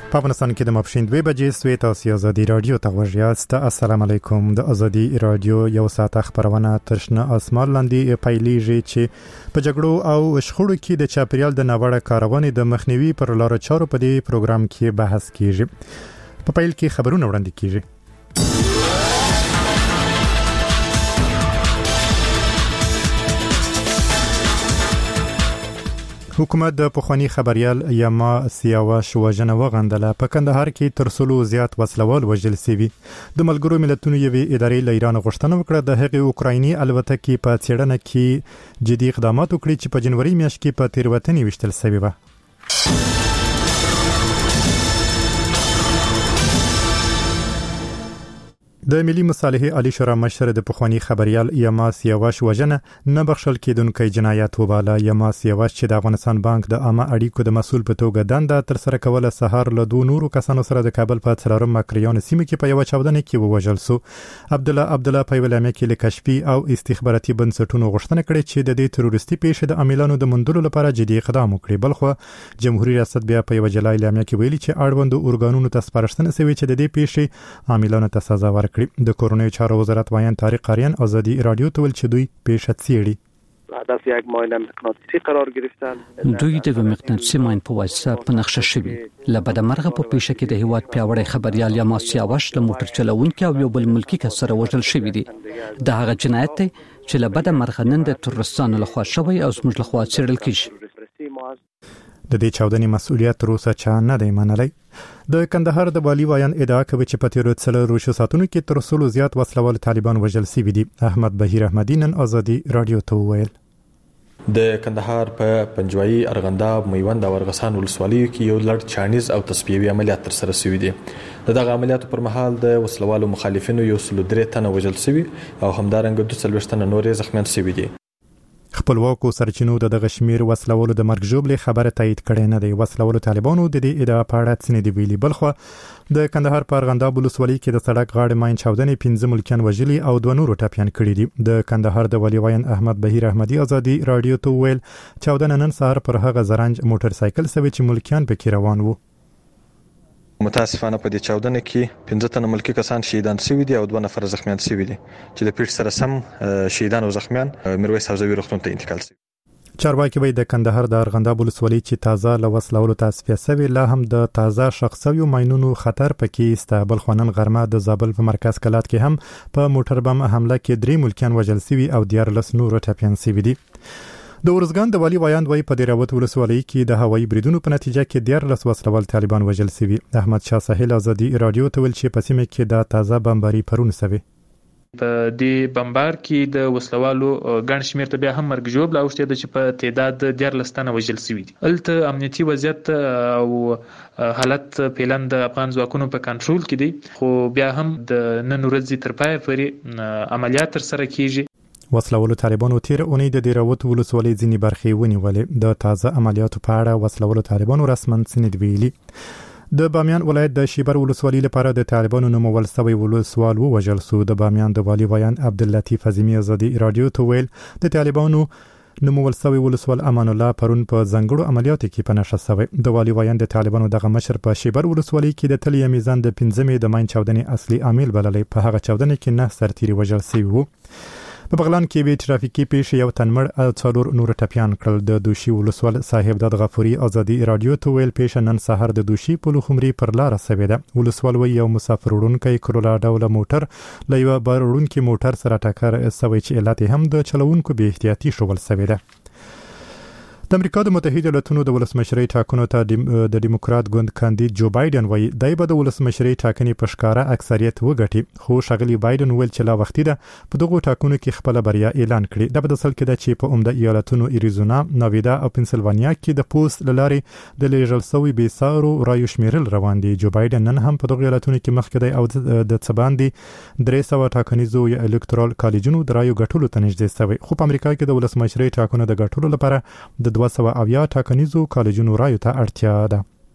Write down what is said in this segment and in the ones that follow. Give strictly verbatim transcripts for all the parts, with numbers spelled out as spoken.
په افغانستان کې د ماپښین دوه بجې سوي تاسو ازادي رادیو ته ورغیاست. السلام علیکم. د ازادي رادیو یو ساعت خبرونه ترشنه اسمان لاندې پیلېږي چې په جګړو او شخړو کې د چاپریال د ناوړه کارونې د مخنیوي پر لارو چارو په دې پروګرام کې بحث کیږي. په پیل کې خبرونه وړاندې کیږي. حکومت د پخوانی خبريال یما سیاوش وژنه وغندله. په کندهار کې تر سلو زیات وسلوال وژل شوي. د ملګرو ملتونو یوې ادارې له ایران غوښتنه وکړه د هغې اوکرایني الوتکې په څېړنه کې جدي اقدامات وکړي چې په جنوري میاشت کې په تیروتنې وشتل شوی و. د ملي مصالحې عالی شورا مشر د پخوانی خبريال یما سیاوش وژنه نه بخښل کېدونکي جنایت وباله. یما سیاوش چې د افغانستان بانک د عامه اړیکو د مسول په توګه دنده تر سره کوله سهار له دوه نورو کسانو سره د کابل په څلورم مکریان سیمه کې په یو چاودنه کې ووژل شو. عبد الله عبد الله په ولایمه کې له کشفي او استخباراتي بنسټونو غوښتنه کړې چې د دې تروریستي پیښې د عاملانو د مندلو لپاره جدي اقدام وکړي. بلخو جمهوریت ریاست بیا په یو جلای لامه کې ویلي چې اړوند اورګانونو ته سپارښتنه شوې چې د دې پیښې عاملانو ته سزا ورکړي. د کورونی چارو وزارت وایان طارق قاریان ازادی رادیو ته ول چې دوی پیش څیړي. هدف یک ماین مغناطیسی قرار گرفتن. دوی د مغناطیسي ماین په واسطه په نقشه شوی. لبد مرغه په پیښه کې د هیواد پیاوړی خبريال یما سیاوش د موټر چلوونکي او یو بل ملکی کس سره وژل شوی دی. د هغه جنایت دی چې لبد مرغه نن د ترورستانو لخوا شوی او زموږ لخوا څېړل کیږي. د دې چاودنې مسؤلیت روسا چا نه دی منلی. د کندهار د والی وایان ادعا کوي چې په تیرو څلورو ساعتونو کې تر څلو زیات وسلوال طالبان وژل شوي دي. احمد بهیر احمدی نن ازادي رادیو ته وویل. د کندهار په پنجوایي ارغنداب میوند او ارغسان ولسوالیو کې یو لړ چانیز او تصفیوي عملیات تر سره شوي دي. دغه عملیاتو پر مهال د وسلوالو مخالفینو یو سل درې تنه وژل شوي او همدارنګه دوه څلوېښت تنه نورې زخمیان شوي دي. خپلواکو سرچینو د دغه شمیر وسلوالو د مرګ ژوبلې خبره تایید کړې نه دی. وسلوالو طالبانو د دې ادعا په اړه څه نه دی ویلي. بلخو د کندهار په ارغنداب ولسوالۍ کې د سړک غاړې ماین چاودنې پنځه ملکیان وژلي او دوه نورو ټپیان کړي دي. د کندهار د والی وایان احمد بهیر احمدی ازادي رادیو ته ویل چاودنه نن سهار پر هغه زرنج موټر سایکل سوي چې ملکیان پکې روان وو. متاسفانه په دې چاودنه کې پنځه تنه ملکی کسان شهیدان شوي دي او دوه نفر زخمیان شوي دي چې د پیښې سره سم شهیدان او زخمیان میرویس حوزوي روغتون ته انتقال شوي. چارواکي وایي د کندهار د ارغنداب ولسوالۍ چې تازه له وسلوالو تصفیه شوی لا هم د تازه شخصیو ماینونو خطر پکې است. بل خونن غرمه د زابل په مرکز کلات کې هم په موټر بم حمله کې درې ملکیان وژل شوي او دیارلس نور ټپیان شوي دي. د ورزګان د والی وایان وایي په دیراوت ولسوالۍ کې د هوایي بریدونو په نتیجه کې دیارلس وسلوال طالبان وژل شوي. احمد شاه ساحل ازادي رادیو ته ویل چې په سیمه کې د تازه بمباري پرون شوی. په دې بمبار کې د وسلوالو ګڼ شمېر ته بیا هم مرګ ژوبله اوښتې ده چې په تعداد دیارلس تنه وژل شوي دي. هلته امنیتي وضعیت او حالت فعلا د افغان ځواکونو په کنټرول کې دی خو بیا هم د نن ورځې تر پایه پورې عملیات ترسره کیږي. وسلوالو طالبانو تیر اونۍ د دیراوت ولسوالۍ ځینې برخې ونیولې. د تازه عملیاتو په اړه وسلوالو طالبانو رسماً څه نه دي ویلي. د بامیان ولایت د شیبر ولسوالۍ لپاره د طالبانو نومول شوی ولسوال ووژل شو. د بامیان د والی وایان عبداللطیف عظیمی ازادي رادیو ته ویل د طالبانو نومول شوی ولسوال امان الله پرون په ځنګړو عملیاتو کې په نښه شوی. د والی وایان د طالبانو دغه مشر په شیبر ولسوالۍ کې د تلیه میزان د پنځمې د ماین چاودنې اصلي عامل بللی. په هغه چاودنه کې نه سرتیري وژل شوي وو. په بغلان کې به ترافیکي پیښې یو تن مړ او څلور نور ټپیان کړل. د دوشي ولسوال صاحب د غفوري ازادي رادیو ته ویل پیښه نن سهار د دوشي په لوخمري پر لار شوې ده. ولسوال وی یو مسافر وړونکی کرولا ډوله موټر له یو بار وړونکي موټر سره ټکر شوی چې علت هم د چلوونکو بې احتیاطي شول شوې ده. د امریکا د متحده ایالاتونو د ولسمشرۍ ټاکنو ته د ډیموکرات ګوند کاندید جو بایدن وایي دای به د ولسمشرۍ ټاکنې په ښکاره اکثریت وګټي. خو ښاغلي بایدن ویل چې لا وختي ده په دغو ټاکنو کې خپله بریا اعلان کړي. دا به د اصل کې ده چې په عمده ایالتونو اریزونا، ناویدا او پنسلوانیا کې د پوست له لارې د لیږل شوي بې سارو رایو شمیرل روان دي. جو بایدن نن هم په دغو ایالتونو کې مخکې دی او د څه باندې درې سوه ټاکنیزو یا الکترال کالجونو د رایو ګټلو ته نږدې شوی. خو په امریکا کې د ولسمشرۍ ټاکنو د ګټلو لپاره د دوه سوه اویا ټاکنیزو کالجونو رایو ته اړتیا ده.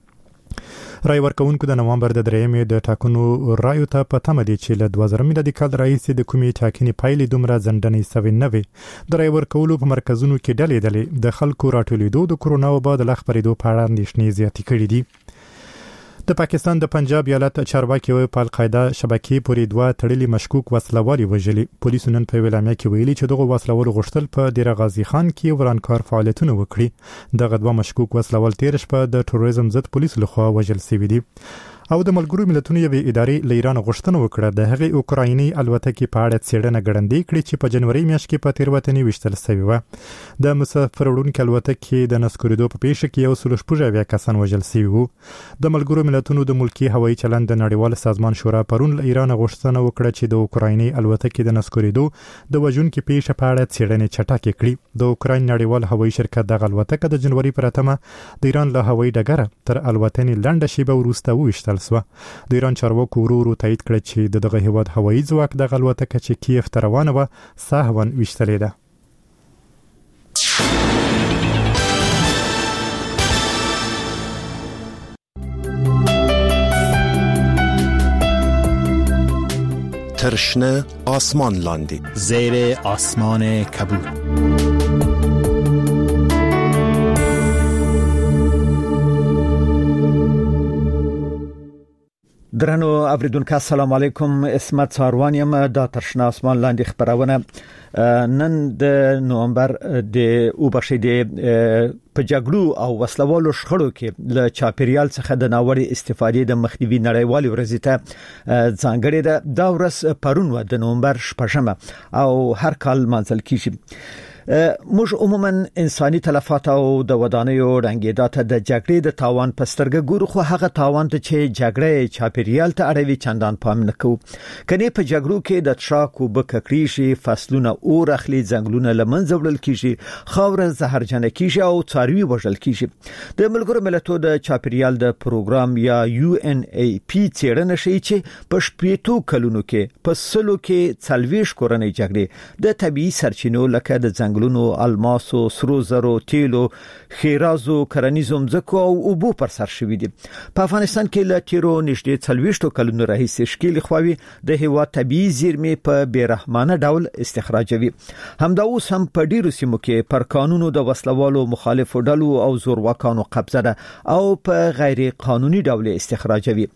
رای ورکوونکو د نوامبر د درېیمې د ټاکنو رایو ته په تمه دي چې له دوه زره میلادي کال راهیسې د کومې ټاکنې پایلې دومره ځنډنې سوې نه وي. د رای ورکولو په مرکزونو کې ډلې ډلې د خلکو راټولېدو د کرونا وبا د لا خپرېدو په اړه اندېښنې زیاتې کړې دي. د پاکستان د پنجاب ایالت چارواکي په القاعده شبکې پورې دوه تړلي مشکوک وسلوالي وژلي. پولیسو نن په ویلامیا کې ویلي چې دغه وسلوال غشتل په ډیر غازی خان کې ورانکار فعالیتونه وکړي. دغه دوه مشکوک وسلوال تیر شپه د تروریزم ضد پولیسو لخوا وژل شوي دي. او د ملګرو ملتونو یوې ادارې له ایران غوښتنه وکړه د هغې اوکرایني الوتکې په اړه څېړنه ګړندۍ کړي چې په جنوري میاشت کې په تېروتنې ویشتل شوې وه. د مسافر وړونکي الوتکې د نسکورېدو په پیښه کې یو سل شپږ اویا کسان وژل شوي وو. د ملګرو ملتونو د ملکي هوایي چلند د نړیوال سازمان شورا پرون له ایران غوښتنه وکړه چې د اوکرایني الوتکې د نسکورېدو د وژونکي پیښه په اړه څېړنې چټکې کړي. د اوکراین نړیوال هوایي شرکت دغه الوتکه د جنوري پر اتمه د ایران له هوایي ډګره تر الوتنې لنډه شیبه وروسته وویشتل شوه. د ایران چارواکو ورو ورو تایید کړ چې دغه هیواد هوایي ځواک دغه الوتکه چې کیف ته روانه وه سهوا ویشتلې ده. ترشنه آسمان لاندی زیر آسمان کبود. درنو اوریدونکو السلام علیکم. اسمت ساروانیم د ترشنه آسمان لاندې خبرونه نن د نومبر د اوبښې د په جګړو او وسلوالو شخړو کې له چاپیریال څخه د ناوړه استفادې د مخنیوي نړیوالې ورځ ته ځانګړې ده. دا ورځ پرون و د نومبر شپږمه او هر کال مانځل کیږي. موږ عموما انساني تلفات او د ودانیو رنګیدا ته د جګړې د تاوان پسترګه ګورو، خو هغه تاوان ته چې جګړه چاپیریال ته اړوي چندان پام نه کوو. کني په جګړو کې د تشاکو بککړي شي، فصلونه اور اخلي، ځنګلونه لمنځه وړل کیږي، خاور زهرجن کیږي او څاروي وژل کیږي. د ملګرو ملتونو د چاپیریال د پروګرام یا یو ان ای پی څېړنه شي چې په شپږو کلونو کې په سلو کې څلويش کورنۍ جګړې د طبيعي سرچینو لکه د ځنګلونو، الماسو، سرو زرو، تیلو، خیرازو، کرنیزو مځکو او اوبو پر سر شوې دي. په افغانستان کې له تیرو نږدې څلويشتو کلونو راهیسې شکیل خوي د هوا طبيعي زیرمې په بیرحمانه ډول استخراجوي. همدا اوس هم په ډیرو سیمو کې پر قانونو د وسلوالو مخالفو ډلو او زورواکانو قبضه ده او په غیر قانوني ډول استخراجوي.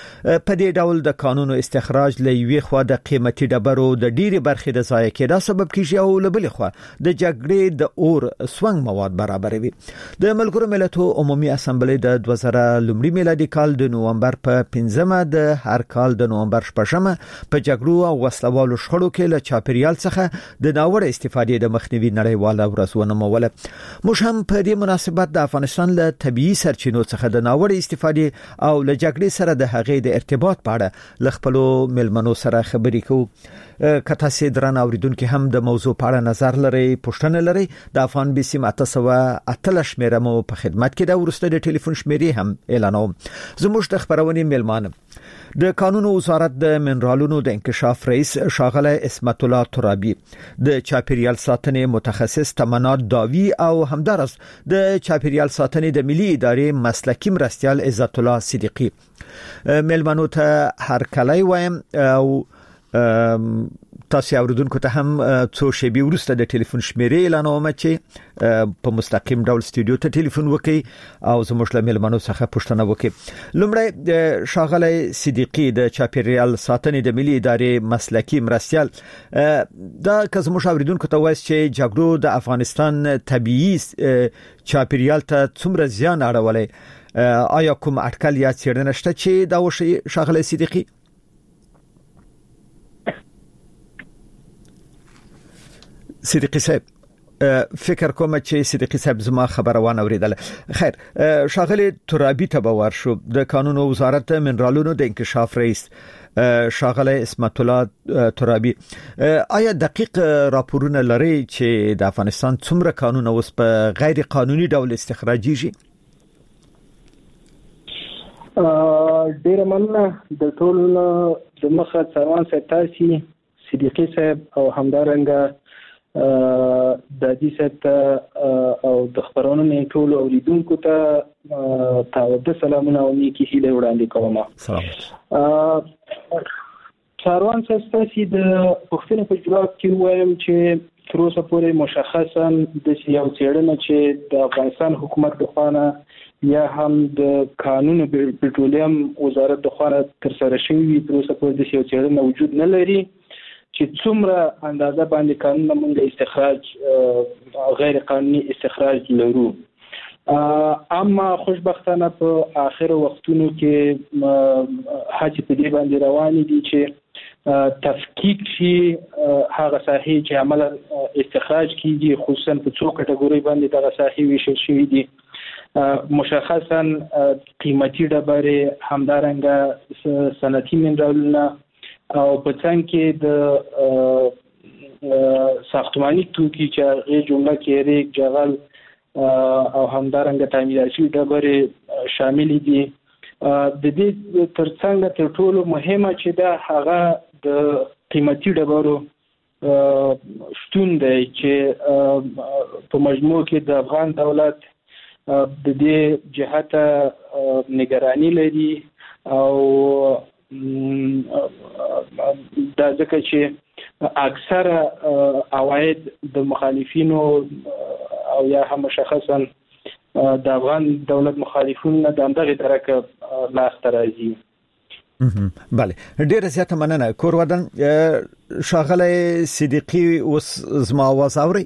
په دې ډول د قانونو استخراج له یوې خوا د قیمتي ډبرو د ډیری برخې د ضایع کېدا سبب کیږي او له بلې خوا د جګړې د اور سونګ مواد برابروي. د ملګرو ملتونو عمومي اسامبلې د دوه زره لومړي میلادي کال د نومبر په پنځمه د هر کال د نومبر شپږمه په جګړو او وسلوالو شخړو کې له چاپیریال څخه د ناوړه استفادې د مخنیوي نړیواله ورځ ونوموله. موږ هم په دې مناسبت د افغانستان له طبيعي سرچینو څخه د ناوړه استفادې او له جګړې سره د هغې د ارتباط په اړه له خپلو ملمنو سره خبرې کوو. کته سي درن اوریدونکو هم د موضوع په اړه نظر لري، پوښتنه لري، د افغان بي سي ماته اتل شمیره مو په خدمت کې دا ورسته د ټلیفون شمیرې هم اعلانوم. زموږ د خبرونې ملمانه د قانون وزارت د منرالونو د انکشاف رئیس شاغله اسمت الله ترابی، د چاپیریال ساتنې متخصص تمنا داوی او همدارس د چاپیریال ساتنې د ملي ادارې مسلکی مرستیال عزت الله صدیقی. ملمنو ته هر کله وایم او تاسو اوریدونکو ته هم څو شېبې وروسته د ټلیفون شمیرې اعلانوم چې په مستقیم ډول استودیو ته ټلیفون وکړي او زموږ له ملمنو څخه پوښتنه وکړي. لومړی د شاغله صدیقی د چاپیریال ساتنې د ملي ادارې مسلکی مرستیال، دا که زموږ اوریدونکو ته وایي چې جګړو د افغانستان طبيعي چاپیریال ته څومره زیان اړولی، آیا کوم اټکل یا څېړنه شته چې دا وشي شاغله صدیقی؟ صدیقی صاحب، فکر کوم چې صدیقی صاحب زما خبره وانه اوریدل. خیر، شاغله ترابی ته باور شو د قانون وزارت منرالونو د انکشاف رئیس شاغله اسمت الله ترابی، آیا دقیق راپورونه لري چې د افغانستان څومره قانون اوس په غیر قانوني ډول استخراجيږي؟ ډیر مننه د ټولو د مخه څوان ستاسي صدیقی صاحب او همدارنګه د دې ست او د خبرونو ټول اوریدونکو ته تاسو سلامونه او نیکی هیله وړاندې کوم. سلام. څاروان ستاسي د پښتنو په جواب کې وایم چې تر اوسه پورې مشخصا د یو څېړنه چې د افغانستان حکومت د خوانه یا هم د قانون پټرولیم وزارت د خوا تر سره شوی تر اوسه پورې د یو څېړنه وجود نه لري چې څومره اندازه باندې قانون موږ استخراج غیر قانوني استخراج لرو. اما خوشبختانه په آخر وختونو کې حج په دې باندې روان دي چې تفکیک شي هغه ساحې چې عملا استخراج کیږي، خصوصا په څو کټګوري باندې دغه ساحې ویشل شوي دي. مشخصا قیمتي ډبرې، همدارنګه صنعتي منرالونه او په څنګ کې د ساختماني توکي چې هغې جمله کې ریګ، جغل او همدارنګه تعمیراتي ډبرې شامل دي. د دې ترڅنګ تر ټولو مهمه چې دا هغه د قیمتي ډبرو شتون دی چې په مجموع کې د افغان دولت د دې جهته نگرانی لري او دا ځکه چې اکثره عواید د مخالفینو او یا هم مشخصا د افغان دولت مخالفون نه د همدغه درکه لاس ته راځي. بله، ډیره زیاته مننه. کور ودان شاغله صدیقی اوس زما आवाज اوري؟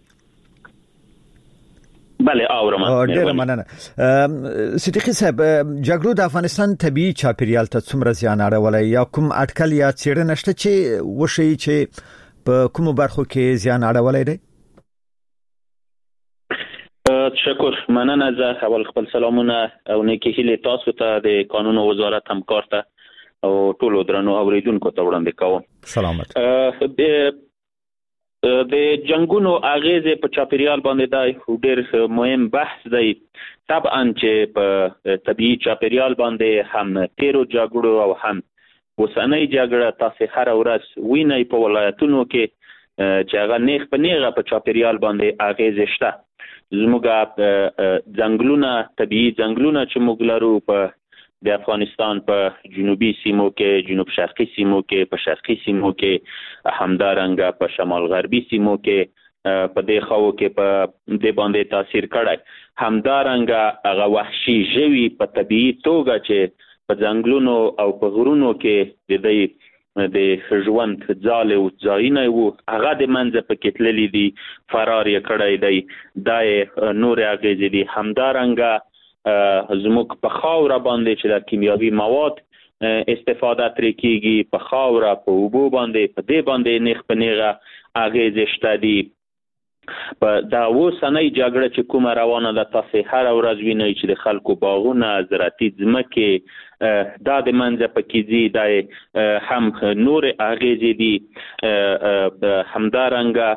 بله اورم. ډیره مننه. صدیقی صاحب، جګړو د افغانستان طبيعي چاپیریال ته څومره زیان اړولی یا کوم اټکل یا څېړنه شته چې وشي چې په کومو برخو کې زیان اړولی دی؟ تشکر، مننه. زه اول خپل سلامونه او نیکی هیلې تاسو ته، د قانون او وزارت همکار ته او ټولو درنو اوریدونکو ته وړاندې کوم. سلامت. د جنگونو اغیزې په چاپیریال باندې دا ډېر مهم بحث دی. طبعا چې په طبيعي چاپیریال باندې هم تیرو جګړو او هم اوسنۍ جګړه تاسو هر ورځ وینئ په ولایتونو کې چې هغه نیغ په نیغه په چاپیریال باندې اغیزې شته. زموږ ځنګلونه، طبيعي ځنګلونه چې موږ لرو په د افغانستان په جنوبي سیمو کې، جنوب شرقي سیمو کې، په شرقي سیمو کې، همدارنګه په شمال غربي سیمو کې په دې خواو کې په دې باندې تاثیر کړی. همدارنګه هغه وحشي ژوي په طبيعي توګه چې په ځنګلونو او په غرونو کې د دې د ژوند ځاله او ځایونه وو، هغه د منځ په کې تللي دي، فرار یې کړی دی. دا یې نور اغیزې دي. همدارنګه زموږ په خاوره باندې چې د کیمیاوي مواد استفاده ترې کیږي، په خاوره، په اوبو باندې، په دې باندې نیغ په نیغه اغیزې شته دي. په دا اوسنۍ جګړه چې کومه روانه ده، تاسو هر ورځ وینئ چې د خلکو باغونه، زراعتي ځمکې دا د منځه پکې ځي. دا هم نور اغیزې دي. همدارنګه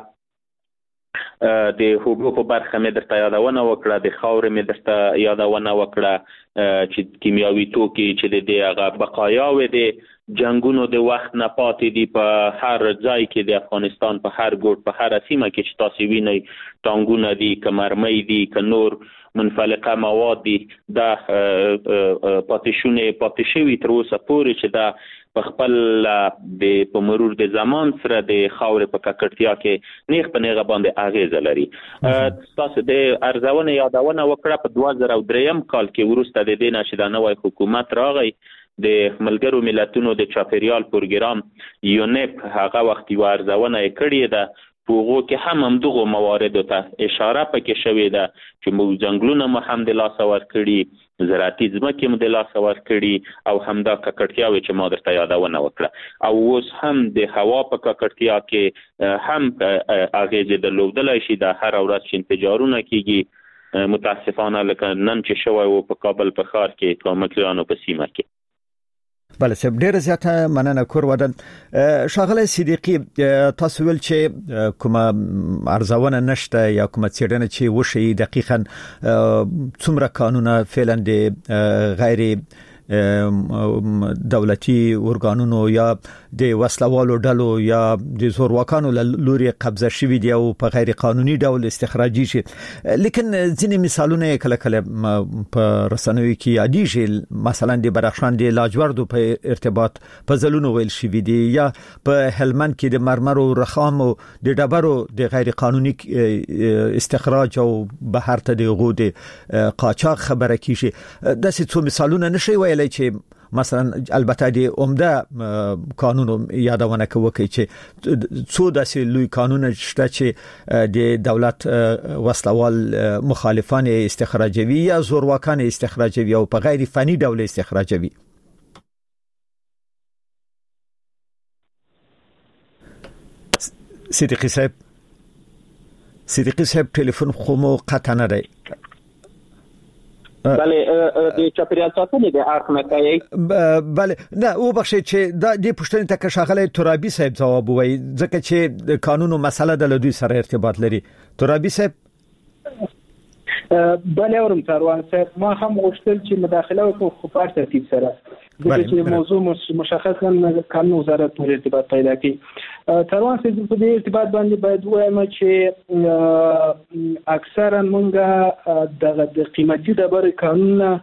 د حبوبو په برخه مې درته یادونه وکړه، د خاورې مې درته یادونه وکړه چې کیمیاوي توکي چې د دې هغه بقایاوې د جنگونو د وخت نه پاتې دي په هر ځای کې، د افغانستان په هر ګوټ، په هر سیمه کې چې تاسو وینئ، ټانګونه دي، که مرمۍ دي، که نور منفلقه مواد دي، دا پاتې شونې پاتې شوي تر اوسه پورې چې دا په خپل د په مرور د زمان سره د خاورې په ککړتیا کې نیغ په نیغه باندې اغیزه لري. تاسو د ارزونه یادونه وکړه په دوه زره او دریم کال کې وروسته د دې نه چې دا نوی حکومت راغی، د ملګرو ملتونو د چاپیریال پروګرام یونیپ هغه وخت یو ارزونه یې کړې ده. په هغو کې هم همدغو مواردو ته اشاره پکې شوې ده چې موږ ځنګلونه مو هم د لاسه ورکړي، زراعتي ځمکې مو د لاسه ورکړي او همدا ککړتیاوې چې ما درته یادونه وکړه. او اوس هم د هوا په ککړتیا کې هم اغیزې درلودلی شي. دا هر ورځ چې انفجارونه کیږي، متاسفانه لکه نن چې شوی و په کابل په ښار کې، په مکلیانو په سیمه کې. بله صاحب، ډیره زیاته مننه. کور ودان شاغله صدیقی، تاسو ویل چې کومه ارزونه نشته یا کومه څېړنه چې وشي دقیقاً څومره قانونه فعلا د غیر دولتي ارګانونو یا د وسلوالو ډلو یا د زورواکانو لوري قبضه شوی دی او په غیر قانوني ډول استخراجي شي. لیکن ځینې مثالونه کله کله په رسنیو کې یادي شي، مثلا د بدخشان د لاجوردو په ارتباط په ځلونو ویل شوی دی، یا په هلمند کې د مرمرو رخام او د ډبرو د غیر قانوني استخراج او بهر ته د غود قاچاق خبره کیږي. د څه څو مثالونه نشي ویلای چې مثلا البته د عمده قانونو یادونه کوي چې څو داسې لوی قانون شته چې د دولت وسلوال مخالفان استخراجوي یا زورواکان استخراجوي او په غیر فني ډول استخراجوي. صدیقی صاحب صدیقی صاحب ټلیفون خو مو قطع نه دی. بله د چاپیریال ساتنې د اړخ نه کوي. بله نه او بخښي چې د دې پښتنې ته شاغله ترابي صاحب جواب وایي ځکه چې د قانونو مسله د لدوی سره ارتباط لري. ترابي صاحب بله اورم تاروان صاحب، ما هم غوښتل چې مداخله وکړم خو په ترتیب سره ځکه چې موضوع مشخصا قانون وزارت پورې ارتباط پیدا کوي. تاروان صاحب په دې ارتباط باندې باید وایم چې اکثرا مونږه د قیمتي ډبرې قانون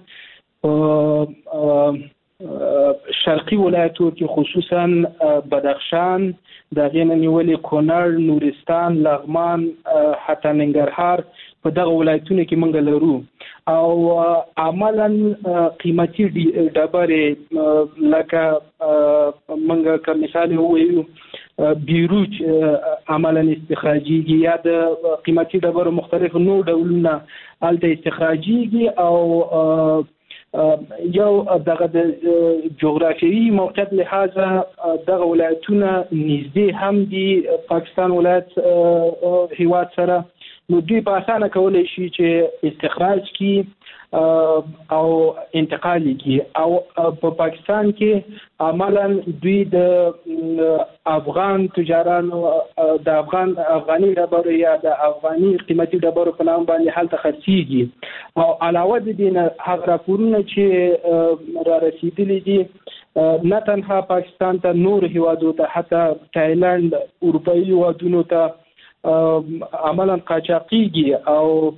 شرقي ولایتو کې خصوصا بدخشان، د غین نیولې کونړ، نورستان، لغمان، حتی ننګرهار په دغه ولایتونو کې مونږ لرو او عملاً قیمتي ډبرې لکه مونږ که مثال ووایو بیروج عملاً استخراجيږي یا د قیمتي ډبرو مختلف نور ډولونه هلته استخراجيږي او یو دغه د جغرافیایي موقعیت لحاظه دغه ولایتونه نږدې هم دي پاکستان ولایت هیواد سره، نو دوی په اسانه کولای شي چې استخراج کی او انتقال کی او په پاکستان کې عملاً دوی د افغان تجارانو د افغان افغاني ډبرو یا د افغاني قیمتي ډبرو په نام باندې حالت خرڅيږي او علاوه د دې نه هغه راپورونه چې را رسیدلي دي نه تنها پاکستان ته، نور هیوادو ته، حتی تایلند، اروپایي هیوادونو ته عملاً قاچاقيږي او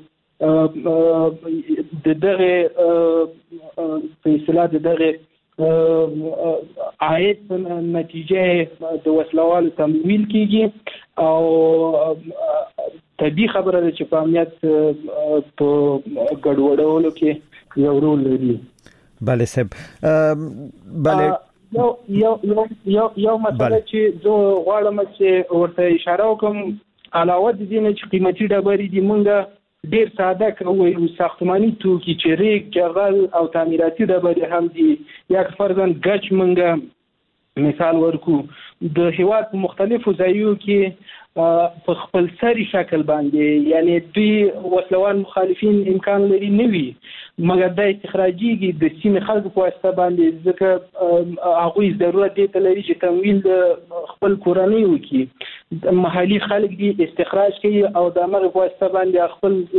د دغه په اصطلاح د دغه عاید په نتیجه د وسلوالو تمویل کیږي او طبیعي خبره ده چې په امنیت په ګډوډولو کې یو رول لري. بله صاحب بله یو یو یو یو مسله چې زه غواړم چې ورته اشاره وکم، علاوه د دې نه چې قیمتي ډبرې دي مونږ ډیر ساده کوي او ساختماني توکي چې ریګ، جغل او تعمیراتي ډبرې هم دي، یا فرضاً ګچ مونږ مثال ورکو د هیواد په مختلفو ځایو کې په خپل سری شکل باندې، یعنی دوی وسلوال مخالفین امکان لري نوي مګر د استخراجيږي د سیمې خلکو په واسطه باندې، ځکه هغوی ضرورت دی ته لري چې تمویل د خپل کورنۍ وکړي، محلي خلک دي استخراج کوي او د هغه په واسطه باندې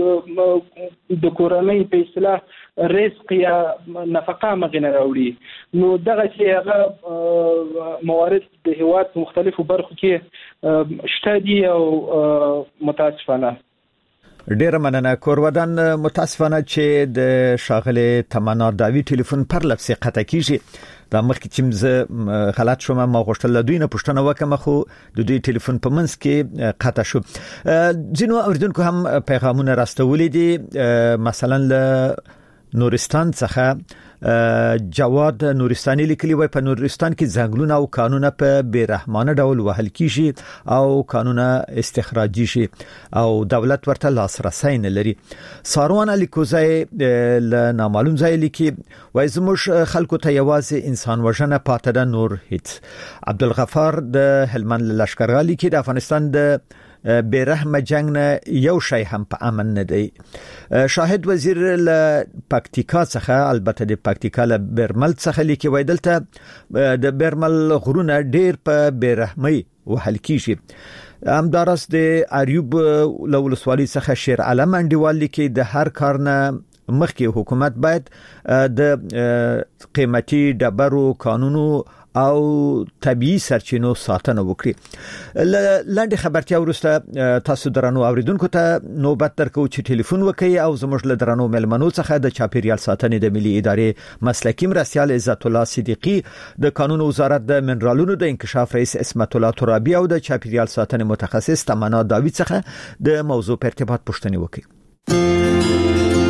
خپل د کورنۍ په اصطلاح رزق یا نفقه مغنه راوړي. نو دغه چې هغه موارد د هیواد مختلفو برخو کې شته دي او متاسفانه ډیر مننه. کورودان متاسفانه چې د شاغله تمنا داوی ټلیفون پر لپسې قطع کیږي. دا مخکې چې زه غلط شوم ما غوښتل دوی نه پوښتنه وکم خو د دوی ټلیفون په منځ کې قطع شو. ځینو اوریدونکو هم پیغامونه راستولې دي، مثلا له نورستان څخه جواد نورستاني لیکلی وای په نورستان کې ځنګلونه او قانونه په بیرحمانه ډول وهل کیږي او قانونه استخراجي شي او دولت ورته لاسرسي نه لري. ساروان علي کوزای له نامعلوم ځای لیکي وای زموږ خلکو ته یوازې انسان وژنه پاتې ده، نور هیڅ. عبدالغفار د هلمند لشکرغالي کې د افغانستان د بیرحمه جنگ نه یو شی هم په امن نه دی. شاهد وزیر له پکتیکا څخه، البته د پکتیکا له برمل څخه لیکي وای دلته د برمل غرونه ډیر په بیرحمي وهل کیږي. همدارس د اریوب له ولسوالۍ څخه شیر علم انډیوال لیکي د هر کار نه مخکې حکومت باید د قیمتي ډبرو قانونو او طبيعي سرچینو ساتنه وکړي. لاندې خبرتیا ورسته تاسو درنو اوریدونکو ته نوبت درکو چې ټلیفون وکړي او زموږ له درنو ملمنو څخه د چاپیریال ساتنې د ملي ادارې مسلکی مرستيال عزت الله صدیقي، د قانون وزارت د منرالونو د انکشاف رئیس اسمت الله ترابی او د چاپیریال ساتنې متخصص تمنا داوود څخه د موضوع په ارتباط پوښتنه وکړي.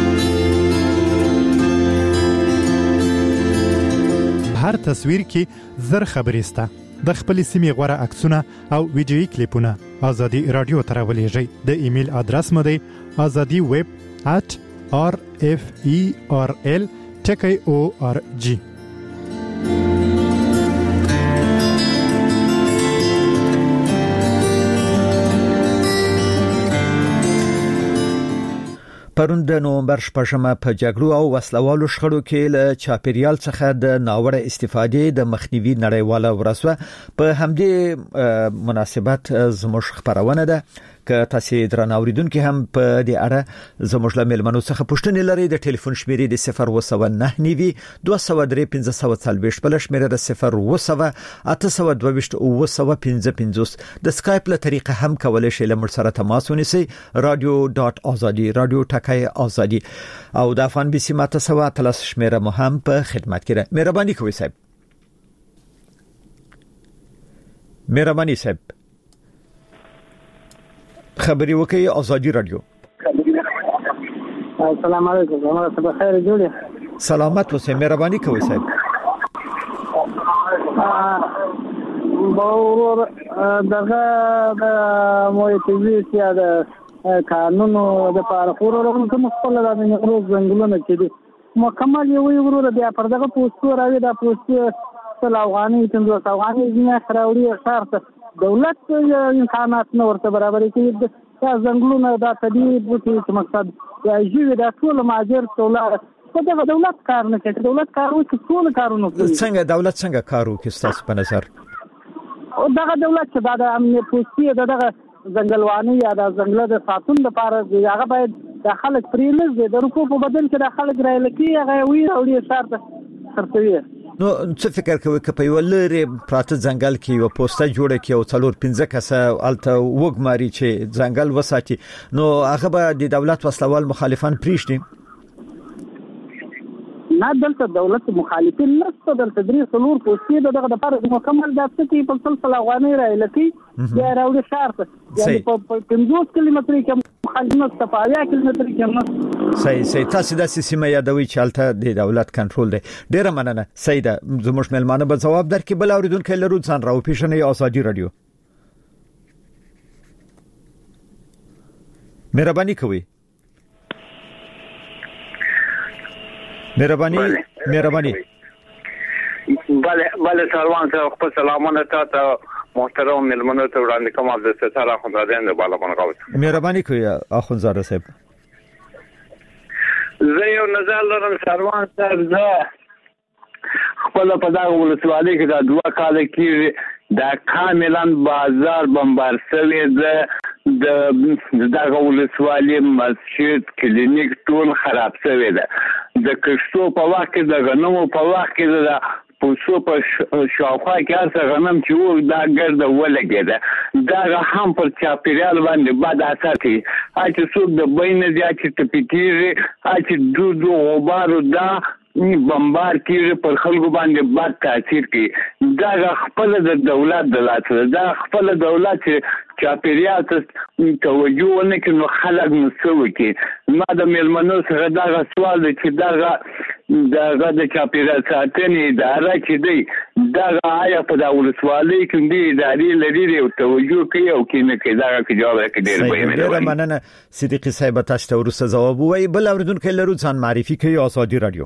هر تصویر کې زر خبرې سته. د خپل سیمې غوړه عکسونه او ویډیويي کلیپونه ازادي رادیو ته راولېږئ. د ایمیل ادرس مو دی azadi web at r f e r l ټکی او ار جی. پرون د نومبر شپږمه په جګړو او وسلوالو شخړو کې له چاپیریال څخه د ناوړه استفادې د مخنیوي نړیواله ورځ په همدې مناسبت زموږ خبرونه ده که تاسو درنه اوریدونکو هم په دې اړه زموږ له ملمنو څخه پوښتنه لري. د ټلیفون شمیرې د صفر و نه نیوي دوه سوه درې پنځه سوه څلوېښت بل شمیره د صفر و اته سوه دوه ویشت او سوه پنځه پنځوس. د سکایپ له طریقه هم کولای شئ له موږ سره تماس ونیسئ. رادیو ډاټ ازادي رادیو ټکای ازادي او د افغان بي سي ماته سوه اتلس شمیره مو هم په خدمت کې ده. مهرباني کوئ صاحب. مهرباني صاحب خبري وکي ازادي رادیو. السلام علیکم. زما ته بخیر جوړه. سلامت اوسئ. مهرباني کوئ صاحب. باور دغه د موټیویس یا د قانونو د پارخورو کوم خپل د نړۍ ځنګلونه چې دي مکمل یو یو ورو بیا پر دغه پوسټو راوي د پوسټ سل افغاني تنظیم افغاني نه خراوري شرط دولت امکانات نه ورته برابر کړي. د ځنګلونو د طبيعي بوټي چې مقصد یا جیوي د ټول ماجر ټول په دولت کار نه کوي. دولت کار وکړي ټول کارونه کوي. څنګه دولت څنګه کار وکړي تاسو په نظر؟ او دغه دولت چې د امنیت پوسټي دغه ځنګلواني یا د ځنګل د ساتون لپاره هغه باید د خلک پریلز د رکوع په بدل کې د خلک رایلکی هغه وی او لري شرط خرڅوي. نو څه فکر کوي چې په یو لری پراته ځنګل کې یو پوسټه جوړه کې او څلور پنځه کسه الته وګماري چې ځنګل وساتي نو هغه به د دولت وسلوال مخالفان پریشتي؟ نه دلته دولت مخالفین نشته. دلته درې څلور پوسټې دغه د لپاره مکمل د ستې په سلسله افغاني رایلکی یا راوړي شرط یعنی په پنځوس کیلومتر کې مخالفت صفایا کیلومتر کې. صحیح صحیح. تاسو د سیمه یادوي چې الته د دولت کنټرول دی. ډیره مننه سیده. زموږ ملمانه به جواب درکړي. بل اوریدونکو لرو ځان راو پیښنې ازادي رادیو. مهرباني کوئ. مهرباني مهرباني. بله بله سلام ته خپل سلامونه تاسو محترم ملمنو ته وړاندې کوم. عبد الستار اخوندزاده د بالغون غوث. مهرباني کوئ اخوندزاده صاحب. زه یو نظر لرم سروان صاحب. زه خپل په دغه ولسوالۍ کې د دوه کال کې د کاملا بازار بمبار شوی د دغه ولسوالۍ مسجد کلینیک ټول خراب شوی ده. د کښتو په وخت کې د غنمو په وخت کې د پوسو په شاوخوا کې هر غنم چې وو دا ګرد ولګېده. دا هم پر چاپیریال باندې بد اثر کوي. چې څوک د بین دی چې تپکیږي چې دود او غبار دا بمبار کیږي پر خلکو باندې بد تاثیر کوي. دا خپل د دولت د لاس دا خپل دولت چې چاپیریال ته توجه ونه کړي نو خلک مسوي کوي. ما د ملمنو سره دا سوال دی چې دا دا د چاپیریال ساتنې اداره چې دی دا آیا په دا ولسوالۍ کې دی ادارې لري او توجه کوي او کې نه کوي. دا کې جواب راکړي. ډېر مهمه ده. ډېر مننه صدیقي صاحب. تاسو ته ورسره جواب وایي. بل اوریدونکو لرو ځان معرفي کوي. ازادي رادیو.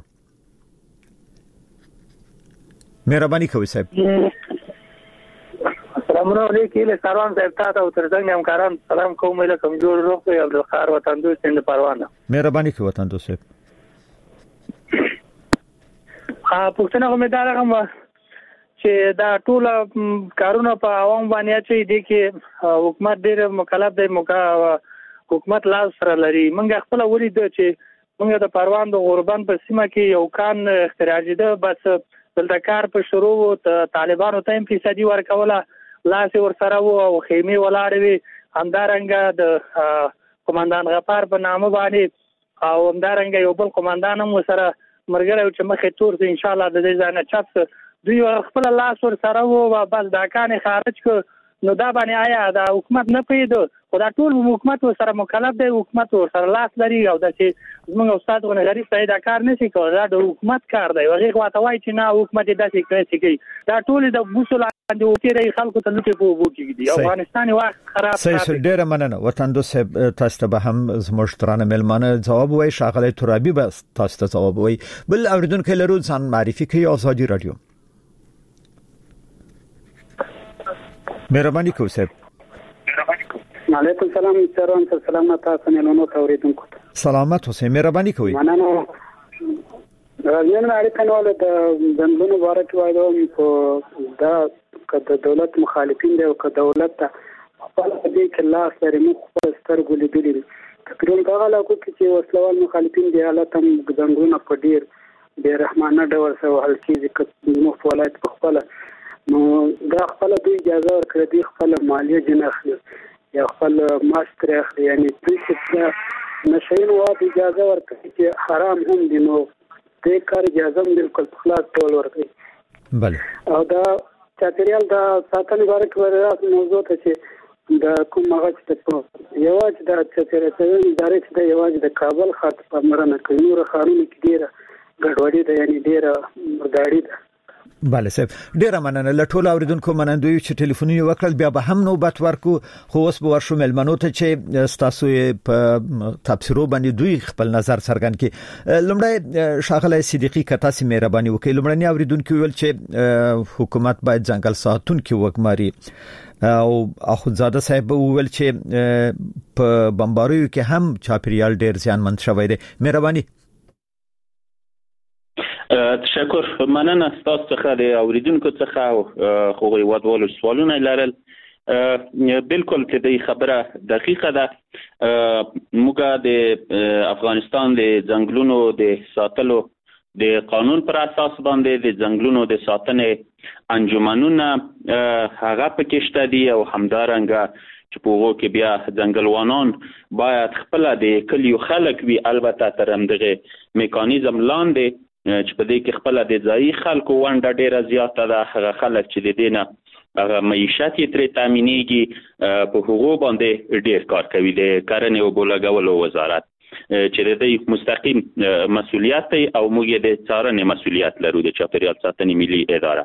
مهرباني کوئ صاحب. السلام علیکم. له کاروان صاحب تاسو او ترڅنګ هم کاران سلام کوم. له کمزور روح په عبد الخار وطن دوی څنګه پروانه. مهرباني کوئ وطن دوی صاحب. ها پښتنه امیدوار هم چې دا ټول کارونه په عوام باندې چې دي کې حکومت ډېر مکلف دی. موږ حکومت لاس سره لري. موږ خپل ولید چې موږ د پروان د غوربند په سیمه کې یو کان اختراجیده بس دلته کار په شروع ته طالبانو ته هم فیصدي ورکوله لاس ورسره وو او خیمه ولاړې وي همدارنګه د قومندان غفار په نامه باندې او همدارنګه یو بل قومندان هم سره مرګره چې مخې تور ان شاء الله د دې ځانه چت دوی خپل لاس ورسره وو بس دا کان خارج کو نو دا باندې آیا دا حکومت نه پیدا خدا ټول حکومت سره مکلف دی حکومت سره لاس لري او د چې موږ استاد غو غریب ته دا کار نشي کولای دا د حکومت کار دی هغه خواته وای چې نه حکومت داسې کوي چې دا ټول د بوسل د وکړي خلکو ته لوټي په وو کې دي افغانستان وخت خراب صحیح ډیره مننه وطن دوست تاسو ته به هم زموږ ترانه ملمانه جواب وای شاغله ترابي بس تاسو ته جواب وای بل اوریدونکو لرو ځان معرفي کوي ازادي رادیو مهرباني کوئ صاحب علیکم السلام سلام سلامات تاسو نه نو اوریدونکو سلامات اوسئ مهرباني کوئ مننه راځین اړیکه نو د زندونو مبارک وایو په دا کده دولت مخالفین دی او کده دولت خپل دې کې لاس لري مخ خپل سترګو لیدلې تقریبا دا غلا کو چې وسلوال مخالفین دی حالت هم زندونه په ډیر بے رحمانه ډول سره حل کیږي چې مخ ولایت په خپل نو دا خپل دوی اجازه ورکړي دي خپل مالیه جنخلي یا خپل ماستر اخلي یعنی دوی چې نشین واد اجازه ورکړي چې حرام هم دي نو دې کار اجازه هم بالکل خلاص ټول ورکړي بله او دا چاپیریال دا ساتنې باره کې ورته موضوع ته چې دا کوم هغه چې یوازې دا چاپیریال ادارې چې د یوازې د کابل خاط په مرنه کوي نور خارونه کې ډیره ګډوډي ده یعنی ډیره مرداړي ده بله صاحب ډیره مننه لټول اوریدونکو منندوی چې ټلیفونونه وکړل بیا به هم نوبت ورکو خو اوس به ورشو ملمنو ته چې تاسو په تفسیرو باندې دوی خپل نظر څرګند کړي لومړی شاغله صدیقی کتا سي مهرباني وکړي لومړنی اوریدونکو ویل چې حکومت باید ځنګل ساتونکو وګماري او اخوندزاده صاحب ویل چې په بمباریو کې هم چاپیریال ډیر زیانمن شوی دی مهرباني تشکر مننه تاسو څخه د اوریدونکو څخه خو غوډولو سوالونه لرل بالکل چې د خبره دقیقه ده موږ د افغانستان د ځنګلونو د ساتلو د قانون پر اساس باندې د ځنګلونو د ساتنې انجمنونه هغه پکې شته دي او همدارنګه چې په وګو کې بیا ځنګلوانان باید خپل د کلیو خلک وي البته تر همدغه میکانیزم لاندې چې په دې کې خپل د ځای خلکو ونډه ډیره زیاته ده هغه خلک چې د دینه هغه معیشت یې ترې تامینېږي په هغو باندې ډیر کار کوي د کرنې او بولګولو وزارت چې د دې مستقیم مسؤلیت دی او موږ د څارنې مسؤلیت لرو د چاپیریال ساتنې ملي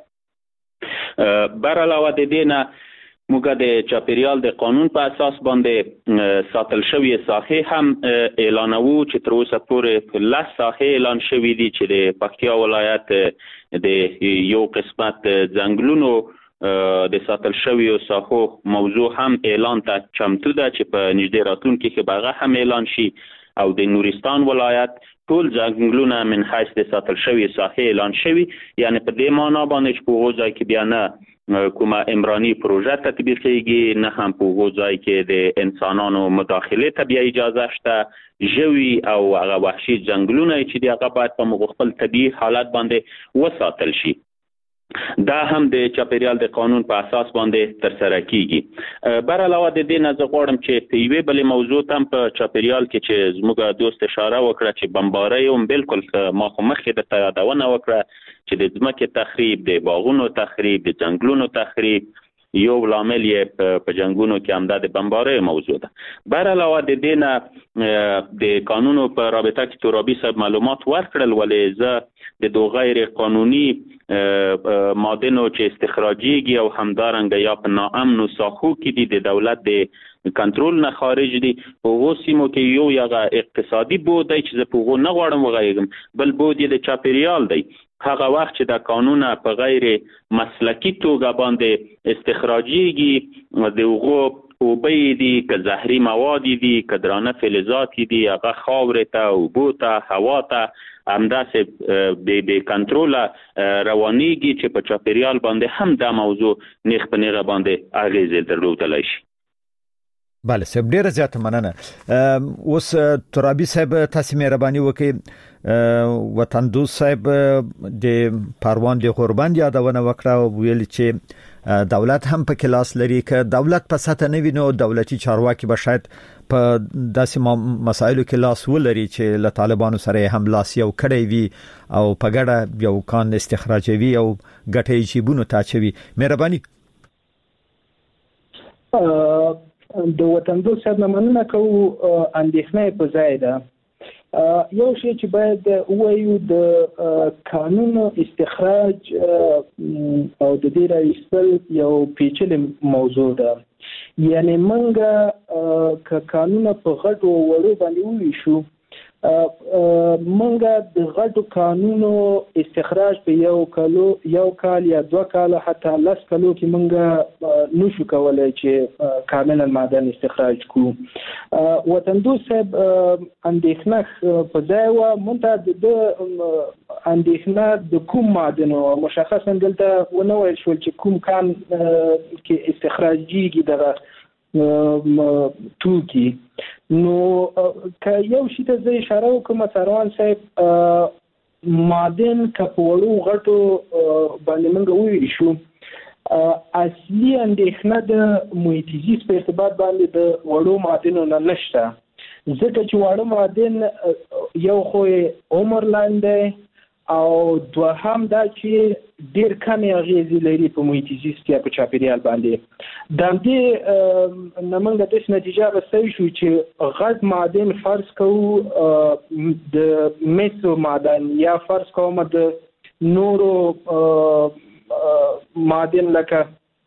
اداره بر علاوه د دینه موږ د چاپیریال د قانون په اساس باندې ساتل شوی ساحې هم اعلانوو چې تر اوسه پورې لس ساحې اعلان شوي دي چې د پکتیا ولایت د یو قسمت ځنګلونو د ساتل شوی ساحو موضوع هم اعلان ته چمتو ده چې په نږدې راتلونکي کې به هم اعلان شي او د نورستان ولایت ټول ځنګلونه من حیث د ساتل شوی ساحې اعلان شوي یعنی په دې معنا باندې چې په ځای کې بیا نه کومه عمرانی پروژه تطبیق کیږي نه هم په ځای کې د انسانانو مداخله ته بیا اجازه شته ژوي او هغه وحشي ځنګلونه چې د هغه باید په مخفل طبيعي حالت باندې وساتل شي دا هم د چاپیریال د قانون په اساس باندې تر سره کیږي بر علاوه د دې نه زه غواړم چې په یوې بلې موضوع هم په چاپیریال کې چې زموږ دوست اشاره وکړه چې بمباری هم بالکل ما خو مخکې د یادونه وکړه چې د ځمکې تخریب د باغونو تخریب د ځنګلونو تخریب یو لامل یې په جنگونو کې هم د بمباری موضوع ده بر علاوه د دې نه د قانونو په رابطه کې ترابي صاحب معلومات ورکړل ولې زه د دو غیر قانوني مادنو چې استخراجيږي او همدارنګه یا په ناامنو ساحو کې دي د دولت د کنټرول نه خارج دي په وسیمو کې یو یغه اقتصادي بود دی چې زه په غو نه غواړم وغایګم بل بود د چاپیریال دی هغه وخت چې د قانون په غیر مسلکی توګه باندې استخراجيږي د غو او به دي که زهري مواد دي که درانه فلزات دي هغه خاور ته او بوته هوا ته همداسې به به کنټرول روانيږي چې په چاپیریال باندې هم دا موضوع نیخ په نیغه باندې اغیزه درلودلای شي بله سب ډیره زیاته مننه. اوس ترابي صاحب تاسو مهرباني وکړئ وطن دوست صاحب د پروان د قربان یادونه وکړه ویل چې دولت هم په کلاس لري که دولت په ساته نه ویني دولتي چارواکي به شاید په داسې مسایلو کې لاس ولري چې له طالبانو سره هم لاس یو کړی وي او په ګډه یو کان استخراجوي او ګټي چې بونو تاچوي. مهرباني د وطن دوست صاحب مننه کوو اندېښنه په ځای ده. یو شی چې باید وایو د قانون استخراج او د دې راایستل یو پیچلې موضوع ده. یعنی منګه ک قانون په غټو وړو باندې ویشو منګه د غټو قانونو استخراج په یو کالو یو کال یا دوه کال حتی لس کالو کې منګه نشو کولای چې کاملا معدن استخراج کو. وطن دوست صاحب اندېښنه په ځای و مونږ د اندېښنه د کوم معدن مشخصا دلته ونه ویل شو چې کوم کان کې استخراجيږي دغه توکی. نو که یو شی ته زه اشاره وکم سروان صاحب معدن کپوړو غټو باندې موږ وایو شو اصلي اندېښنه د محیط زیست په ارتباط باندې د وړو معدنونو نه نشته ځکه چې وړو معدن یو خو عمر لاندې او دوهم دا چې ډېر کم اغیزې لري په محیط زیست یا په چاپیریال باندې. د دې نمنګ د نتیجه راستوي شو چې غټ معدن فرض کوو د میسو معدن یا فرض کوو د نورو معدن لکه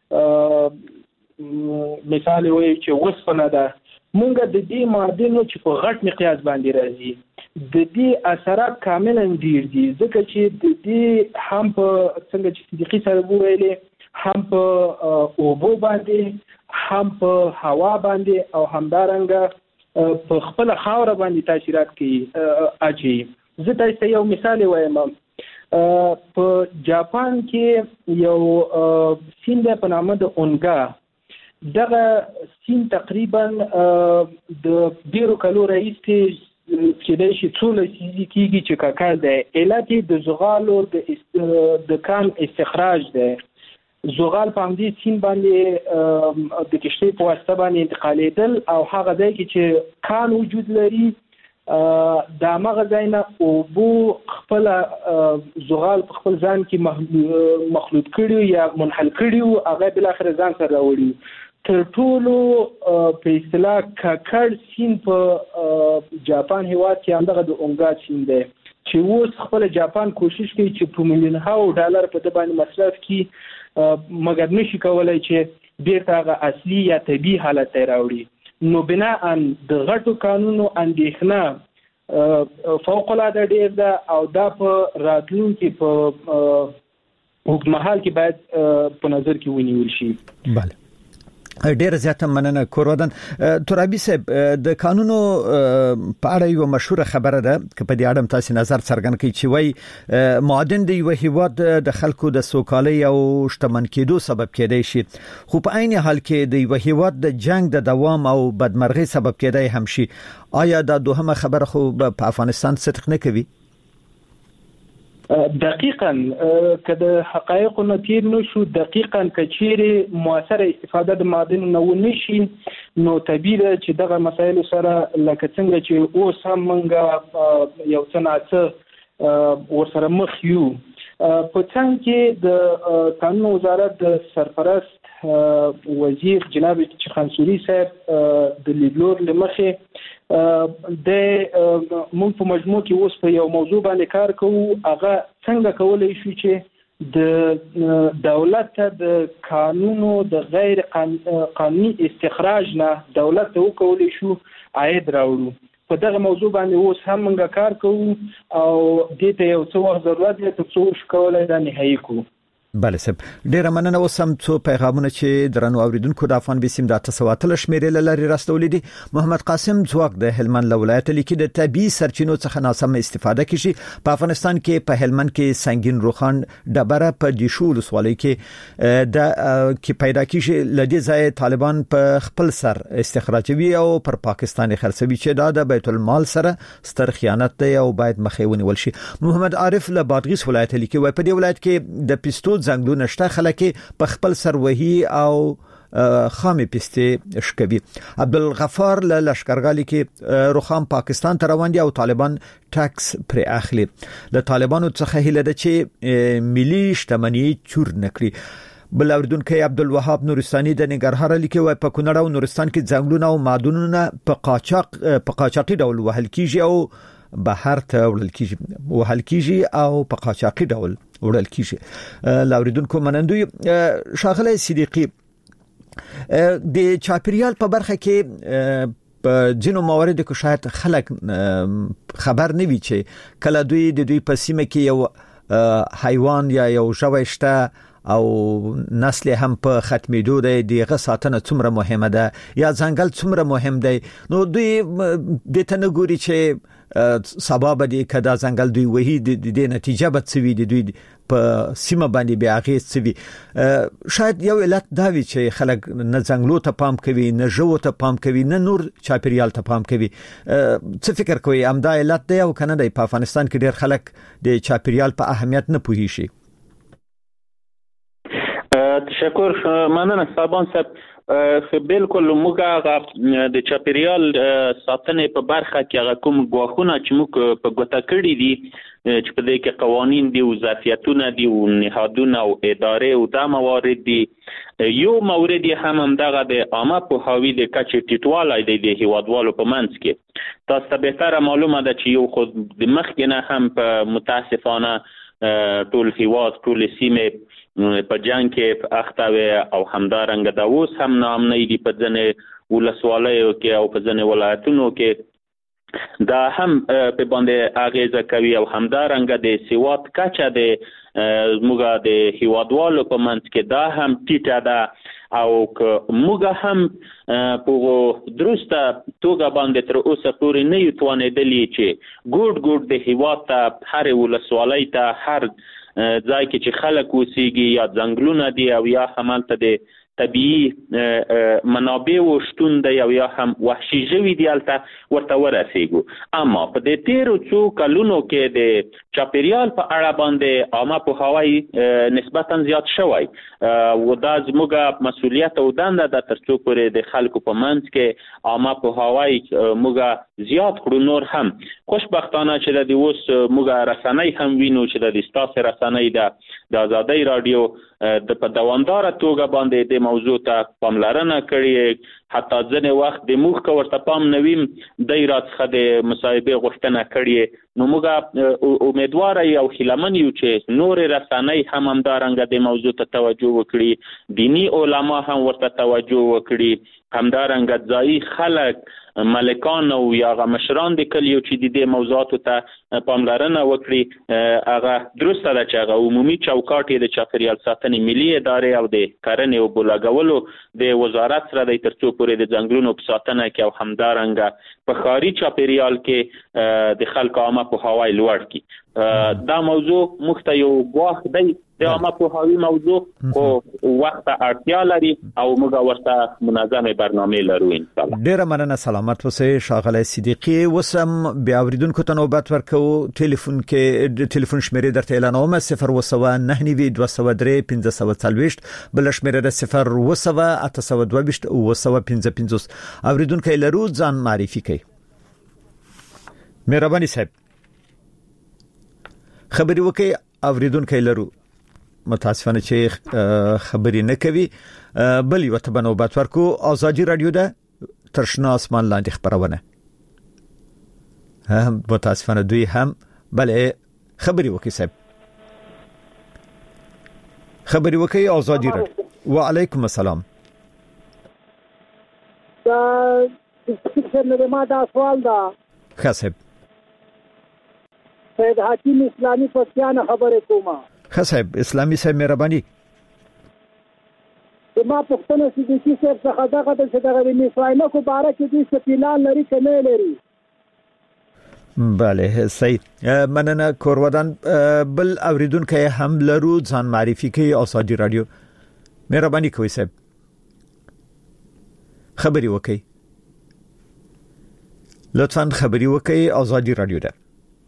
مثال وایي چې وسپنه ده مونږ د دې معدنو چې په غټ مقیاس باندې راځي د دې اثرات کاملا ډیر دي ځکه چې د دې هم په څنګه چې صدیقي سره وویلې هم په اوبو باندې هم په هوا باندې او همدارنګه په خپل خاور باندې تاثیرات کوي اچي. زه تاسو یو مثال وایم. په جاپان کې یو سیند په نامه د اونګا دغه سیند تقریبا د ډیرو کالو راهیسې چې د شي ټول سيزي کیږي چې کاکل ده علت د زغالو د د کان استخراج ده. زغال په همدې سین باندې د کشتۍ په واسطه باندې انتقالېدل او هغه ځای کې چې کان وجود لري د هغه ځای نه اوبو خپل زغال په خپل ځان کې مخلوط کړي یا منحل کړي هغه بل اخر ځان سره راوړي. تر ټولو په اصطلاح ککړ سین په جاپان هیواد کې همدغه د اونګا سین دی چې اوس خپل جاپان کوشش کوي چې په میلیون هاو ډالر په د باندې مصرف کړي مګر نشي کولای چې بیرته هغه اصلي یا طبیعي حالت ته راوړي. نو بناء د غټو قانونو اندېښنه فوق العاده ډیر ده او دا په راتلونکي په اوږدمهال کې باید په نظر کې ونیول شي. بله ډیر زیاته مننه کوردن. ترابي صاحب د قانونو په اړه یو مشهور خبره ده چې په دې اړه تاسو نظر څرګند کړئ چې وای معدن د یو هیواد د خلکو د سوکالۍ او شتمن کېدو سبب کېدای شي خو په عین حال کې د یو هیواد د جنگ د دوام او بدمرغۍ سبب کېدای هم شي. آیا دا دوهمه خبره خو په افغانستان صدق نه کوي؟ دقیقاً که د حقایقو نه تیر نشو دقیقاً که چیرې مؤثره استفاده د معدنو نه ونشي نو طبیعي ده چې دغه مسایل سره لکه څنګه چې اوس هم موږ یو څه ناڅه ورسره مخ یو. په څنګ کې د قانون وزارت د سرپرست وزیر جناب چخانسوري صاحب د لیدلور لمخې د مونږ په مجموع کې اوس په یو موضوع باندې کار کوو هغه څنګه کولای شو چې د دولت ته د قانونو د غیر قانوني استخراج نه دولت ته وکولای شو عاید راوړو. په دغه موضوع باندې اوس هم موږ کار کوو او دې ته یو څه وخت ضرورت دی ترڅو شو کولای دا نهایی کو. بله سب ډیر مننه. وسم څو پیغامونه چې درنو اوریدونکو د افغان بيسیم د تسواتل شمیرې لري راستولې دي. محمد قاسم ځواک د هلمند ولایت لیکي د طبي سرچینو څخه ناسم استفاده کیږي. په افغانستان کې په هلمند کې سنگین روخان ډبره په دیشول سوالي کې د کې پیدا کیږي. لدی ځای طالبان په خپل سر استخراجوي او پر پاکستان خرڅوي چې دا د بیت المال سره ستر خیانت دی او باید مخې ونیول شي. محمد عارف له بادغیس ولایت لیکي وای په دې ولایت کې د پستو زنګلو نشته، خلک په خپل سر وهي او خامې پسته شکوي. عبدالغفار له لشکرګالي کې روخام پاکستان ته روان دي او طالبان ټاکس پر اخلي. له طالبانو څخه هله ده چې ملي شتمنۍ چور نکړي. بل اوردونکو عبدالوهاب نورستاني د نګرهار لیکي وای په کونړ او نورستان کې ځنګلونه او معدنونه په قاچاق په قاچاقي ډول وهل کیږي او بهر ته وړل کیږي وهل کیږي او په قاچاقي ډول وړل کیږي. لاوریدونکو منندوی شاغله صدیقي د چاپریال په برخه کې په جنو موارد کې شاید خلک خبر نه وي چې کله دوی د دوی په سیمه کې یو حیوان یا یو ژوي او نسل هم په ختمېدو دی. دغه ساتنه څومره مهمه ده یا ځنګل څومره مهم دی. نو دوی د تنګوري چې سبب دی کدا ځنګل دوی وਹੀ د نتیجه به څه وي د دوی په سیمه باندې بیا غي څه وي. شاید یو علت دا وي چې خلک نه ځنګلو ته پام کوي، نه ژوو ته پام کوي، نه نور چاپیریال ته پام کوي. څه فکر کوي امدا علت دی او کنه دی په افغانستان کې ډېر خلک د چاپیریال په اهمیت نه پوهی شي؟ تشکر مننه صاحبان صاحب. بالکل موږ د چاپیریال ساتنې په برخه کې هغه کوم غواخونه چې موږ په ګوته کړی دي چې په دې کې قوانین دي او ظرفیتونه دي او نهادونه او ادارې او د موارد دي. یو مورد هم هم دغه د عامه پوهاوی د کچې ټیټوالی دی د هیوادوالو په منځ کې. تاسو ته بهتره معلومه ده چې یو خود د مخکې نه هم په متاسفانه ټول هیواد ټول سیمه په جنگ کې اخته او همدارنګه د اوس هم نامنۍ دي په ځنې ولسوالیو کې او په ځنې ولایتونو کې دا هم په باندې اغیزه کوي او همدارنګه د سواد کچه د موږ د هیوادوالو په منځ کې دا هم ټیټه ده او که موږ هم په درسته توګه باندې تر اوسه پورې نه یو توانېدلی چې ګوډ ګوډ د هیواد ته هر ولسوالۍ ته هر ځای کې چې خلک اوسېږي یا ځنګلونه دي او یا همالته د طبیعي منابع شتون دی او یا هم وحشي ژوي دي هلته ورته ورسېږو. اما په دې تیرو څو کلونو کې د چاپیریال په اړه باندې عامه پوهاوی نسبتا زیات شوی او دا زموږ مسؤلیت او دنده ده تر څو پورې د خلکو په منځ کې عامه پوهاوی موږ زیات کړو. نور هم خوشبختانه چې د اوس موږ رسنۍ هم وینو چې د ستاسو رسنۍ ده د آزادۍ رادیو د په دوامداره توګه باندې د موضوع ته پاملرنه کړې. حتی ځنې وخت د موږ که ورته پام نه ویم دی راڅخه د مصاحبې غوښتنه کړې. نو موږ امیدواره یو هیلهمن یو چې نورې رسنۍ هم همدارنګه د موضوع ته توجه وکړي، دینی علما هم ورته توجه وکړي، همدارنګه ځایي خلک ملکان او یا مشران د کلیو چې د دې موضوعاتو ته پاملرنه وکړي. هغه درسته ده چې هغه عمومي چوکاټ د چاپیریال ساتنې ملي ادارې او د کرنې او بولاګولو د وزارت سره د تر څو پورې د ځنګلونو په ساتنه کې او همدارنګه په ښاري چاپیریال کې د خلکو عامه پوهاوی لوړ کړي. دا موضوع موږ ته یو ګواښ دی د عامه پوهاوی موضوع خو وخت اړتیا لري او موږ ورته منظمه برنامه لرو ان شاء الله. ډیره مننه. سلامت اوسئ شاغله صدیقي. وسم بیا اوریدونکو ته نوبت ورکو. ټلیفون کې ټلیفون شمیرې درته اعلانوم صفر وسوه نه نوي دوه سوه درې پنځه سوه څلوېښت، بل شمیرې د صفر وسوه اته سوه دوه ویشت وسوه پنځه پنځوس. اوریدونکو لرو ځان معرفي کړئ. مهرباني صاحب خبري وکي. اوریدونکو لرو متاسفانه چې خبري نه کوي. بل یو ته بنوبت ورکو. آزادی رادیو ده ترشنا اسمان لاندې خبرونه هم متاسفانه دوی هم بلې خبري وکي. صاحب خبري وکي. آزادی رادیو. وعلیکم السلام. دا څنګه ما دا سوال دا خاصه سید حکیم اسلامی پښتانه خبره کومه. خصيب اسلامي صاحب مهرباني ما پښتنه صدیقي صاحب څخه دغه د دغه نسوانه کو باره کې دې سپیلان لري کنه لري. بله صحیح مننه کورودان. بل اوریدونکو هم لرو ځان معرفي کوي ازادي رادیو. مهرباني کوئ صاحب خبري وکي لطفا خبري وکي ازادي رادیو ده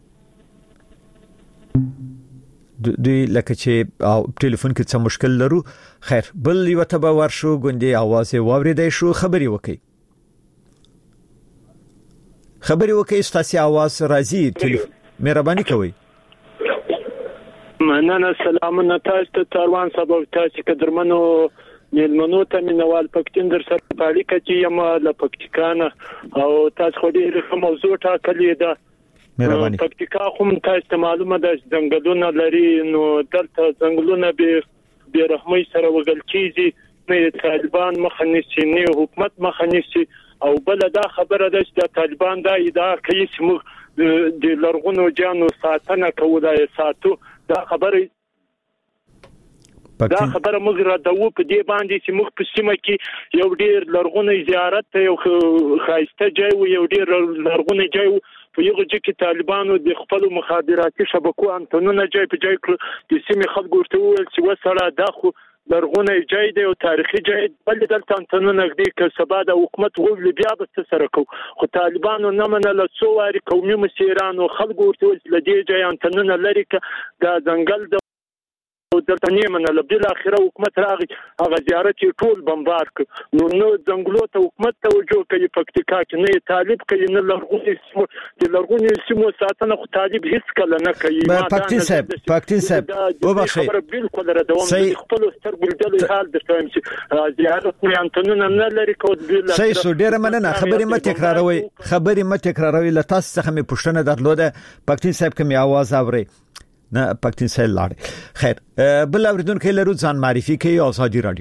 دوی لکه چې ټلیفون کې څه مشکل لرو. خیر بل یو ته به ورشو غوندي आवाज واوریدای شو. خبري وکي خبري وکي ستاسو आवाज راځي ټلیفون. مهرباني کوئ. مننه سلامونه تاسو ته تاروان سبب تاسو قدرمنو مېلمنو ته مینوال پکتین در سره پالي کچې یم له پکتیکانه او تاسو خو ډېر موضوع ټاکلې ده. مهرباني. پکتیکا هم تاسو معلومه ده ځنګلونه لري نو دلته ځنګلونه به بیرحمۍ سره وګل کیږي نه طالبان مخ نشي نه حکومت مخ نشي او بل دا خبره ده چې طالبان دا ادعا کوي چې موږ د لرغونو جانو ساتنه کولای ساتو. دا خبره دا خبره موږ را دغه په دې باندې چې موږ په سیمه کې یو ډیر لرغونی زیارت ته یو خاصه ځای او یو ډیر لرغونی ځای په یو ځای کې طالبانو د خپل مخابراتي شبکو انټنونه ځای په ځای کړ. د سیمه خلکو ورته ویل چې وسره دا خو لرغونی ځای دی او تاریخي ځای بل دلته انټنونه دې کې سبا د حکومت غوښتل بیا به سره کو خو طالبانو نه منله. څو واری قومي مسیرانو خلکو ورته ویل چې لدې ځای انټنونه لري ک دا ځنګل د دلته نیمه نه بل اخره حکومت راغی هغه زیارت ټول بمبار ک نو نو ځنګلو ته حکومت توجه کوي پکتیکا کې نه طالب کوي نه لرغونی سیمو د لرغونی سیمو ساتنه خو طالب هیڅ کله نه کوي. پکتین صاحب پکتین صاحب وبخښئ بالکل را دوام د خپل سترګو د حال د فهم چې زیارت نه انټنونه نه لري کو د صحیح سو ډیره مننه. خبرې مت تکراروي خبرې مت تکراروي لته څخه مې پښتنه درلوده. پکتین صاحب کوم आवाज اوري نه پکتین سیل لاړ. خیر بل اوریدونکو لرو ځان معرفي کوي ازادي رادیو.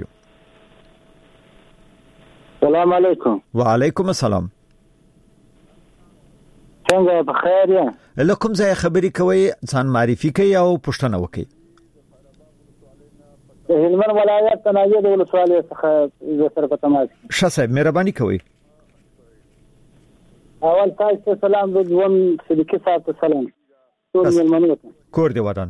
السلام علیکم. وعلیکم السلام. څنګه بخیر یې؟ لکم ځای خبري کوي ځان معرفي کوي او پښتنه وکي. هلمند ولایت تناجي د ولسوالۍ څخه زه سره په تماس. ښه صاحب مهرباني کوي. اول تاسو سلام د دوم صدیقي صاحب ته سلام. ټول مېلمنو ته کور دی ودان.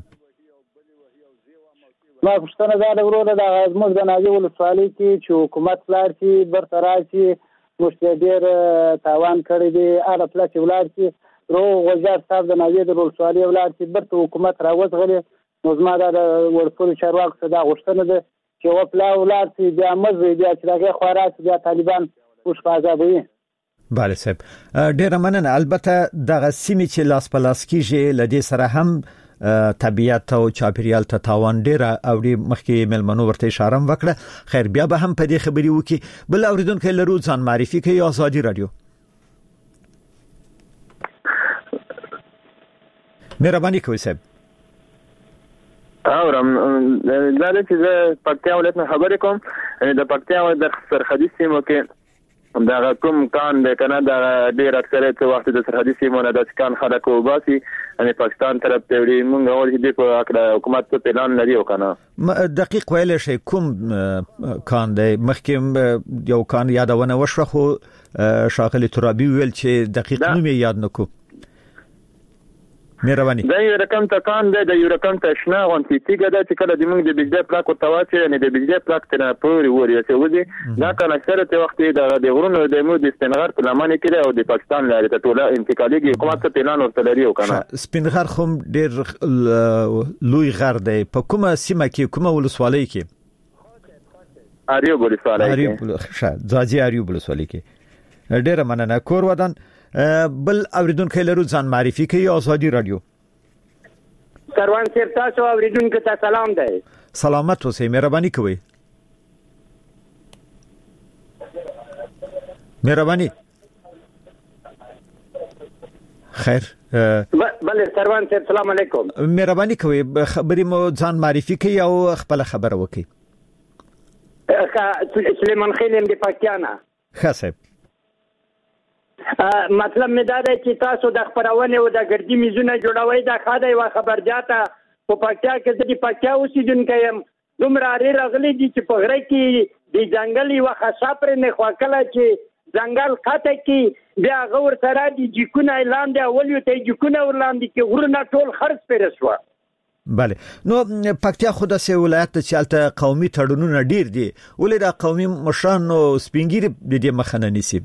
ما پښتنه دا د ورور د ازموږ د ناجي ولسوالۍ کې چې حکومت لار شي برتراشي مشتډیر تاوان کړی دی اړه پلاس ولار شي رو وزیر صاحب د ناجي د ولسوالۍ ولار شي برته حکومت راوځغلي نو زما د ورپور چارواک صدا غوښتنه ده چې وپلا ولار شي بیا مزه بیا چې دغه خورات بیا طالبان اوس فازابوي. بله صاحب ډیره مننه. البته دغه سیمې چې لاس په لاس کېږي لدې سره هم طبيعت او چاپیریال ته تاوان ډیره او مخکې ملمنو ورته اشاره وکړه. خیر بیا به هم په دې خبري وکي. بل اوریدونکو لرو ځان معرفي کوي ازادي رادیو. مهرباني کوئ صاحب. اورم دا چې زه پکتیا ولایت نه خبرې کوم. د پکتیا ولایت د سرحدي سیمو کې دا کوم کان د کناډا ډیر اکثریت وخت د سرحدي سیمو نه د کان خلک وباسي ان پاکستان طرف ته وړي. موږ اول دې په اکړه حکومت ته اعلان لري او کنه دقیق ویل شي کوم کان دی مخکې یو کان یادونه وشو خو شاغلی ترابي ویل چې دقیق نوم یاد نکو. مهرباني. دا یو رقم ته کان دی د یو رقم ته شنه غونتی تیګه ده چې کله د موږ د بجلی پلاک او تواچې نه د بجلی پلاک ته پوري وری چې ودی دا کله سره ته وخت د غرونو د مو د استنغار په لمانه کې او د پاکستان لاري ته ټوله انتقالي حکومت ته اعلان ورته لري او کنه سپینغار خو ډیر لوی غر دی په کومه سیمه کې کومه ولسوالۍ کې؟ اریو ولسوالۍ اریو ښه ځاځي اریو ولسوالۍ کې. ډیر مننه. کور ودان بل اوریدونکو لرو ځان معرفي کوي ازادي رادیو. کاروان صاحب تاسو اوریدونکو ته سلام دی. سلامت اوسئ مهرباني کوئ. مهرباني. خیر بله کاروان صاحب سلام علیکم. مهرباني کوئ خبرې مو ځان معرفي کوي او خپل خبره وکړي. سلیمان خیل ام دی پاکستان. ښه صاحب. مطلب مې دا دی چې تاسو د خبرونه او د ګردی میزونه جوړوي دا خاله یو خبرجاته په پکتیا کې د پکتیا اوسیدونکو يم دومره اړ راغلي دي چې په غره کې د ځنګل یو خاصه پر نه خواکله چې ځنګل خاطه کې بیا غور سره دي جکونه لاندې اول یو ته جکونه ورلاندې کې ورنه ټول خرڅ پرسوا. بله نو پکتیا خو د سه ولایت چې الته قومي تړونونه ډیر دي ولې دا قومي مشران نو سپینګری د دې مخنه نیسي.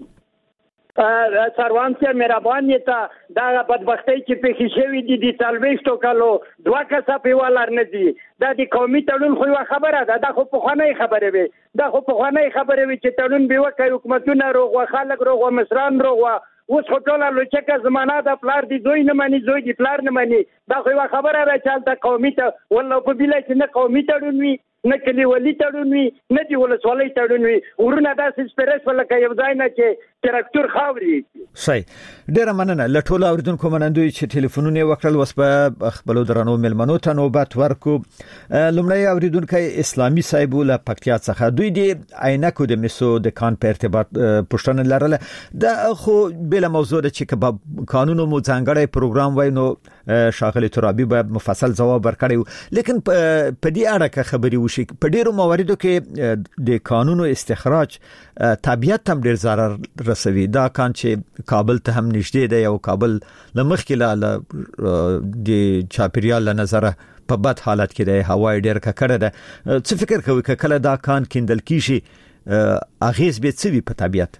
سروان سره مهربان یې ته دا بدبختی چې په خښوي دي د سالويستو کالو دوا کسه په ولر نه دي دا د قومي تړون خو خبره ده دا خو په خوانه خبره وي دا خو په خوانه خبره وي چې تړون به وکړي حکومتونه روغ او خلک روغ او مصران روغ اوس خو ټول لوچکه زمانہ د پلار دی دوی نه مانی دوی دی پلار نه مانی دا خو خبره را چالت قومي ته والله په بل چې نه قومي تړون وي نه کلی ولی تړون وي نه دی ولسوالۍ تړون وي ورونه داسې سپریس ولکه یو ځای نه چې تراکتور خاوري. صحیح ډیره مننه لټول اوریدونکو منندوی چې ټلیفونونه وکړل وس په خپل درنو ملمنو ته نوبت ورکو. لمړی اوریدونکو اسلامي صاحب له پکتیا څخه دوی دی عینکو د مسو د کان په ارتباط پښتنه لرله دا خو بل موضوع ده چې په قانونو مو ځانګړی پروګرام وای نو شاغلی ترابي به مفصل جواب ورکړي لیکن په دې اړه کې خبري وشي په ډیرو مواردو کې د قانونو استخراج طبيعت هم ډیر zarar رسوي دا کان چې کابل ته هم نږدې دی او کابل لمخکې له د چاپیریال نظر په بد حالت کې دی هوا ډیر ککړه ده څه فکر کوي ک کله دا کان کیندل کیشي اغیز به څه وي په طبيعت.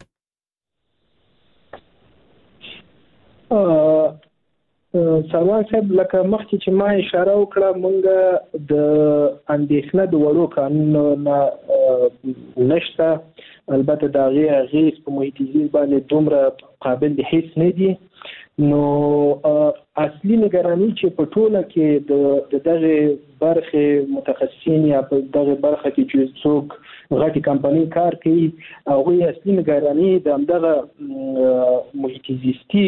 سروان صاحب لکه مخکې چې ما اشاره وکړه مونږ د اندېښنه د وړو قانون نه نشته البته د هغې اغېز په محیط زیست باندې دومره قابل د هیڅ نه دي نو اصلي نگرانی چې په ټوله کې د دغه برخې متخصصین یا په دغه برخه کې چې څوک غټي کمپنۍ کار کوي هغه اصلي نگرانی د دغه محیط زیستی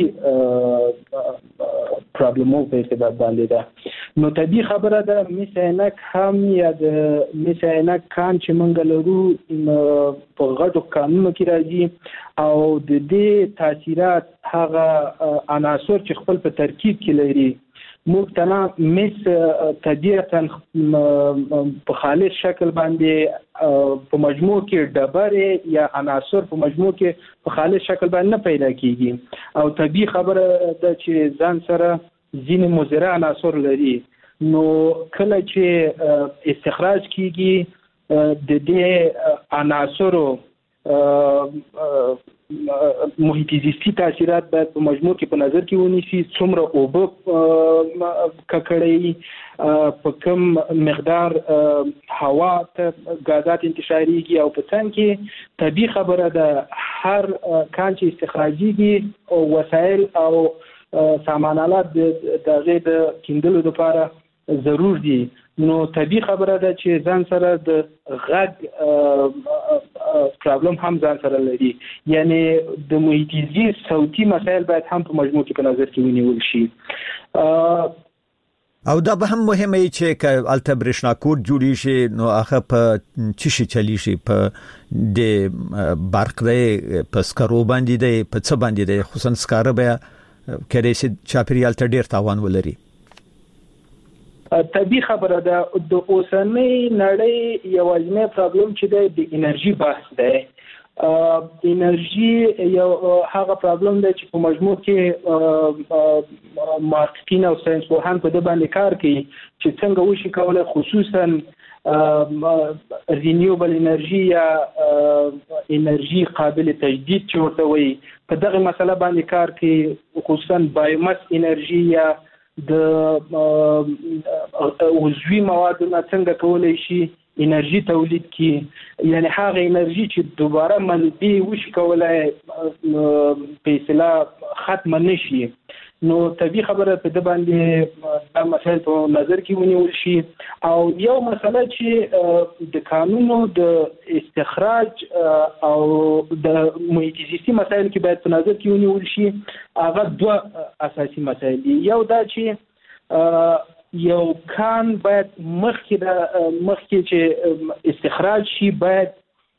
پرابلمو په ارتباط باندې ده نو طبيعي خبره ده میسینک هم یا د میسینک کان چې مونږ لرو په غټو قانونو کې راځي او د دې تاثیرات هغه عناصر چې خپل په ترکیب کې لري مبتنا مس طبيعتا په خالص شکل باندې په مجموع کې ډبره یا عناصر په مجموع کې په خالص شکل باندې نه پیدا کیږي او طبيعي خبره ده چې ځان سره ځینې مضر عناصر لري نو کله چې استخراج کیږي د دې عناصرو محیط زیستی تاثیرات باید په مجموع کې په نظر کې ونیسي څومره اوبه ککړې په کم مقدار هوا ته غازات انتشاریږي او په څنګه کې طبيعي خبره ده هر کان چې استخراجيږي او وسایل او سامانالات د غیر د کیندلو لپاره ضرور دي نو طبيعي خبره ده چې ځان سره د غږ پرابلم هم ځان سره لري یعنی د محیط زیست صوتي مسایل باید هم په مجموع کې په نظر کې ونیول شي او دا به هم مهمه چې ک الته برښنا کوډ جوړی شي نو هغه په چی شي چلی شي په د برق دی په سکرو باندې دی په څه باندې دی خصوصا سکاره به کړي چې چاپیریال ته ډیر تاوان ولري. طبيعي خبره ده د اوسنۍ نړۍ یوازینی پرابلم چې دی د انرژي بحث دی انرژي یو هغه پرابلم دی چې په مجموع کې مارکتینګ او ساينس پوهان په دې باندې کار کوي چې څنګه وشي کولای خصوصا رینیوبل انرژي یا انرژي قابل تجدید چې ورته وایي په دغه مسله باندې کار کوي خصوصا بایوماس انرژي یا د عضوي موادونو څنګه کولای شي انرژي تولید کی یعنی هغه انرژي چې دوباره منبع وشي کولای په اصطلاح ختم نشي نو طبيعي خبره په د باندې دا مسائل په نظر کې ونیول شي او یو مسله چې د قانونو د استخراج او د محیط زیستی مسایل کې باید په نظر کې ونیول شي هغه دوه اساسي مسایل دي یو دا چې یو کان باید مخکې د مخکې چې استخراج شي باید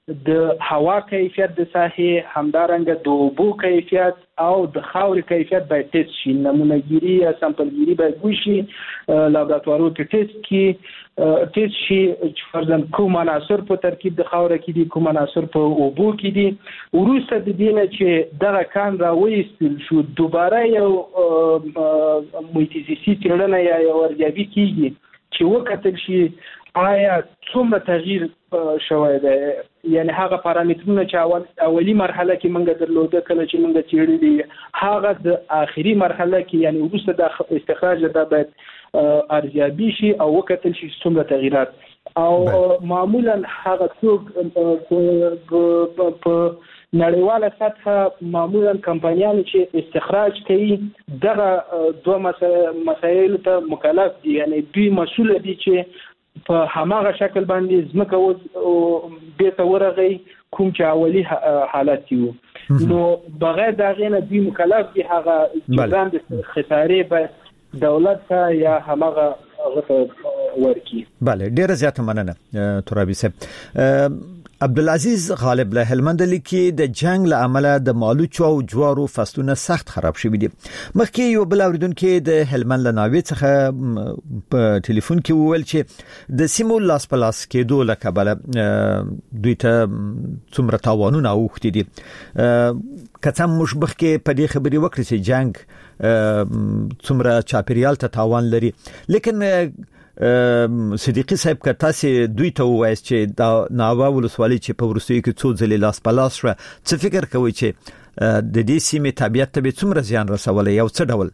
د هوا کیفیت د ساحې همدارنګه د اوبو کیفیت او د خاورې کیفیت باید ټیسټ شي. نمونهګیری یا سامپلګیری باید وشي، لابراتوارونو کې ټیسټ کی ټیسټ شي چې فرضاً کوم عناصر په ترکیب د خاوره کې دي، کوم عناصر په اوبو کې دي. وروسته د دې نه چې دغه کان راوایستل شو، دوباره یو محیطزیستي څېړنه یا یو ارزیابي کیږي چې وکتل شي آیا څومره تغییر شوی دی. یعنی هغه پارامترونه چې اول اولی مرحله کې موږ درلوده کله چې موږ څېړلي، هغه د آخري مرحله کې یعنی وروسته د استخراج دا باید ارزیابي شي او وکتل شي څومره تغییرات. او معمولا هغه څوک په نړیواله سطح معمولا کمپنیان چې استخراج کوي دغه دوه مسایل ته مکلف دي، یعنی دوی مسؤل دي چې په هماغه شکل باندې ځمکه بیرته ورغی کوم چې اولی حالت یو. نو بغیر د هغې نه دوی مکلف دي هغه جبران د خسارې به دولت ته یا هماغه هغه ته ورکړي. بله، ډېره زیاته مننه ترابي صاحب. عبدالعزیز غالب له هلمند لیکي د جنگ له امله د مالوچو او جوارو فصلونه سخت خراب شوي دي. مخکې یو بل اوریدونکو د هلمند له ناوې څخه په ټلیفون کې وویل چې د سیمو لاس په لاس کېدو له کبله دوی ته څومره تاوانونه اوښتي دي. که څه موږ مخکې په دې خبرې وکړو چې جنگ څومره چاپیریال ته تاوان لري، لیکن صدیقی صاحب که تاسو دوی ته وایي چې دا ناوا ولسوالي چې په ورسوي کې څو ځلې لاس په لاس شو، څه فکر کوي چې د دې سیمې طبيعت ته به څومره زیان رسولي او څه ډول؟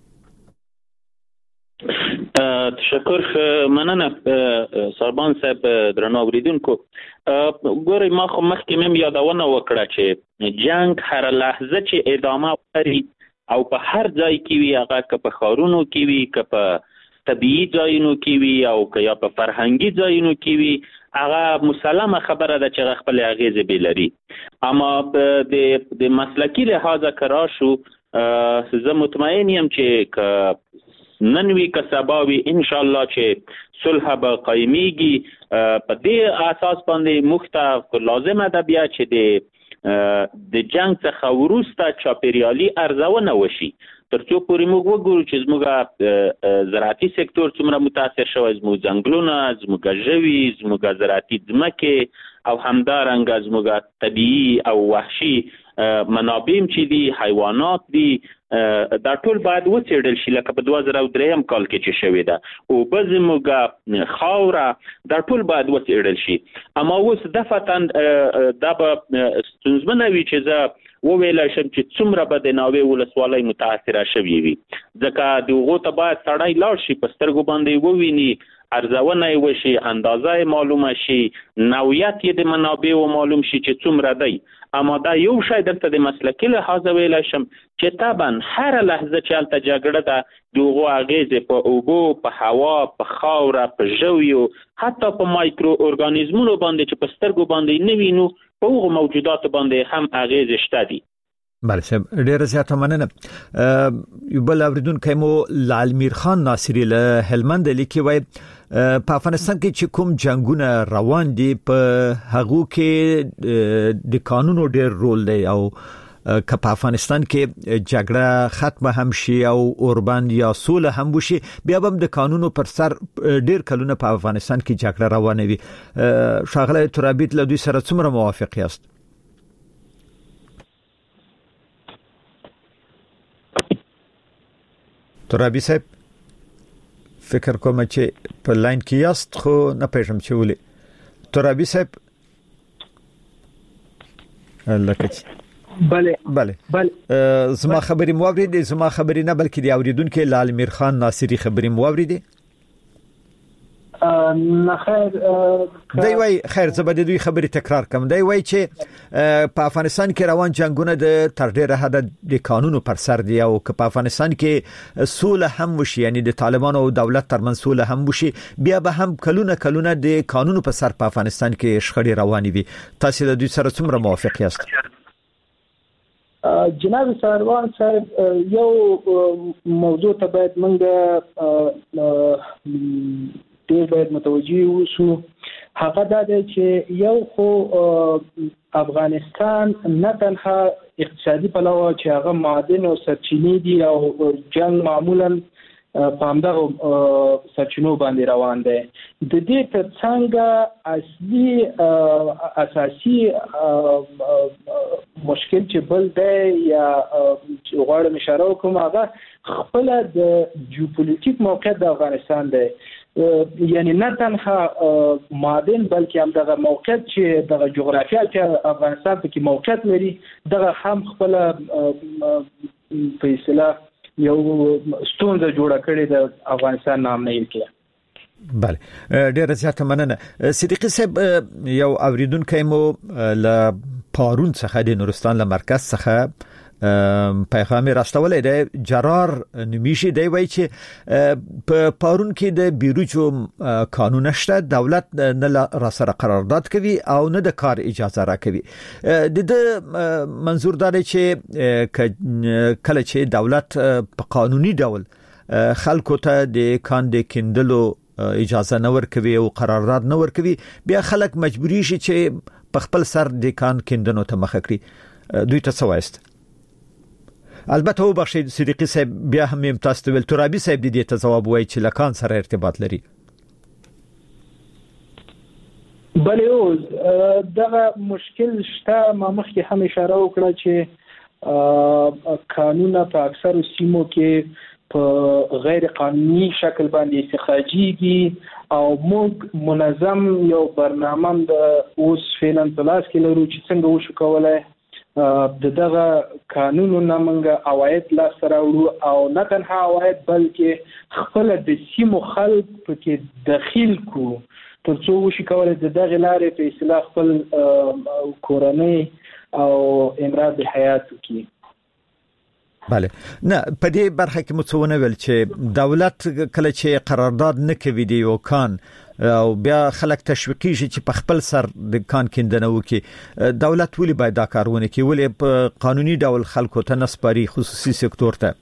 تشکر مننه سربان صاحب درنو اوریدونکو. ګورئ ما خو مخکې مم یادونه وکړه چې جنگ هر لحظه چې ادامه لري او په هر ځای کې وي، هغه که په ښارونو کې وي که په طبيعي ځایونو کې وي او که یا په فرهنګي ځایونو کې وي، هغه مسلمه خبره ده چې هغه خپل اغیزې به لري. اما د د مسلکی لحاظه کرا شو زه مطمئن یم چې که نن وی که سبا وی ان شاء الله چې صلح به قایمیږي. په دې اساس باندې مخته لازمه ده بیا چې د د جنگ څخه وروسته چاپیریالي ارزونه وشي، ترڅو پورې موږ وګورو چې زموږ زراعتي سکتور څومره متاثر شوی، زموږ ځنګلونه، زموږ ژوي، زموږ زراعتي ځمکې او همدارنګه زموږ طبیعي او وحشي منابع چې دي، حیوانات دي، دا ټول باید وڅېړل شي. لکه په دوه زره او درېیم کال کې چې شوې ده اوبه زموږ خاوره، دا ټول باید وڅېړل شي. اما اوس دفعتا دا به ستونزمنه وي چې زه وویلی شم چې څومره به د ناوې ولسوالۍ متاثره شوې وي، ځکه د هغو ته باید سړی لاړ شي، په سترګو باندې وویني، ارزونه یې وشي، اندازه یې معلومه شي، نوعیت یې د منابعو معلوم شي چې څومره دی. اما دا یو شی درته د مسلکي لحاظه ویلی شم چې طبعا هره لحظه چې هلته جګړه ده د هغو اغیزې په اوبو، په هوا، په خاوره، په ژویو، حتی په مایکرو ارګانیزمونو باندې چې په سترګو باندې نه وینو، په هغو موجوداتو باندې هم اغیزې شته دي. بله صاحب، ډېره زیاته مننه. یو بل اوریدونکی مو لالمیر خان ناصري له هلمند لیکي وایي په افغانستان کې چې کوم جنگونه روان دي په هغو کې د قانونو ډېر رول دی، او که په افغانستان کې جګړه ختمه هم شي او اوربند یا سوله هم وشي، بیا به د قانونو پر سر ډېر کلونه په افغانستان کې جګړه روانه وي. ښاغلی ترابي له دوی سره څومره موافق یاست؟ ترابي صاحب فکر کوم چې په لاین کې یاست، خو نه پېژم چې ولې. ترابي صاحب لکه بله بله بله زما خبرې مو اوریدې؟ زما خبرې نه بلکې د اوریدونکو لالمیر خان ناصري خبرې مو اوریدې؟ نه خیر دی وای خیر زبر دوی خبرې تکرار کوم. دی وای چې په افغانستان کې روان جنگونه د تر ډیره حد د قانونو پر سر دی، او که په افغانستان کې سوله هم وشي، یعنی د طالبانو او دولت ترمنځ سوله هم وشي، بیا به هم کلونه کلونه د قانونو په سر په افغانستان کې شخړې روانې وي. تاسو د دوی سره څومره موافق یاست؟ جناب سروان صاحب، یو موضوع ته باید موږ ډېر باید متوجي اوسو. هغه دا دی چې یو خو افغانستان نه تنها اقتصادي پلوه چې هغه معادن او سرچینې دي او جنگ معمولا په همدغه سرچینو باندې روان دی. د دې ترڅنګ اصلي اساسي مشکل چې بل دی یا غواړم اشاره وکړم هغه خپل د جیوپولیټیک موقعیت د افغانستان دی. یعنی نه تنها معادن بلکې هم دغه موقعیت چې دغه جغرافیا چې افغانستان پکې موقعیت لري دغه هم خپل په اصطلاح یو ستونزه جوړه کړې د افغانستان نام نه یې. بله ډیره زیاته مننه. صدیقي صاحب یو اوریدونکو مو ل پارون څخه د نورستان له مرکز څخه پیغام راستولې دی. جرار نمیشي دی وای چې په پارون کې د بیروچو قانون نشته، دولت نه را سره قرارداد کوي او نه د کار اجازه را کوي. د منظور دا دی چې کله چې دولت په قانوني ډول خلکو ته د کاند کیندلو اجازه نه ورکوي او قرارداد نه ورکوي، بیا خلک مجبوری شي چې په خپل سر د کاند کیندنو ته مخه کړي. دوی ته څه وایست؟ البته او بخشید صدیقي صاحب بیا هم امتاز ته ول ترابي صاحب دې ته جواب وایي چې لکان سره ارتباط لري. بله اوس دغه مشکل شته. ما مخکې هم اشاره وکړه چې قانون په اکثر سیمو کې په غیر قانوني شکل باندې استخراجيږي او موږ منظم یو برنامه د اوس فعلا په لاس کې لرو چې څنګه وشو کولای د دغه قانونونو موږ عواید لا سره وړو او نه تنها عواید بلکې خپل د سیمو خلک پکې داخل کو ترڅو وشي کولای د دغه لارې په اصلاح خپل کورنۍ او امراض حیات کی. بله نه په دې برخه کې متونه ویل چې دولت کله چې قرارداد نه کوي دی او کان او بیا خلک تشویقي شي چې په خپل سر د کان کیندنه وکي، دولت ولې باید دا کارونه کوي؟ ولې په قانوني ډول خلکو ته نسپاري خصوصي سکتور ته؟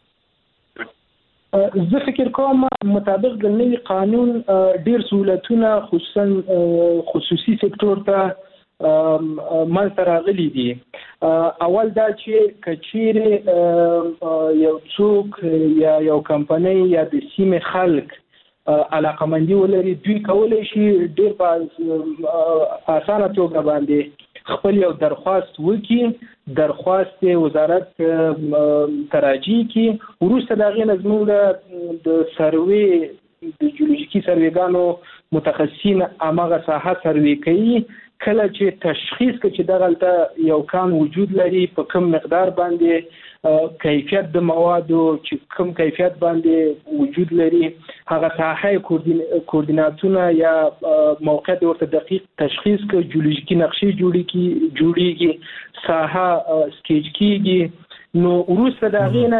زه فکر کوم مطابق د نوي قانون ډیر سہولتونه خصوصا خصوصي سکتور ته منځ راغلي دي. اول دا چې کچېره یو څوک یا یو کمپنۍ یا د سیمې خلک علاقمندي ولري، دوی کولای شي ډیر په اسانه توګه باندې خپل یو درخواست وکړي، درخواست وزارت تراجی کی وروسته د غي نظمو د سروي د جیولوژیکي سرویګانو متخصصین امغه ساحه سروي کوي. کله چې تشخیص کې چې دغلته یو کان وجود لري په کم مقدار باندې کیفیت د موادو چې کم کیفیت باندې وجود لري هغه ساحه کوردیناتونه یا موقعیت ورته دقیق تشخیص کې جیولوژیکي نقشې جوړیږي جوړیږي ساحه سکیچ کیږي. نو وروسته دا غینه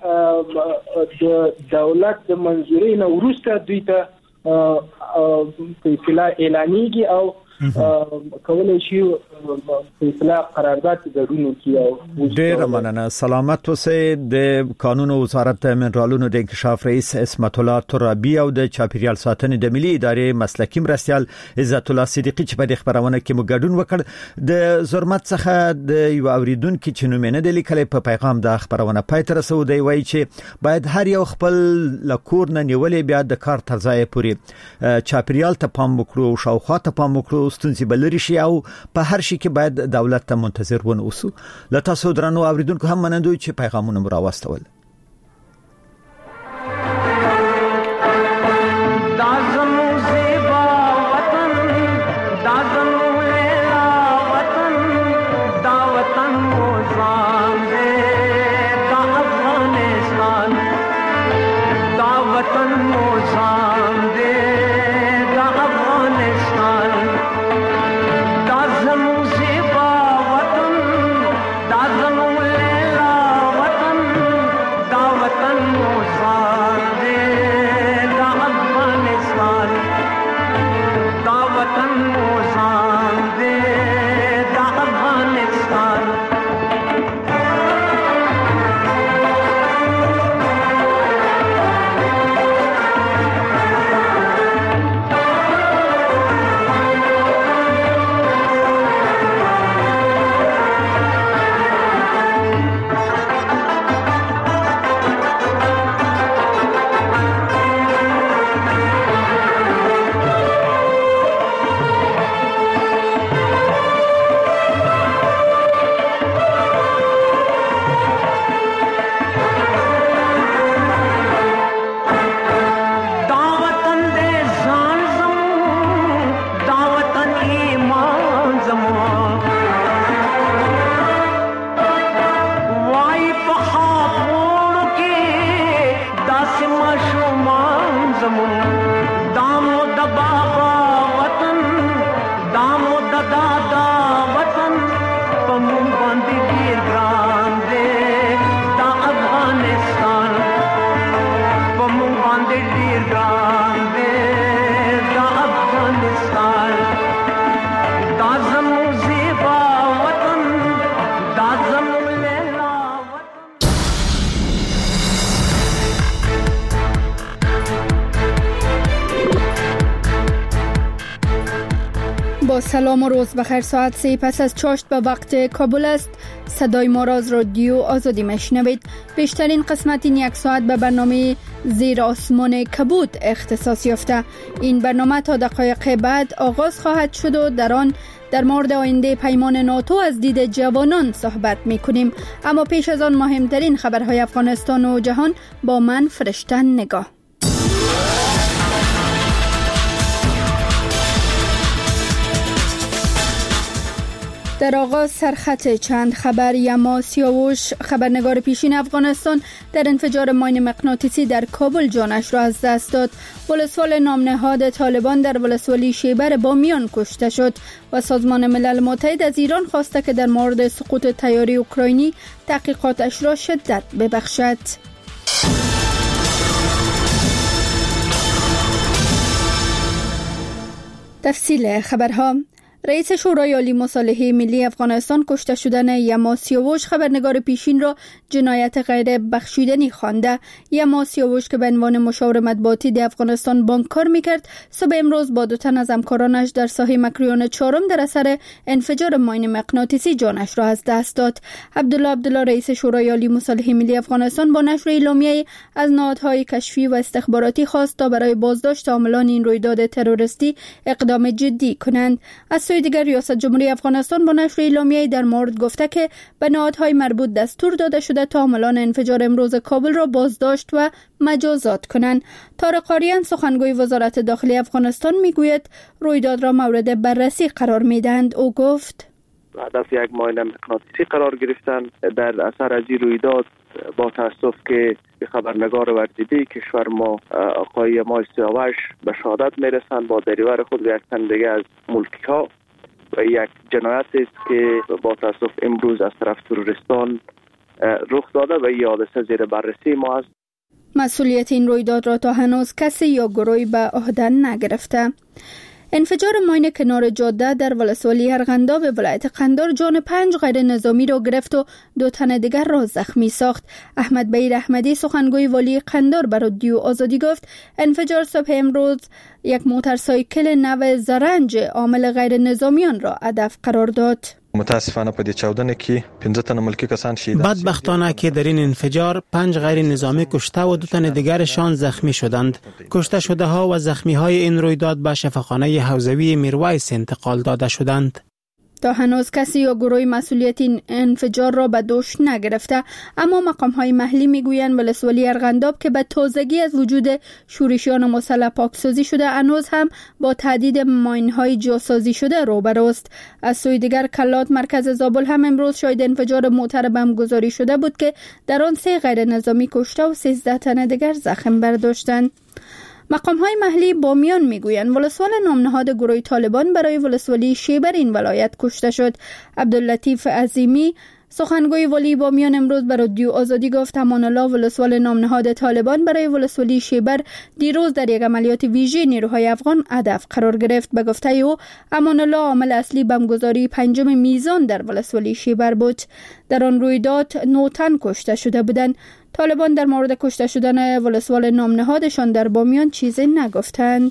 د دولت د منځوري نه وروسته دوی ته په اصطلاح اعلانېږي او کولای شي په اصطلاح قرارداد ضروري کیږي. ډیر مننه. سلامت اوسئ. د قانون وزارت منرالونو د انکشاف رئیس اسمت الله ترابی او د چاپیریال ساتنې د ملي ادارې مسلکی مرستيال عزت الله صدیقی چې په خبرونه کې مګډون وکړ د زرمت څخه د یو اوریدونکو چې نومینه د لیکل په پیغام د خبرونه پای تر رسو دی وایي چې باید هر یو خپل لکور نه نیولې بیا د کار ترځای پوري چاپیریال ته پام وکړو او شاوخوا ته پام وکړو ستونزې بلري شي او په هر شي کې باید دولت ته منتظر ونه اوسو. لته سو درنو اوریدونکو هم منندوی چې پیغامونه مو راوستول. با سلام و روز بخیر. ساعت سه پس از چاشت به وقت کابل است. صدای ما را از رادیو آزادی میشنوید. بیشترین قسمت این یک ساعت به برنامه زیر آسمان کبود اختصاص یافته. این برنامه تا دقایق بعد آغاز خواهد شد و در آن در مورد آینده پیمان ناتو از دید جوانان صحبت می کنیم. اما پیش از آن مهمترین خبرهای افغانستان و جهان با من فرشته نگاه. در آغاز سرخط چند خبر. یما سیاوش خبرنگار پیشین افغانستان در انفجار ماین مغناطیسی در کابل جانش را از دست داد. ولسوال نامنهاد طالبان در ولسوالی شیبر بامیان کشته شد و سازمان ملل متحد از ایران خواسته که در مورد سقوط طیاره اوکراینی تحقیقاتش را شدت ببخشد. تفصیل خبرها. رئیس شورای عالی مصالحه ملی افغانستان کشته شدن یما سیاوش خبرنگار پیشین را جنایت غیر بخشودنی خوانده. یما سیاوش که به عنوان مشاور مطبوعاتی در افغانستان بانک کار میکرد، صبح امروز با دو تن از همکارانش در ساحل مکریون چهارم در اثر انفجار ماین مغناطیسی جانش را از دست داد. عبدالله عبدالله رئیس شورای عالی مصالحه ملی افغانستان با نشر اعلامیه از نهادهای کشفی و استخباراتی خواست تا برای بازداشت عاملان این رویداد تروریستی اقدام جدی کنند. از سوی دیگر ریاست جمهوری افغانستان با نشر اعلامیه در مورد گفته که به نهادهای مربوط دستور داده شده تا عاملان انفجار امروز کابل را بازداشت و مجازات کنند. طارق آریان سخنگوی وزارت داخلی افغانستان میگوید رویداد را مورد بررسی قرار میدهند. او گفت هدف یک ماین مغناطیسی قرار گرفتن. در اثر از این رویداد با تاسف که خبرنگار وردیدی کشور ما آقای یما سیاوش به شهادت میرسند با دریور خود و یک تن دیگه از ملکی ها و یک جنایت است که با تاسف امروز از طرف تروریستان رخ داده و این حادثه زیر بررسی ما است. مسئولیت این رویداد را تا هنوز کسی یا گروهی به عهده نگرفته. انفجار ماین کنار جاده در ولسوالی ارغنداب ولایت قندار جان پنج غیر نظامی را گرفت و دو تن دیگر را زخمی ساخت. احمد بیر احمدی سخنگوی والی قندار بر رادیو آزادی گفت انفجار صبح امروز یک موتورسایکل نو زرنج عامل غیر نظامیان را هدف قرار داد. متاسفانه په دې چاودنه کې پنځه تنه ملکی کسان شهید. بدبختانه که در این انفجار پنج غیر نظامی کشته و دو تن دیگرشان زخمی شدند. کشته شده ها و زخمی های این رویداد به شفاخانه حوزوی میرویس انتقال داده شدند. تا هنوز کسی یا گروهی مسئولیت این انفجار را به دوش نگرفته، اما مقام‌های محلی میگویند ولسوالی ارغنداب که به تازگی از وجود شورشیان مسلح پاکسازی شده هنوز هم با تهدید ماین‌های جاسازی شده روبروست. از سوی دیگر کلات مرکز زابل هم امروز شاهد انفجار موتر بم گذاری شده بود که در آن سه غیر نظامی کشته و سیزده تن دیگر زخم برداشتند. مقام‌های محلی بامیان میگویند ولسوال نامنهاد گروه طالبان برای ولسوالی شیبر این ولایت کشته شد. عبداللطیف عظیمی سخنگوی والی بامیان امروز بر رادیو آزادی گفت امان الله ولسوال نامنهاد طالبان برای ولسوالی شیبر دیروز در یک عملیات ویژه نیروهای افغان هدف قرار گرفت. به گفته او امان الله عامل اصلی بمبگذاری پنجم میزان در ولسوالی شیبر بود. در آن رویداد نه تن کشته شده بودند. طالبان در مورد کشته شدن ولسوال نامنهادشان در بامیان چیزی نگفتند.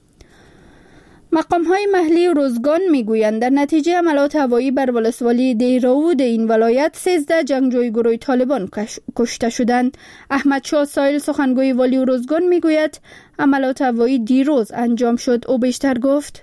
مقام‌های محلی روزگان میگویند در نتیجه حملات هوایی بر ولسوالی دیراود این ولایت سیزده جنگجوی گروه طالبان کشته شدند. احمد شاه سایل سخنگوی والی روزگان میگوید حملات هوایی دیروز انجام شد. او بیشتر گفت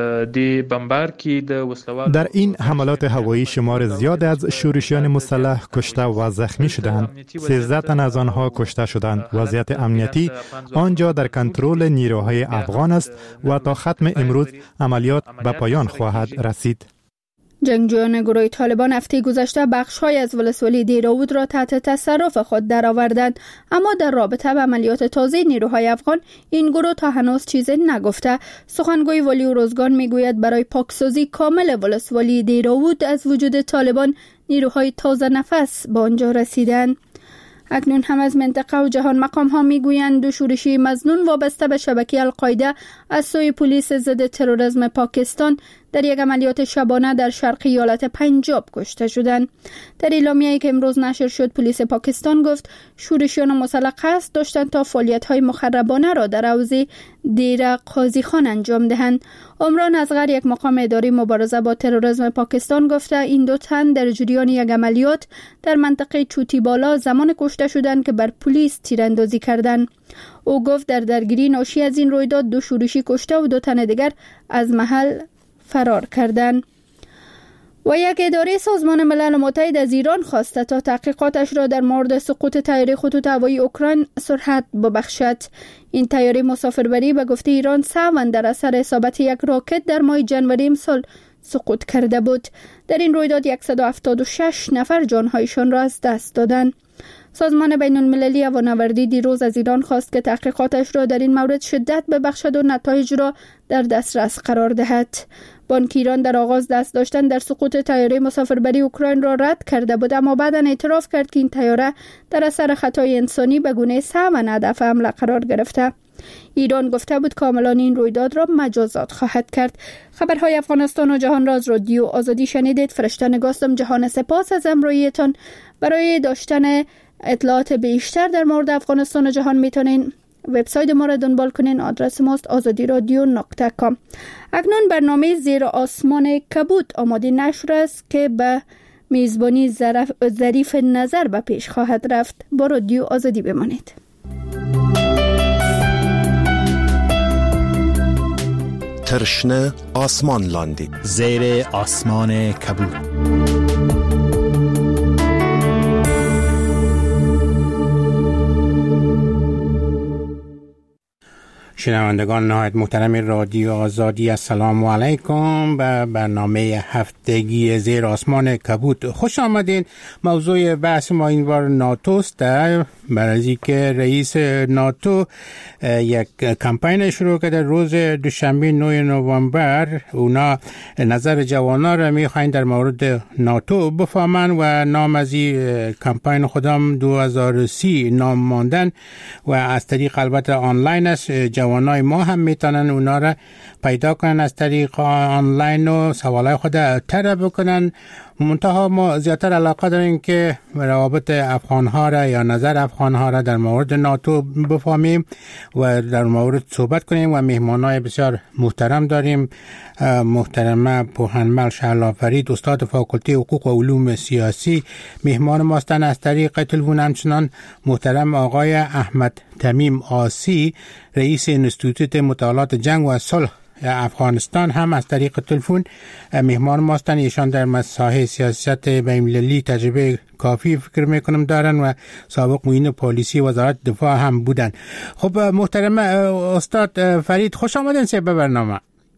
در این حملات هوایی شمار زیاد از شورشیان مسلح کشته و زخمی شدند. سیزده تن از آنها کشته شدند. وضعیت امنیتی آنجا در کنترل نیروهای افغان است و تا ختم امروز عملیات به پایان خواهد رسید. جنگجویان گروه طالبان هفته گذشته بخش‌های از ولسوالی دیراود را تحت تصرف خود درآوردند، اما در رابطه به عملیات تازه نیروهای افغان این گروه تا هنوز چیزی نگفته. سخنگوی والی روزگان میگوید برای پاکسازی کامل ولسوالی دیراود از وجود طالبان نیروهای تازه نفس به آنجا رسیدند. اکنون هم از منطقه و جهان مقام ها میگویند دو شورشی مظنون وابسته به شبکه القاعده از سوی پلیس ضد تروریسم پاکستان در یک عملیات شبانه در شرقی ایالت پنجاب کشته شدند. در اعلامیه‌ای که امروز نشر شد، پلیس پاکستان گفت شورشیان مسلح قصد داشتند تا فعالیت‌های مخربانه را در حوزه دیر قاضی خان انجام دهند. عمران اصغر، یک مقام اداری مبارزه با تروریسم پاکستان، گفته این دو تن در جریان یک عملیات در منطقه چوتی بالا زمان کشته شدند که بر پلیس تیراندازی کردند. او گفت در درگیری ناشی از این رویداد دو شورشی کشته و دو تن دیگر از محل فرار کردند. و یک اداره سازمان ملل متحد از ایران خواسته تا تحقیقاتش را در مورد سقوط طیاره خطوط هوایی اوکراین سرعت ببخشد. این طیاره مسافربری به گفته ایران سهواً در اثر اصابت یک راکت در ماه ژانویه امسال سقوط کرده بود. در این رویداد صد و هفتاد و شش نفر جانهایشان را از دست دادند. سازمان بین المللی هوانوردی دیروز از ایران خواست که تحقیقاتش را در این مورد شدت ببخشد و نتایج را در دسترس قرار دهد. بانک ایران در آغاز دست داشتن در سقوط طیاره مسافربری اوکراین را رد کرده بود، اما بعداً اعتراف کرد که این طیاره در اثر خطای انسانی به گونه سهواً هدف حمله قرار گرفته. ایران گفته بود کاملا این رویداد را مجازات خواهد کرد. خبرهای افغانستان و جهان را از رادیو آزادی شنیدید. فرشته نگاستم. جهان سپاس از همراهیتان. برای داشتن اطلاعات بیشتر در مورد افغانستان و جهان میتونین وبسایت ما را دنبال کنین. آدرس ماست آزادی رادیو نقطه کام. اکنون برنامه زیر آسمان کبود آماده نشر است که به میزبانی ظریف نظر به پیش خواهد رفت. با رادیو آزادی بمانید. ترشنه آسمان لاندی زیر آسمان کبود. شنوندگان نهایت محترم رادیو آزادی، السلام علیکم به برنامه هفتگی زیر آسمان کبود خوش آمدین. موضوع بحث ما این بار ناتوست، برای که رئیس ناتو یک کمپین شروع کرده روز دوشنبه نه نوامبر. اونا نظر جوانا را میخواین در مورد ناتو بفهمن و نام از این کمپین خودم دو هزار و سی نام ماندن و از طریق البته آنلاین است. جوانای ما هم میتونن اونا را پیدا کنن از طریق آنلاین و سوالای خود طرح بکنن. منتها ما زیادتر علاقه داریم که روابط افغانها را یا نظر افغانها را در مورد ناتو بفهمیم و در مورد صحبت کنیم و مهمانای بسیار محترم داریم. محترمه پوهنمل شهلا فرید، استاد فاکولته حقوق و علوم سیاسی، مهمان ما هستند از طریق تلفن. همچنان محترم آقای احمد تمیم آسی، رئیس انستیتوت مطالعات جنگ و صلح افغانستان، هم از طریق تلفن مهمان ما هستند. ایشان در مسائل سیاست بین‌المللی تجربه کافی فکر میکنم دارن و سابق معین پالیسی وزارت دفاع هم بودن. خب محترم استاد فرید، خوش آمدین سه به برنامه.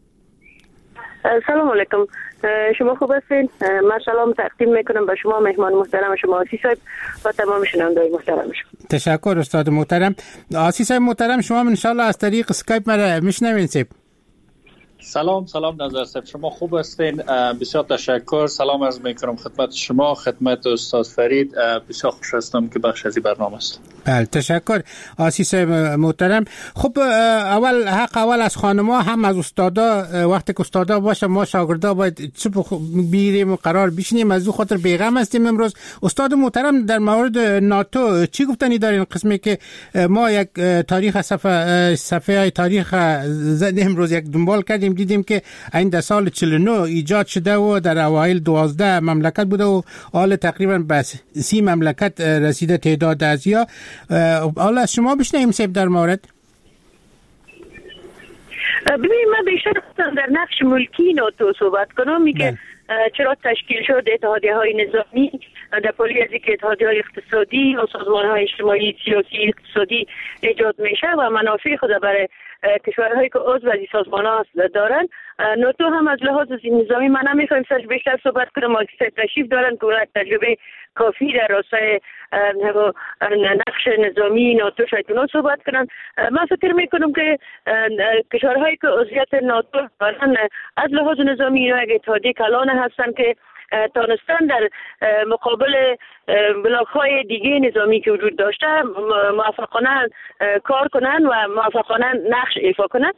سلام علیکم، شما خوب هستین؟ من سلام تقدیم میکنم به شما مهمان محترم شما آسی صاحب و تمام شنوندگان محترم شما. تشکر استاد محترم. آسی صاحب محترم، شما ان شاء الله از طریق اسکایپ مرا میشنوین صاحب. سلام سلام نظر صاحب، شما خوب هستین؟ بسیار تشکر. سلام عرض میکنم خدمت شما، خدمت استاد فرید. بسیار خوش هستم که بخش از این برنامه است. بله تشکر آسی صاحب محترم. خب اول حق اول از خانما هم از استادا، وقتی که استادا باشه ما شاگردا باید چه بیریم و قرار بشینیم. از او خاطر بیغم هستیم امروز. استاد محترم در مورد ناتو چی گفتنی دارین؟ قسمی که ما یک تاریخ صفحه صفحه تاریخ زد امروز یک دنبال کردیم، دیدیم که این در سال چهل و نه ایجاد شده و در اوایل دوازده مملکت بوده و حال تقریبا به سی مملکت رسیده تعداد اعضا. حالا شما بشنویم سیب در مورد. ببینید من بیشتر در نقش ملکی ناتو صحبت کنم. میگه چرا تشکیل شد اتحادیه های نظامی در پالی از اینکه اتحادیه های اقتصادی و سازمان های اجتماعی سیاسی اقتصادی ایجاد میشه و منافع خود برای کشورهایی که عضو از این سازمان ها دارن. ناتو هم از لحاظ نظامی من نمیخوایم سرش بیشتر صحبت کنم، آقای تشریف دارن که اون تجربه کافی در راستای نقش نظامی ناتو شاید اونا صحبت کنن. من فکر میکنم که کشورهایی که عضویت ناتو دارن از لحاظ نظامی اینا یک اتحادیه کلان هستن که تانستن در مقابل بلاک‌های دیگه نظامی که وجود داشته موفقانه کار کنن و موفقانه نقش ایفا کنن.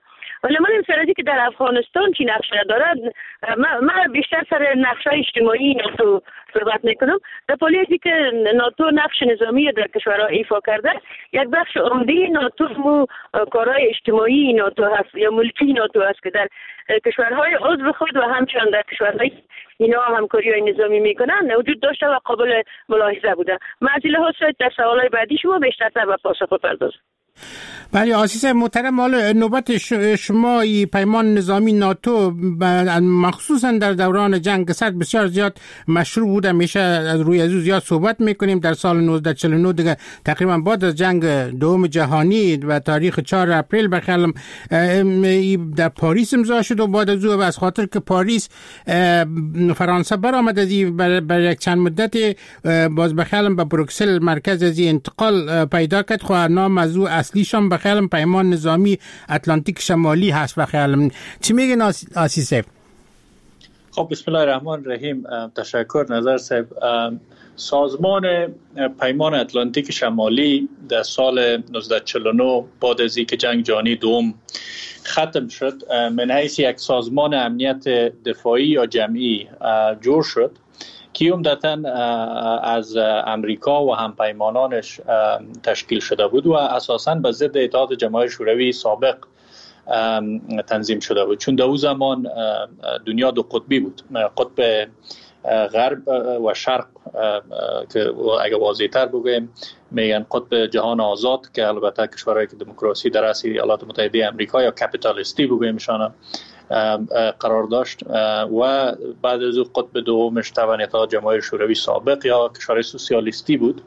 ولی من امسال که در افغانستان چی نقشه دارد، من بیشتر سر نقشه اجتماعی ناتو صحبت میکنم. در پالیسی که ناتو نقش نظامی در کشورها ایفا کرده، یک بخش عمده ناتو مو کارهای اجتماعی ناتو هست یا ملکی ناتو هست که در کشورهای عضو خود و همچنان در کشورهای اینا همکاری های نظامی میکنن وجود داشته و قابل ملاحظه بوده. من از این لحاظ در سوالای بعدی شما بیشتر به پاسخ بپردازم. بله آسیس محترم، حالا نوبت شما پیمان نظامی ناتو مخصوصا در دوران جنگ سرد بسیار زیاد مشروع بود، میشه از روی از زیاد صحبت میکنیم. در سال نوزده چهل و نه دیگه تقریبا بعد از جنگ دوم جهانی و تاریخ چهار اپریل بخیالم در پاریس امضا شد و بعد از او از خاطر که پاریس فرانسه برآمد از بر یک چند مدت باز بخیالم به بروکسل مرکز از انتقال پیدا کرد. خو نام از او اصلیشان بخیالم پیمان نظامی اتلانتیک شمالی هست. بخیالم چی میگن آسیسه؟ خب بسم الله الرحمن الرحیم. تشکر نظر صاحب. سازمان پیمان اتلانتیک شمالی در سال نوزده چهل و نه بعد از اینکه جنگ جهانی دوم ختم شد من حیث یک سازمان امنیت دفاعی یا جمعی جور شد که عمدتاً از امریکا و همپیمانانش تشکیل شده بود و اساساً به ضد اتحاد جماهیر شوروی سابق تنظیم شده بود، چون در اون زمان دنیا دو قطبی بود، قطب غرب و شرق که اگه واضح‌تر بگویم میگن قطب جهان آزاد که البته کشورهایی که دموکراسی در اصل ایالات متحده آمریکا یا کپیتالیستی بگویمشان قرار داشت و بعد از او قطب دومش طبعا اتحاد جماهیر شوروی سابق یا کشورهای سوسیالیستی بود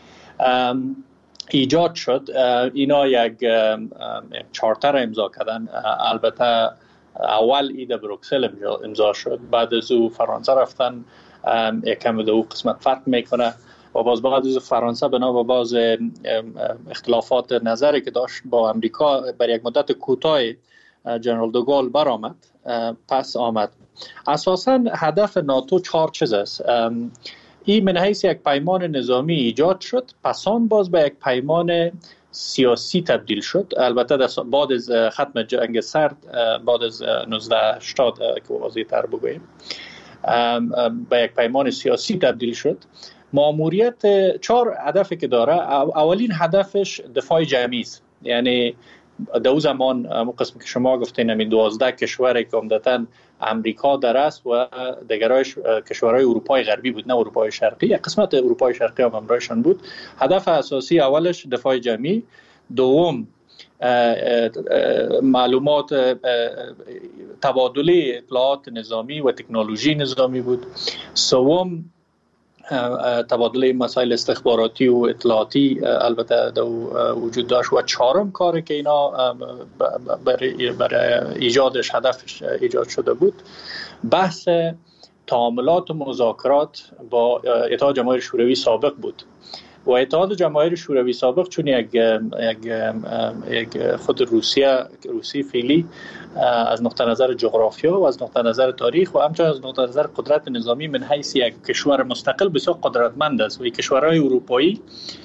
ایجاد شد. اینا یک چارتر امضا کردن، البته اول ای در بروکسل امضا شد، بعد از او فرانسه رفتن، یکم در او قسمت فرق میکنه و باز بعد از فرانسه بنا به باز اختلافات نظری که داشت با امریکا بر یک مدت کوتاه جنرال دوگال برآمد پس آمد. اساساً هدف ناتو چهار چیز است. این من حیث یک پیمان نظامی ایجاد شد، پسان باز به یک پیمان سیاسی تبدیل شد. البته بعد از ختم جنگ سرد بعد از نوزده هشتاد که واضح تر بگوییم به یک پیمان سیاسی تبدیل شد. ماموریت چهار هدفی که داره، اولین هدفش دفاع جمعی است، یعنی در اون زمان اون قسم که شما گفتین همین دوازده کشوری که عمدتاً امریکا در است و دیگرایش کشورهای اروپای غربی بود، نه اروپای شرقی، یک قسمت اروپای شرقی هم همراهشان بود. هدف اساسی اولش دفاع جمعی، دوم معلومات تبادل اطلاعات نظامی و تکنولوژی نظامی بود، سوم تبادل مسائل استخباراتی و اطلاعاتی البته در وجود داشت و چهارم کاری که اینا برای ایجادش هدفش ایجاد شده بود بحث تعاملات و مذاکرات با اتحاد جماهیر شوروی سابق بود. و اتحاد جماهیر شوروی سابق چون یک یک یک خود روسیه روسی فعلی از نقطه نظر جغرافیا و از نقطه نظر تاریخ و همچنین از نقطه نظر قدرت نظامی من حیث یک کشور مستقل بسیار قدرتمند است و کشورهای اروپایی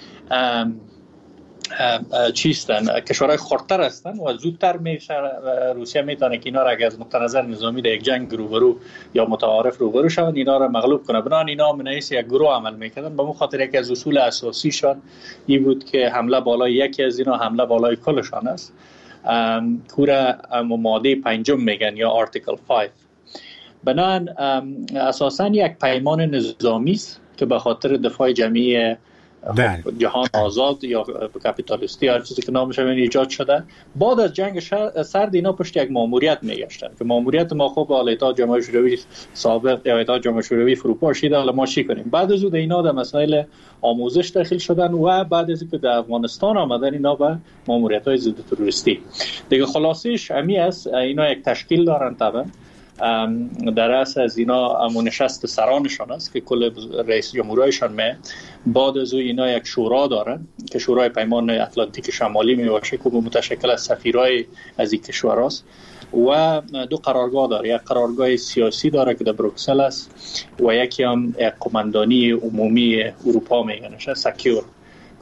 چیستن، کشورهای خردتر هستن و زودتر میشه روسیه میتونه که اینا را اگر از نقطه نظر نظامی در یک جنگ روبرو یا متعارف روبرو شوند اینا را مغلوب کنه. بنابراین اینا من حیث یک گروه عمل میکردن. به خاطر یکی از اصول اساسیشان این بود که حمله بالای یکی از اینا حمله بالای کلشان است. کور ماده پنجم میگن یا آرتیکل پنج. بنابراین اساسا یک پیمان نظامی است که به خاطر دفاع جمعی جهان آزاد یا کپیتالیستی هر چیزی که نامش همین ایجاد شده. بعد از جنگ سرد اینا پشت یک ماموریت میگشتن که ماموریت ما خب حالا اتحاد جماهیر شوروی سابق یا اتحاد جماهیر شوروی فروپاشیده، حالا ما چی کنیم؟ بعد از اون اینا در مسائل آموزش داخل شدن و بعد از اینکه در افغانستان آمدن اینا به ماموریت‌های ضد تروریستی دیگه. خلاصش همین است، اینا یک تشکیل دارن طبعا در اصل از اینا نشست سرانشان است که کل رئیس جمهورایشان می بعد از اینا یک شورا دارن که شورای پیمان اتلانتیک شمالی می باشه که متشکل از سفیرای از این کشوراست و دو قرارگاه داره، یک قرارگاه سیاسی داره که در بروکسل است و یکی هم یک قماندانی عمومی اروپا میگنش سکیور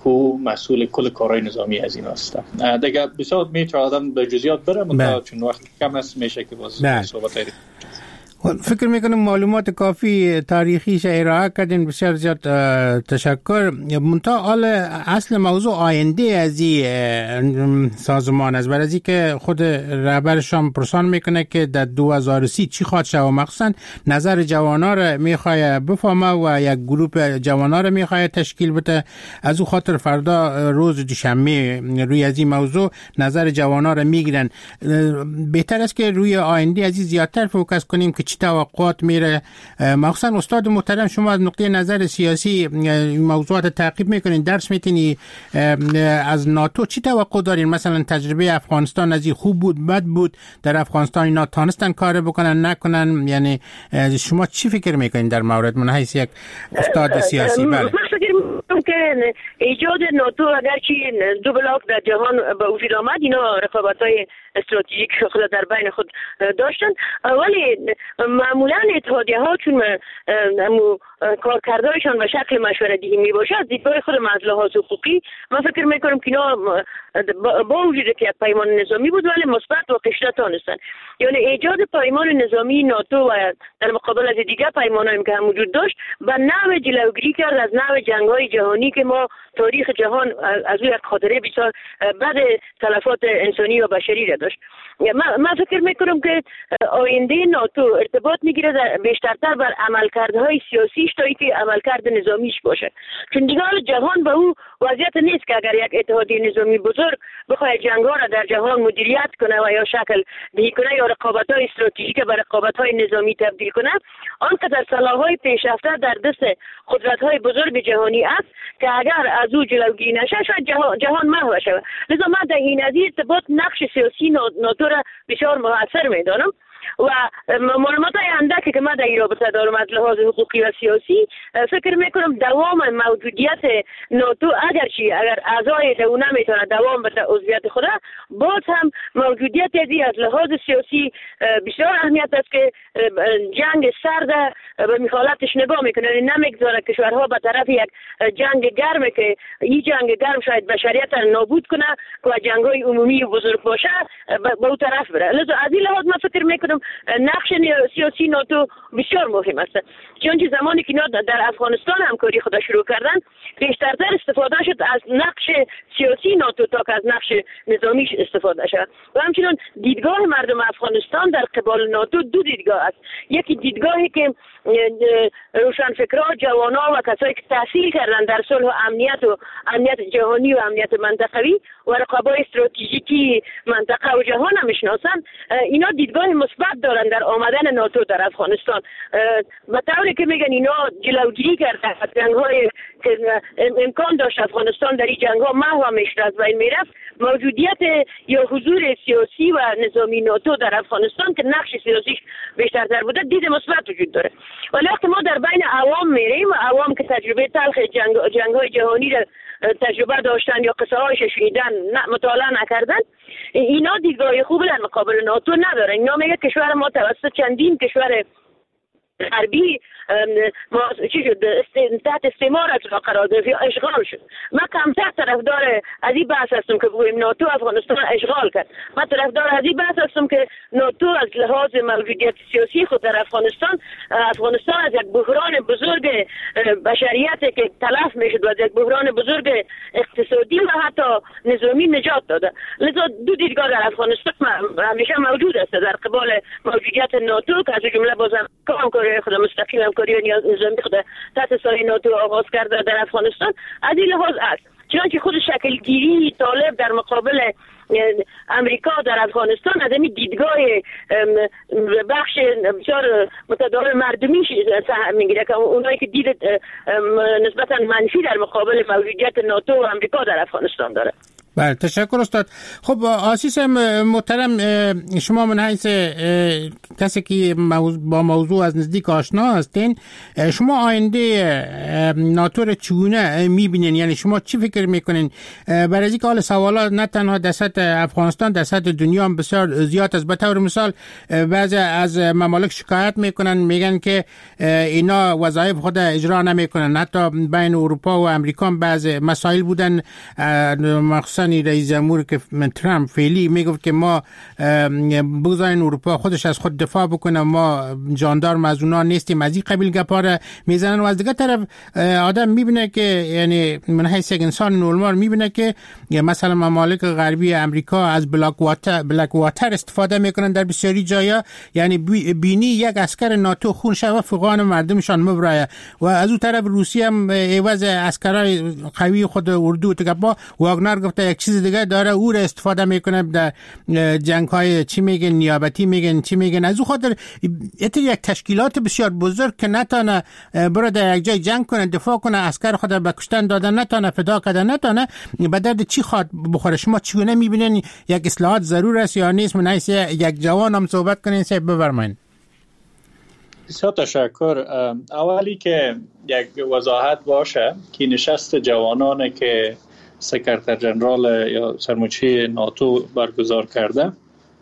کو مسئول کل کارهای نظامی از این است. دیگه بسیار میتونه آدم به جزئیات بره منتها چون وقت کم است میشه که باز صحبت هایی فکر میکنم معلومات کافی تاریخیش ارائه کردین. بسیار زیاد تشکر. منتها حال اصل موضوع آینده از این سازمان است، برای که خود رهبرشان پرسان میکنه که در دو هزار و سی چی خواهد شد و مخصوصا نظر جوانا رو میخواه بفهمه و یک گروه جوانا رو میخواه تشکیل بده. از او خاطر فردا روز دوشنبه روی از این موضوع نظر جوانا رو میگیرن. بهتر است که روی آینده از این زیادتر فوکس کنیم که چی توقعات میره. مخصوصا استاد محترم شما از نقطه نظر سیاسی موضوعات تعقیب میکنین، درس میتونی از ناتو چی توقع دارین؟ مثلا تجربه افغانستان از این خوب بود بد بود؟ در افغانستان اینا تانستن کار بکنن نکنن؟ یعنی شما چی فکر میکنین در مورد من حیث یک استاد سیاسی؟ بله که ایجاد ناتو اگرچه دو بلاک در جهان به وجود آمد، اینا رقابت‌های استراتژیک خود در بین خود داشتن، ولی معمولا اتحادیه‌ها چون کارکردهایشان به شکل مشورتی می باشد، دیدگاه خود از لحاظ حقوقی من فکر میکنم که اینا با وجود که یک پیمان نظامی بود ولی مثبت و قشره تانستن. یعنی ایجاد پیمان نظامی ناتو و در مقابل از دیگر پیمانایی که هم وجود داشت به نوع جلوگیری کرد از نوع جنگ‌های جهانی که ما تاریخ جهان از او یک خاطره بسیار بد تلفات انسانی و بشری را داشت. من فکر میکنم که آینده ناتو ارتباط میگیره بیشترتر بر عملکردهای سیاسیش تا اینکه عملکرد نظامیش باشه، چون دیگه جهان به او وضعیت نیست که اگر یک اتحادیه نظامی بزرگ بخواد جنگ‌ها را در جهان مدیریت کنه و یا شکل دهی کنه یا رقابت‌های استراتژیک به رقابت‌های نظامی تبدیل کنه. آنقدر سلاح‌های پیشرفته در دست قدرت‌های بزرگ جهانی است که اگر از او جلوگیری نشه شاید جهان, جهان محو شود. لذا من در این از ارتباط نقش سیاسی ناتو را بسیار موثر می‌دانم و معلومات های اندکی که من در این رابطه دارم از لحاظ حقوقی و سیاسی فکر میکنم دوام موجودیت ناتو اگرچه اگر اعضای او نمیتونه دوام بده عضویت خود، باز هم موجودیت ازی از لحاظ سیاسی بسیار اهمیت است که جنگ سرد به مخالفتش نگاه میکنه، یعنی نمیگذاره کشورها به طرف یک جنگ گرم که این جنگ گرم شاید بشریت را نابود کنه و جنگ های عمومی بزرگ باشه به اون طرف بره. لذا از این لحاظ من فکر میکنم نقش سیاسی ناتو بسیار مهم است، چون زمانی که اینا در افغانستان همکاری خود شروع کردن بیشترتر استفاده شد از نقش سیاسی ناتو تا که از نقش نظامیش استفاده شد. و همچنین دیدگاه مردم افغانستان در قبال ناتو دو دیدگاه است. یکی دیدگاهی که روشنفکران، جوانا و کسایی که تحصیل کردن در صلح و امنیت و امنیت جهانی و امنیت منطقوی و رقابت استراتژیکی منطقه و جهان هم میشناسن، اینا دیدگاه مثبت دارن در آمدن ناتو در افغانستان. به طوری که میگن اینا جلوگیری کرده از جنگ‌های که امکان داشت افغانستان در این جنگ‌ها محو میشد از بین میرفت، موجودیت یا حضور سیاسی و نظامی ناتو در افغانستان که نقش سیاسیش بیشترتر بوده دید مثبت وجود داره. ولی وقتی ما در بین عوام میریم و عوام که تجربه تلخ جنگ جنگ‌های جهانی را تجربه داشتن یا قصه هایش شنیدن مطالعه نکردن، اینا دیدگاه خوب در مقابل ناتو ندارن. اینا میگه کشور ما توسط چندین کشور غربی ما چی شد تحت استعمار قرار گرفت یا اشغال شد. من کمتر طرفدار از این بحث هستم که بگویم ناتو افغانستان اشغال کرد. من طرفدار از این بحث هستم که ناتو از لحاظ موجودیت سیاسی خود در افغانستان افغانستان از یک بحران بزرگ بشریت که تلف میشد و از یک بحران بزرگ اقتصادی و حتی نظامی نجات داده. لذا دو دیدگاه در افغانستان همیشه موجود است در قبال موجودیت ناتو که از جمله بازم همکاری خود مستقیم همکاری نظامی خود تحت سایه ناتو آغاز کرده در افغانستان از این لحاظ است. چنانچه خود شکل گیری طالب در مقابل امریکا در افغانستان از این دیدگاه بخش بسیار متداول مردمیش سهم میگیره که اونایی که دید نسبتا منفی در مقابل موجودیت ناتو و امریکا در افغانستان داره. بله تشکر استاد. خب آسیس محترم، شما من حیث کسی که با موضوع از نزدیک آشنا هستین، شما آینده ناتو رو چگونه میبینین؟ یعنی شما چی فکر میکنین؟ برای اینکه حال سوالات نه تنها در سطح افغانستان، در سطح دنیا هم بسیار زیاد است. به طور مثال بعضی از ممالک شکایت میکنن، میگن که اینا وظایف خود اجرا نمیکنن. حتی بین اروپا و امریکا هم بعض مسائل بودن، مخصوصا رئیس جمهور که ترامپ فعلی میگفت که ما بگذارین اروپا خودش از خود دفاع بکنه، ما جاندار از اونا نیستیم. از این قبیل گپا میزنن و از دیگه طرف آدم میبینه که یعنی من حیث یک انسان نورمال میبینه که مثلا ممالک غربی امریکا از بلاک واتر بلاک واتر استفاده میکنن در بسیاری جایا، یعنی بینی یک اسکر ناتو خون شوه فغان مردمشان مبرایه. و از اون طرف روسیه هم عوض اسکرای قوی خود اردو تو گپا واگنر گفته یک چیز دیگه داره، او را استفاده میکنه در جنگ های چی میگن نیابتی میگن چی میگن. از اون خاطر یک تشکیلات بسیار بزرگ که نتونه برای در یک جای جنگ کنه، دفاع کنه، اسکر خود به کشتن دادن نتونه، فدا کردن نتونه، به درد چی خواد بخوره؟ شما چگونه میبینین یک اصلاحات ضرور است یا نیست؟ من حیث یک جوان هم صحبت کنین سه بفرمایید. بسیار تشکر. اولی که یک وضاحت باشه که نشست جوانان که سکرتر جنرال یا سرموچی ناتو برگزار کرده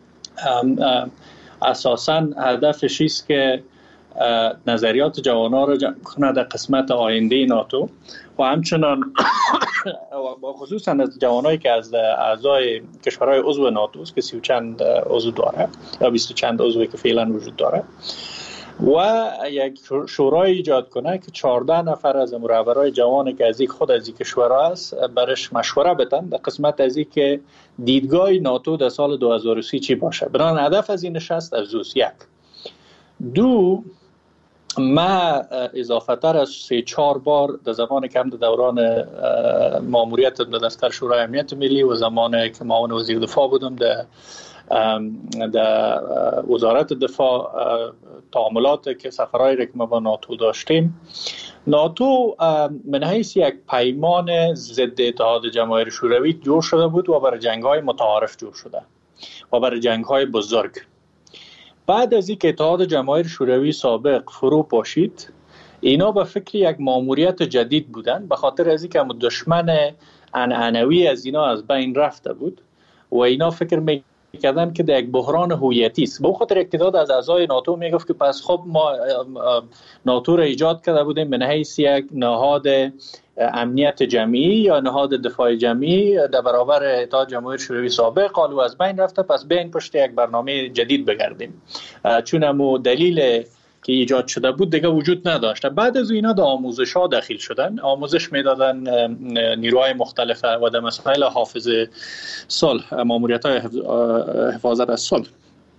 اساساً هدفش است که نظریات جوانان را جمع کنه در قسمت آینده ناتو و همچنان با خصوصا از جوانایی که از اعضای کشورهای عضو ناتو است که سی و چند عضو داره یا بیست و چند عضوی که فعلا وجود داره و یک شورای ایجاد کنه که چهارده نفر از رهبرای جوان که از یک خود از یک کشور است برش مشوره بدن در قسمت از این که دیدگاه ناتو در سال دو هزار و سی چی باشه. بنابراین هدف از این نشست افزوس. یک دو ما اضافه تر از سه چهار بار در زمان کم در دوران ماموریت در دفتر شورای امنیت ملی و زمان که معاون وزیر دفاع بودم در در وزارت دفاع تعاملات که سفرهای را که ما با ناتو داشتیم، ناتو من حیث یک پیمان ضد اتحاد جماهیر شوروی جور شده بود و برای جنگ‌های متعارف جور شده و برای جنگ‌های بزرگ. بعد از اینکه اتحاد جماهیر شوروی سابق فرو پاشید، اینا به فکر یک ماموریت جدید بودن، به خاطر از اینکه دشمن عنعنوی از اینا از بین رفته بود و اینا فکر می کردن که در یک بحران هویتی است. به خاطر اقتداد از اعضای ناتو میگفت که پس خب ما ناتو را ایجاد کرده بودیم به حیث یک نهاد امنیت جمعی یا نهاد دفاع جمعی در برابر اتحاد جماهیر شوروی سابق، حالا از بین رفته، پس بین پشت یک برنامه جدید بگردیم، چون همو دلیل که ایجاد شده بود دیگه وجود نداشت. بعد از اینا در آموزش ها داخل شدن، آموزش میدادن نیروهای مختلف و در مسائل حافظ صلح، ماموریت های حفاظت از صلح.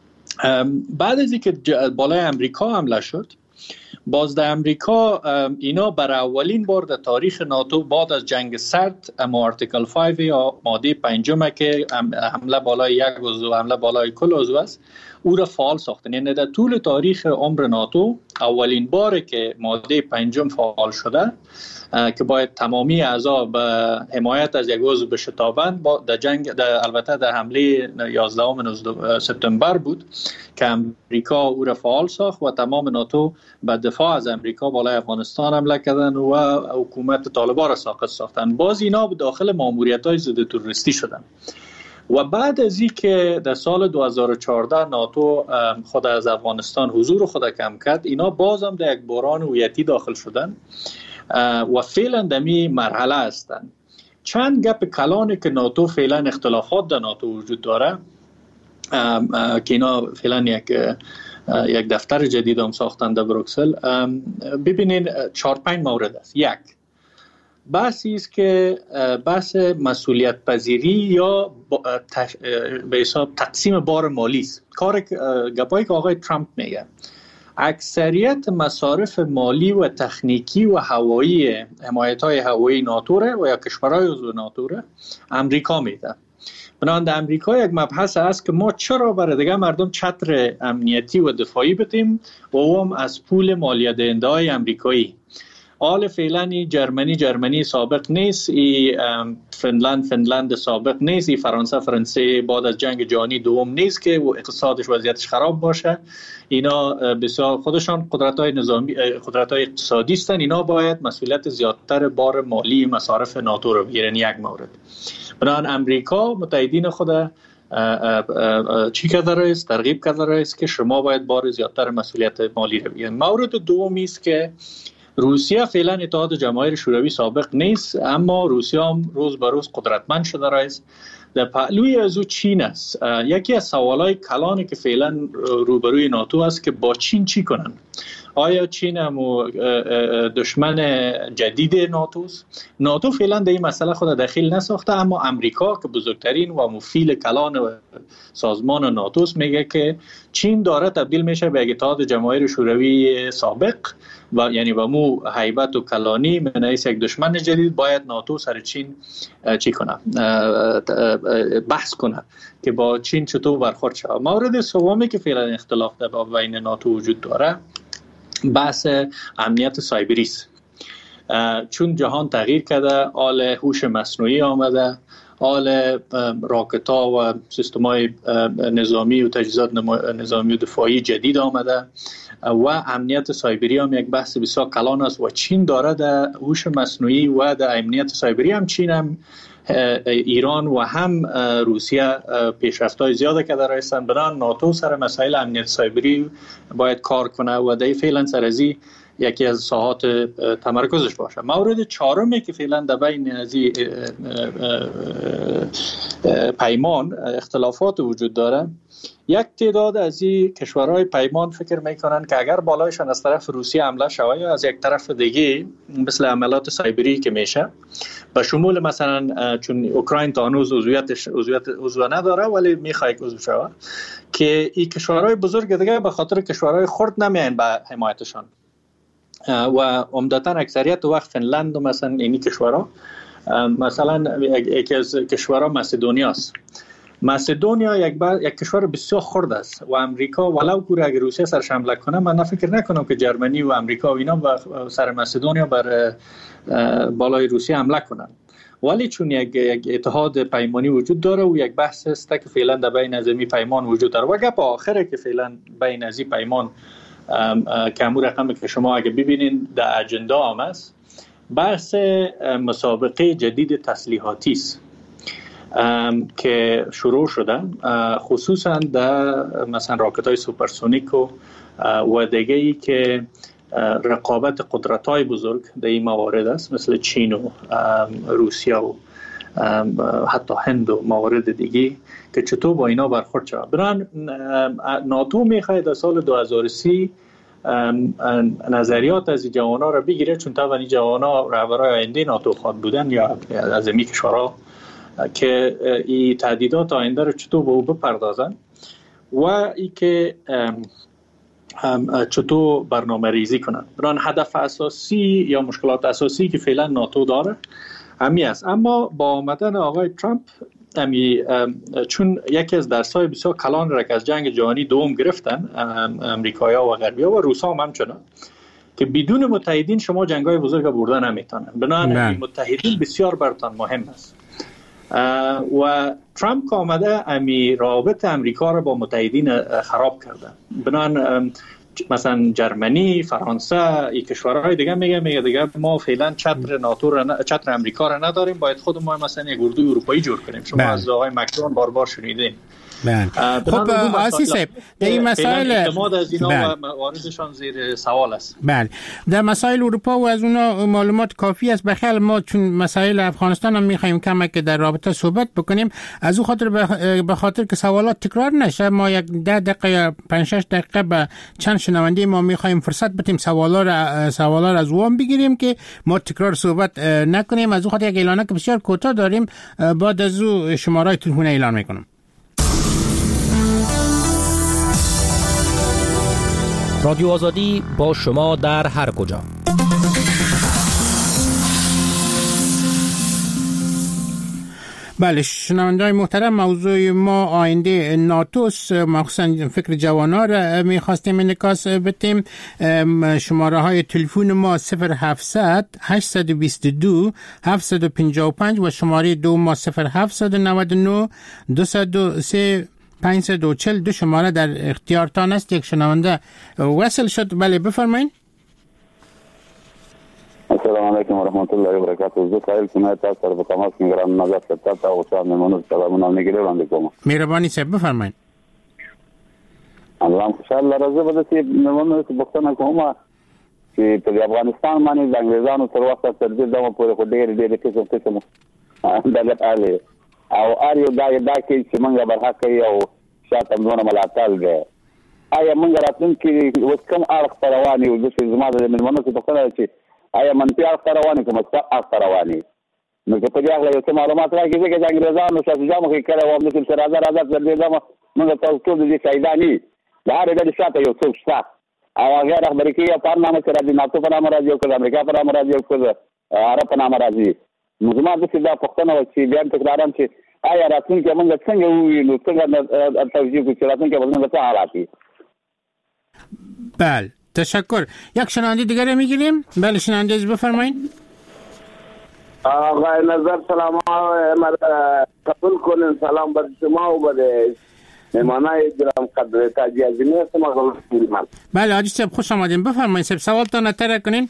بعد از اینکه بالای امریکا حمله شد، باز در امریکا اینا برای اولین بار در تاریخ ناتو بعد از جنگ سرد اما آرتیکل پنج یا ماده پنجم که حمله بالای یک عضو، حمله بالای کل عضو است، او را فعال ساختن. یعنی در طول تاریخ عمر ناتو اولین باره که ماده پنجم فعال شده که باید تمامی اعضا به حمایت از یک عضو بشتابند. در جنگ در البته در حمله یازدهم سپتامبر بود که امریکا او را فعال ساخت و تمام ناتو به دفاع از امریکا بالای افغانستان حمله کردن و حکومت طالبان را ساقط ساختن. باز اینا به داخل ماموریت‌های ضد تروریستی شدن. و بعد از این که در سال دو هزار و چهارده ناتو خود از افغانستان حضور خود کم کرد، اینا باز هم در یک بحران هویتی داخل شدن و فعلا در می مرحله هستند. چند گپ کلانی که ناتو فعلا اختلافات در ناتو وجود داره که اینا فعلا یک یک دفتر جدید هم ساختن در بروکسل. ببینین چهار پنج مورد است. یک بحثی است که بحث مسئولیت پذیری یا به حساب تقسیم بار مالی است. کار گپایی که آقای ترامپ میگه، اکثریت مصارف مالی و تکنیکی و هوایی حمایت‌های هوایی ناتو و یا کشورهای عضو ناتو امریکا میده. بنابراین در امریکا یک مبحث است که ما چرا برای دیگه مردم چتر امنیتی و دفاعی بدیم و هم از پول مالیه دهنده‌های امریکایی. حال فعلا جرمنی جرمنی سابق نیست، ای فنلند فنلند سابق نیست، ای فرانسه فرانسه بعد از جنگ جهانی دوم نیست که و اقتصادش وضعیتش خراب باشه. اینا بسیار خودشان قدرت‌های نظامی قدرت‌های اقتصادی هستند، اینا باید مسئولیت زیادتر بار مالی مصارف ناتو رو بگیرن. یک مورد. بنابراین امریکا متحدین خود چی کرده است؟ ترغیب کرده است که شما باید بار زیادتر مسئولیت مالی رو بگیرن. مورد دومی است که روسیه فعلا اتحاد جماهیر شوروی سابق نیست، اما روسیه هم روز به روز قدرتمند شده است. در پهلوی از او چین است. یکی از سوالای کلانی که فعلا روبروی ناتو است که با چین چی کنن. آیا چین هم دشمن جدید ناتوست؟ ناتو فعلا در این مسئله خود دخیل نساخته، اما امریکا که بزرگترین و مفیل کلان سازمان ناتوست میگه که چین داره تبدیل میشه به اتحاد جماهیر شوروی سابق و یعنی با مو هیبت و کلانی من حیث یک دشمن جدید باید ناتو سر چین چی کنه، بحث کنه که با چین چطور برخورد شود. مورد سومی که فعلا اختلاف در بین ناتو وجود داره بحث امنیت سایبری است. چون جهان تغییر کرده، آل هوش مصنوعی آمده، آل راکت‌ها و سیستم‌های نظامی و تجهیزات نظامی و دفاعی جدید آمده و امنیت سایبری هم یک بحث بسیار کلان است و چین داره در هوش مصنوعی و در امنیت سایبری هم چین هم ایران و هم روسیه پیشرفت‌های زیاده که در هستند. بنابراین ناتو سر مسائل امنیت سایبری باید کار کنه و در فعلا سرازی یکی از ساحات تمرکزش باشه. مورد چهارمی که فعلا در بین از پیمان اختلافات وجود داره، یک تعداد از این کشورهای پیمان فکر میکنن که اگر بالایشان از طرف روسیه حمله شود یا از یک طرف دیگه مثل عملیات سایبری که میشه به شمول مثلا چون اوکراین تا هنوز عضویتش عضویت عضو نداره ولی میخواد عضو شود، که این کشورهای بزرگ دیگه به خاطر کشورهای خرد نمیان به حمایتشان و عمدتا اکثریت وقت فنلند و مثلا اینی کشورها، مثلا یکی از کشورها مسدونیا است. مسدونیا یک با... یک کشور بسیار خرد است و امریکا ولو کوره اگر روسیه سرش حمله کنه، من نفکر نکنم که جرمنی و امریکا و اینا با سر مسدونیا بر بالای روسیه حمله کنن. ولی چون یک, یک اتحاد پیمانی وجود داره و یک بحث است که فعلا در بین از این پیمان وجود داره و گپ آخره که فعلا بین از این پیمان که همون رقمی که شما اگه ببینین در اجندا هم است، بحث مسابقه جدید تسلیحاتی است که شروع شده، خصوصا در مثلا راکت‌های سوپرسونیک و و دیگه ای که رقابت قدرت‌های بزرگ در این موارد است، مثل چین و روسیه و حتی هند و موارد دیگه که چطور با اینا برخورد شود. بران ناتو میخواد در سال دو هزار و سی نظریات از جوان‌ها را بگیره، چون طبعا این جوان‌ها رهبرای آینده ناتو خواهد بودن یا از این کشورها، که این تهدیدات آینده رو چطور به او بپردازن و ای که چطور برنامه ریزی کنن. بران هدف اساسی یا مشکلات اساسی که فعلا ناتو داره همی است. اما با آمدن آقای ترامپ امی چون یکی از درس‌های بسیار کلان را که از جنگ جهانی دوم گرفتن امریکایی‌ها و غربی‌ها و روس‌ها هم همچنان، که بدون متحدین شما جنگ‌های بزرگ بردن نمیتونن. بنابراین متحدین بسیار براتون مهم است و ترامپ که آمده امی رابط امریکا را با متحدین خراب کرده. بنابراین مثلا جرمنی، فرانسه، این کشورهای دیگه میگه میگه دیگه ما فعلا چتر ناتو را ن... چتر امریکا را نداریم، باید خود ما مثلا یک اردوی اروپایی جور کنیم. شما از آقای مکرون بار بار شنیدین. خب آسی صاحب در این مسائل اعتماد از اینا و مواردشان زیر سوال است. بله، در مسائل اروپا و از اونا معلومات کافی است. بخیال ما چون مسائل افغانستان هم میخوایم کمک در رابطه صحبت بکنیم، از او خاطر به خاطر که سوالات تکرار نشه، ما یک ده دقیقه یا پنج شش دقیقه به چند شنونده ما میخوایم فرصت بدیم سوالا را سوالا را از وام بگیریم که ما تکرار صحبت نکنیم. از او خاطر یک اعلانه که بسیار کوتاه داریم، بعد از او شماره تلفن اعلان میکنم. رادیو آزادی با شما در هر کجا. بله شنونده‌های محترم، موضوع ما آینده ناتوس، مخصوصا فکر جوانا را می‌خواستیم انعکاس بدیم. شماره های تلفن ما صفر هفتصد هشتصد و بیست و دو هفتصد و پنجاه و پنج و شماره دو ما صفر هفتصد و نود و نه دویست و سه پانصد و چهل. دو شماره در اختیارتان است. یک شنونده وصل شد. بله بفرمایید. السلام علیکم و رحمت الله و برکاته. زه قائل سم تاسو سره په تماس کې ګرام نظر ستاسو ته او تاسو مونږ سلامونه نګری وړاندې کوم. مهرباني صاحب بفرمایئ. الله خوشاله راځي به چې مونږ څه بختنه کومه چې په افغانستان باندې د انګریزانو تر وخت تر دې دمو پورې خو ډېر ډېر قسم قسم دغه اله او اړ یو دا دا کې چې مونږ برحق یو شاته مونږ ملاتړ دی. آیا مونږ راتلونکي اوس کوم اړخ رواني او د زما د ملمنو څخه بختنه چې آیا منفي اړخ رواني کوم څه اړخ رواني نو په دې اړه یو څه معلومات راکړئ چې د انګریزانو څخه ځم کې کړه او د څه راځه راځه تر دې دمه موږ تاسو ته دې فائدہ نه دا هغه د شاته یو څه څه او هغه خبرې کې یو پرنامه سره د ناتو په نامه راځي او د امریکا په نامه راځي او د عرب په نامه راځي. نو زما د څه دا پښتنه و چې بیان تکرارم چې آیا راتلونکي موږ څنګه وینو څنګه توجیه کوو چې راتلونکي به څه حالات وي. بله تشکر. یک شنونده دیگری میگیریم. بله شنونده از بفرمایید. آقای نظر سلام قبول کنین. سلام بر شما و بر مهمانای گرام قدر تاجی عظیمی هستم. بله حاجی صاحب خوش آمدین. بفرمایید صاحب سوالتان اطرح کنین.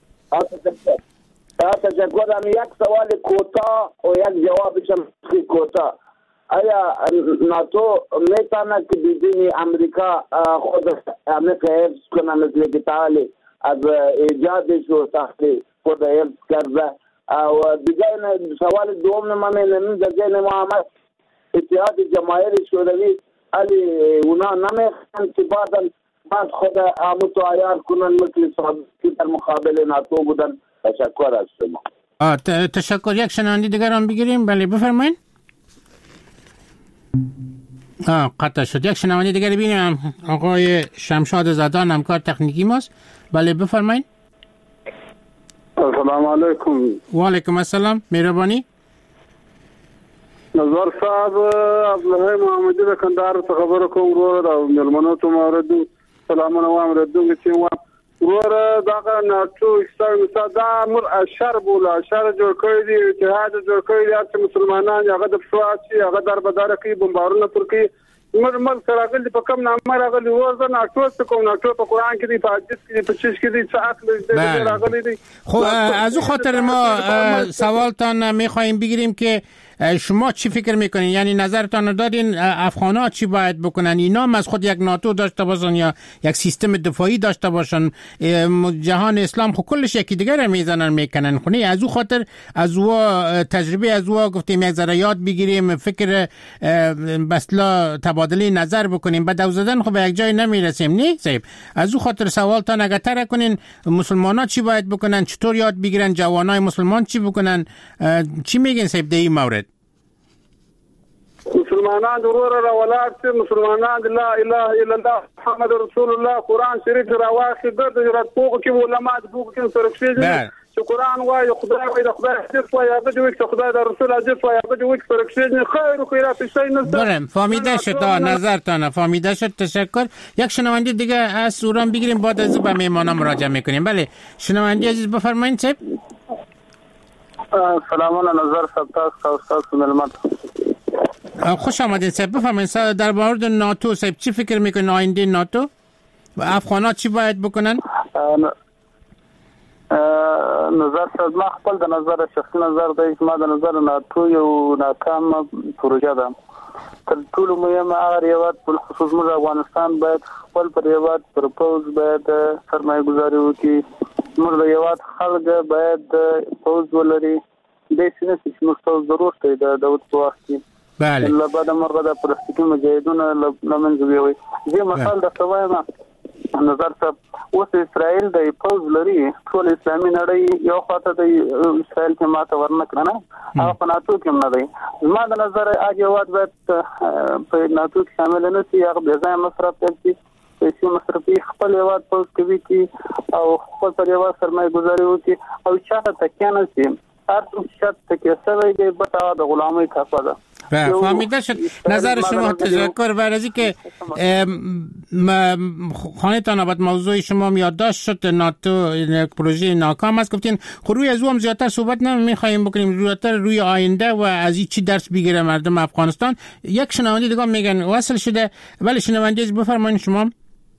تشکر. یک سوال کوتاه و یک جوابش هم کوتاه. آیا ناتو میتونه که بدون امریکا خود امریکا حفظ کنه مثل که تعالی از ایجادش و تحقیق خود حفظ کرده؟ و دیگه سوال دوم من اینه دیگه محمد اتحاد جماهیر شوروی علی اونا نمیخوان که بعدا بعد خود آموز و عیار کنن مثل سابقی در مقابل ناتو بودن. تشکر از شما. تشکر. یک شنونده دیگر هم بگیریم. بله بفرمایید. آه قطع شد. یک شنونده دیگر ببینیم. آقای شمشاد زدان همکار تکنیکی ماست. بله بفرمایید. السلام علیکم. و علیکم السلام. مهربانی. نظر صاحب عبدالله محمدی د کندهار څخه خبره کوم. ورور او ملمنو ته موردو سلامونه وایم. ردو چې و ورور دا ناتو استاد دا مر اشر بوله اشر جوړ کړی دی اتحاد جوړ کړی دی چې مسلمانان هغه د فساد هغه در بدار کوي بمبارونه ترکی مر مر سره غل په کم نامه راغلی ورځ ناتو څه کوم ناتو په قران کې دی په حدیث کې دی په چیز کې دی څه عقل دې راغلی دی. خب از اون خاطر ما سوالتان میخوایم بگیریم که شما چی فکر میکنین؟ یعنی نظرتان دادین افغان‌ها چی باید بکنن؟ اینا هم از خود یک ناتو داشته باشن یا یک سیستم دفاعی داشته باشن؟ جهان اسلام خب کلش یکی دیگر میزنن میکنن خونه. از اون خاطر از او تجربه از او گفتیم یک ذره یاد بگیریم، فکر بسلا تبادله نظر بکنیم. بعد دو زدن خب به یک جای نمیرسیم. نه صاحب از اون خاطر سوالتان اگه تر کنین مسلمان‌ها چی باید بکنن، چطور یاد بگیرن، جوانای مسلمان چی بکنن، چی میگین صاحب در این مورد؟ مسلمانان ضرور راولات مسلمانان لا اله الا الله محمد رسول الله قران شریف راواخي ګرځي جرات پوغ کې علماء پوغ کې سرکشي چې قران وايي خدای وايي خدای حدیث وايي هغه دوی چې خدای د رسول حدیث وايي هغه دوی سرکشي خیر و خیرات شي نه برم فهمیده شد. نظرتان فهمیده شد. تشکر. یک شنونده دیگه از سوران بگیریم بعد از به مهمانا مراجعه میکنیم. بله شنونده عزیز بفرمایید صاحب. سلامونه نظر صاحب تاسو ملمت خوش آمدین صاحب. بفرمایید در مورد ناتو صاحب چی فکر میکنین آینده ناتو و افغان‌ها چی باید بکنن؟ نظر صاحب ما خپل د نظر شخصي نظر دی چې ما د نظر ناتو یو ناکام پروژه ده. تر ټولو مهمه هغه ریاضت په خصوص موږ افغانستان باید خپل پر ریاضت پر پوز باید سرمایه گذاري وکړي. موږ د یوات خلک باید پوز ولري. د سینې چې موږ ته ضرورت دی د دولت په وخت کې. بله الله بعد مرغه د پلاستیکي مجاهدونو لمن زوی زي مثال د سوایما نظر ته اوس اسرائیل د پوز لري ټول اسلامي نړۍ یو خاطر د اسرائیل کې ماته ورنکړنه او په ناتو کې نه دی. زما د نظر اجازه وات باید په ناتو کې شامل نه شي. هغه به ځای مصرف کوي پیسې مصرفي خپل یوات پوز کوي کی او خپل پر یوات سرمایه گذاري وکړي او چاته تکیه نه شي هر څوک چې تکیه شوی دی به د غلامۍ کفه ده. فهمیده شد. نظر شما تشکر. بر از اینکه خانه تان آباد موضوع شما یادداشت شد ناتو پروژه ناکام است، گفتین خب روی از او هم زیادتر صحبت نمیخوایم بکنیم، زیادتر روی آینده و از این چی درس بگیره مردم افغانستان. یک شنونده دیگه میگن وصل شده. ولی شنونده بفرمایید شما.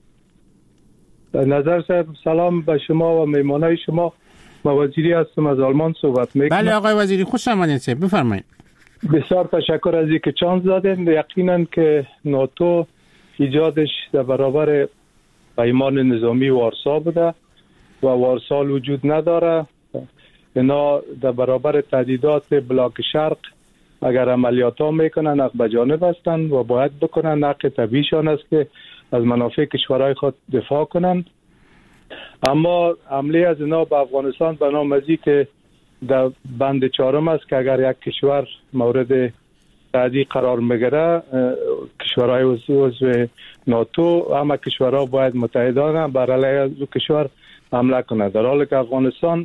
نظر صاحب سلام به شما و میمانای شما. ما وزیری هستم از آلمان صحبت میکنم. بله آقای وزیری خوش آمدید. بفرمایید. بسیار تشکر از اینکه چانس دادین. یقینا که ناتو ایجادش در برابر پیمان نظامی وارسا بوده و وارسا وجود نداره. اینا در برابر تهدیدات بلاک شرق اگر عملیات ها میکنن حق به جانب هستند و باید بکنن. حق طبیعیشان است که از منافع کشورهای خود دفاع کنند. اما حمله از اینا به افغانستان به نام ازی که در بند چهارم است که اگر یک کشور مورد تهدید قرار میگیره کشورهای عضو ناتو همه کشورها باید متحدانه بر علیه از کشور حمله کنند، در حالی که افغانستان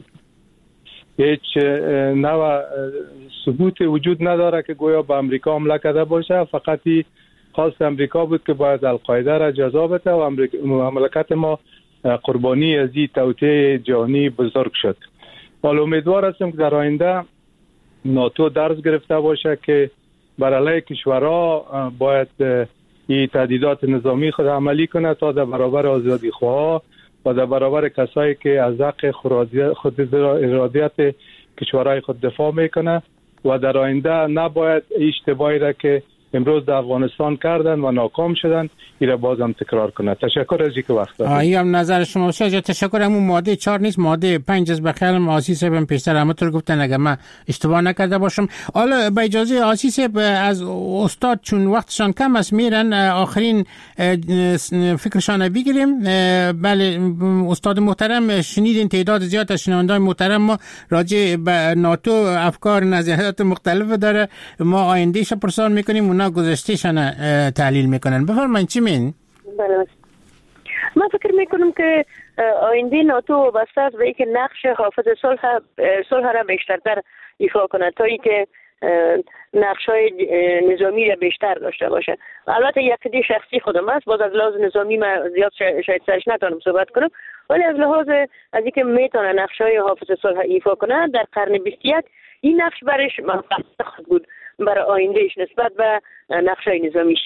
هیچ نوع ثبوت وجود نداره که گویا به امریکا حمله کرده باشه. فقط خواست امریکا بود که باید القاعده را جزا بده و مملکت ما قربانی از این توطئه جهانی بزرگ شد. حالا امیدوار هستم که در آینده ناتو درس گرفته باشه که بر علیه کشورها باید این تهدیدات نظامی خود عملی کنه تا در برابر آزادی خواه و در برابر کسایی که از حق خود ارادیت کشورهای خود دفاع میکنه و در آینده نباید اشتباهی را که امروز در افغانستان کردن و ناکام شدن ایره بازم تکرار کنه. تشکر از اینکه وقت دادید. آیا نظر شما باشه؟ تشکر. همون ماده چهار نیست، ماده پنج از بخیرم آسی صاحب پیشتر همونطور گفتن اگه من اشتباه نکرده باشم. حالا با اجازه آسی صاحب از استاد چون وقتشان کم است میرن آخرین فکرشان بگیریم. بله استاد محترم شنیدین تعداد زیاد از شنوندگان محترم ما راجع به ناتو افکار نظریات مختلف داره. ما آیندهش پرسان میکنیم اونا گذشتهشان تحلیل میکنن. بفرمایید چی مین؟ بله من فکر میکنم که آینده ناتو وابسته است به اینکه نقش حافظ صلح صلح را بیشترتر ایفا کنه تا اینکه نقش‌های نظامی را بیشتر داشته باشه. البته یک دی شخصی خودم است، باز از لحاظ نظامی من زیاد شاید سرش نتونم صحبت کنم، ولی از لحاظ از اینکه میتونه نقش‌های حافظ صلح ایفا کنه در قرن بیست و یک این نقش برش مناسب بود برای آیندهش نسبت به نقش‌های نظامیش.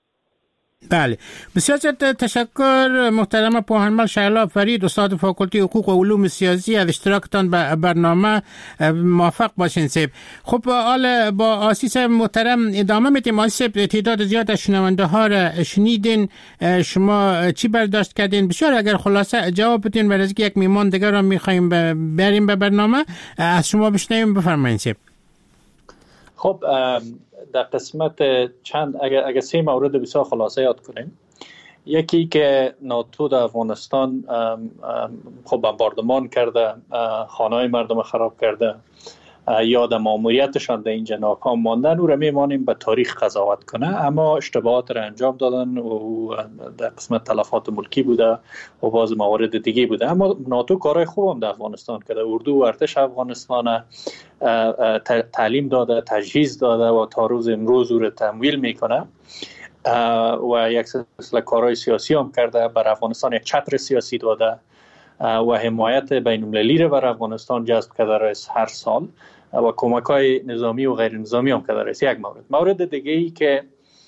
بله بسیار تشکر محترم پوهنمل شهلا فرید استاد فاکولتی حقوق و علوم سیاسی از اشتراکتان به برنامه. موفق باشین سیب. خب حالا با آسیس محترم ادامه میدیم. آسیس تعداد زیاد از شنونده ها را شنیدین، شما چی برداشت کردین؟ بسیار اگر خلاصه جواب بدین برای اینکه یک میمان دیگر را میخوایم بریم به برنامه از شما بشنویم. بفرمایید سیب. خب در قسمت چند اگر اگر سه مورد بسیار خلاصه یاد کنیم. یکی که ناتو در افغانستان خب بمباردمان کرده، خانه‌های مردم خراب کرده یا در ماموریتشان در اینجا ناکام ماندن، او را میمانیم به تاریخ قضاوت کنه، اما اشتباهات را انجام دادن و در قسمت تلفات ملکی بوده و باز موارد دیگه بوده. اما ناتو کارهای خوب هم در افغانستان کرده، اردو و ارتش افغانستان تعلیم داده، تجهیز داده و تا روز امروز او را تمویل میکنه و یک سلسله کارهای سیاسی هم کرده، بر افغانستان یک چتر سیاسی داده و حمایت بین المللی را بر افغانستان جذب کرده است هر سال و کمک‌های نظامی و غیر نظامی هم کرده است. یک مورد. مورد دیگه ای که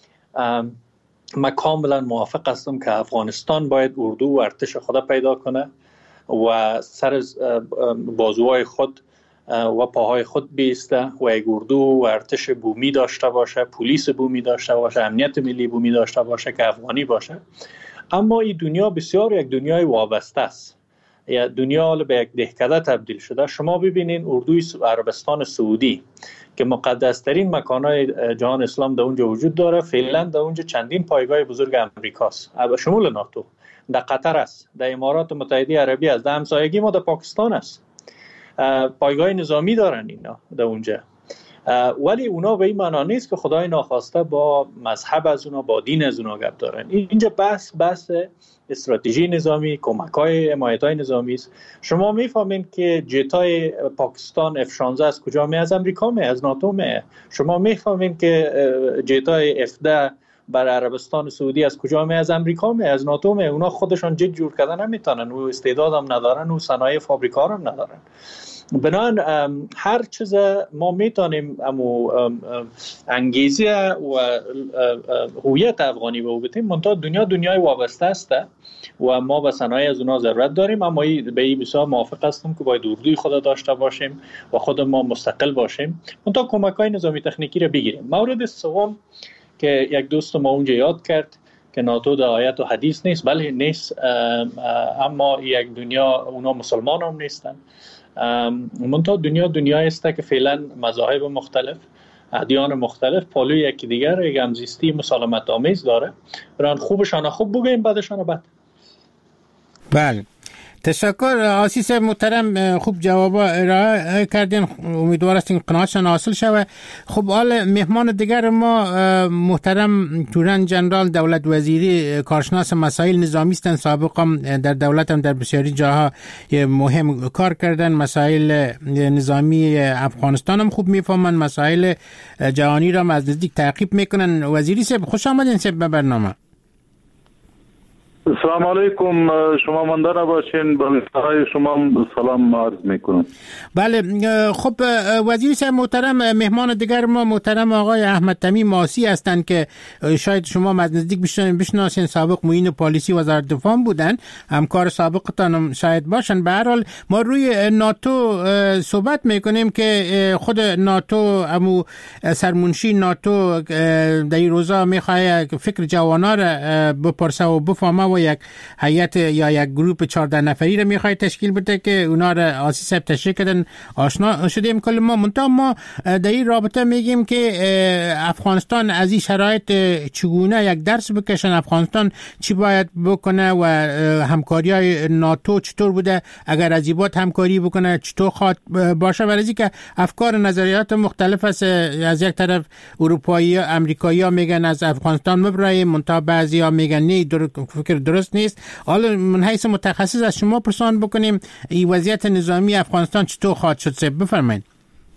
من کاملا موافق هستم که افغانستان باید اردو و ارتش خود پیدا کنه و سر بازوهای خود و پاهای خود بیسته و یک اردو و ارتش بومی داشته باشه، پلیس بومی داشته باشه، امنیت ملی بومی داشته باشه که افغانی باشه. اما این دنیا بسیار یک دنیای وابسته است، یا دنیا به یک دهکده تبدیل شده. شما ببینین اردوی عربستان سعودی که مقدس ترین مکانهای جهان اسلام در اونجا وجود داره، فعلا در اونجا چندین پایگاه بزرگ امریکاست شمول ناتو، در قطر است، در امارات متحده عربی است، در همسایگی ما در پاکستان است، پایگاه نظامی دارن اینا در اونجا ولی اونا به این معنا نیست که خدای ناخواسته با مذهب از اونا، با دین از اونا گپ دارن. اینجا بحث بحث استراتژی نظامی، کمک‌های حمایت‌های نظامی است. شما می‌فهمید که جت‌های پاکستان اف شانزده از کجا می؟ از امریکا می، از ناتو می. شما می‌فهمید که جت‌های اف ده بر عربستان سعودی از کجا می؟ از امریکا می، از ناتو می. اونا خودشان جت جور کردن نمیتونن، و استعداد هم ندارن و صنایع فابریکا هم ندارن. بنان هر چیز ما میتونیم امو انگیزه و هویت افغانی به بودیم، منتها دنیا دنیای وابسته است و ما به صنایع از اونا ضرورت داریم. اما به این بسیار موافق هستم که باید اردوی خود داشته باشیم و خود ما مستقل باشیم، منتها کمک‌های نظامی تکنیکی را بگیریم. مورد سوم که یک دوست ما اونجا یاد کرد که ناتو در آیت و حدیث نیست، بله نیست، اما یک دنیا اونا مسلمان هم نیستن. منتها دنیا دنیایی است که فعلا مذاهب مختلف، ادیان مختلف پالوی یکی دیگر یک همزیستی مسالمت آمیز داره. برای خوبشان خوب بگیم، بعدشان بد. بله، تشکر آسیس محترم، خوب جواب ارائه کردین. امیدوار هستیم قناعتشان حاصل شود. خب حال مهمان دیگر ما محترم تورن جنرال دولت وزیری، کارشناس مسائل نظامی هستند، سابقا هم در دولت هم در بسیاری جاها مهم کار کردن. مسائل نظامی افغانستان هم خوب میفهمن، مسائل جهانی را هم از نزدیک تعقیب میکنن. وزیری صاحب خوش آمدین صاحب به برنامه. السلام علیکم، شما ماندار باشین، برای شما سلام عرض میکنم. بله، خب وزیر صاحب محترم، مهمان دیگر ما محترم آقای احمد تمیم ماسی هستند که شاید شما از نزدیک بشناسین، سابق معین پالیسی وزارت دفاع بودن، همکار سابقتان هم شاید باشن. به هر حال ما روی ناتو صحبت میکنیم که خود ناتو، امو سرمنشی ناتو در این روزا میخواه فکر جوانا را بپرسه و بفهمه و یک هیئت یا یک گروپ چهارده نفری رو میخواد تشکیل بده که اونا رو آسی صاحب تشریح کردن، آشنا شدیم کل ما. منتها ما در این رابطه میگیم که افغانستان از این شرایط چگونه یک درس بکشن، افغانستان چی باید بکنه و همکاری های ناتو چطور بوده، اگر از این بود همکاری بکنه چطور خواد باشه. برای که افکار نظریات مختلف است، از یک طرف اروپایی امریکایی ها میگن از افغانستان مبرای، منتها بعضی ها میگن نه در فکر درست نیست. حالا من حیث متخصص از شما پرسان بکنیم این وضعیت نظامی افغانستان چطور خواهد شد؟ صاحب بفرمایید.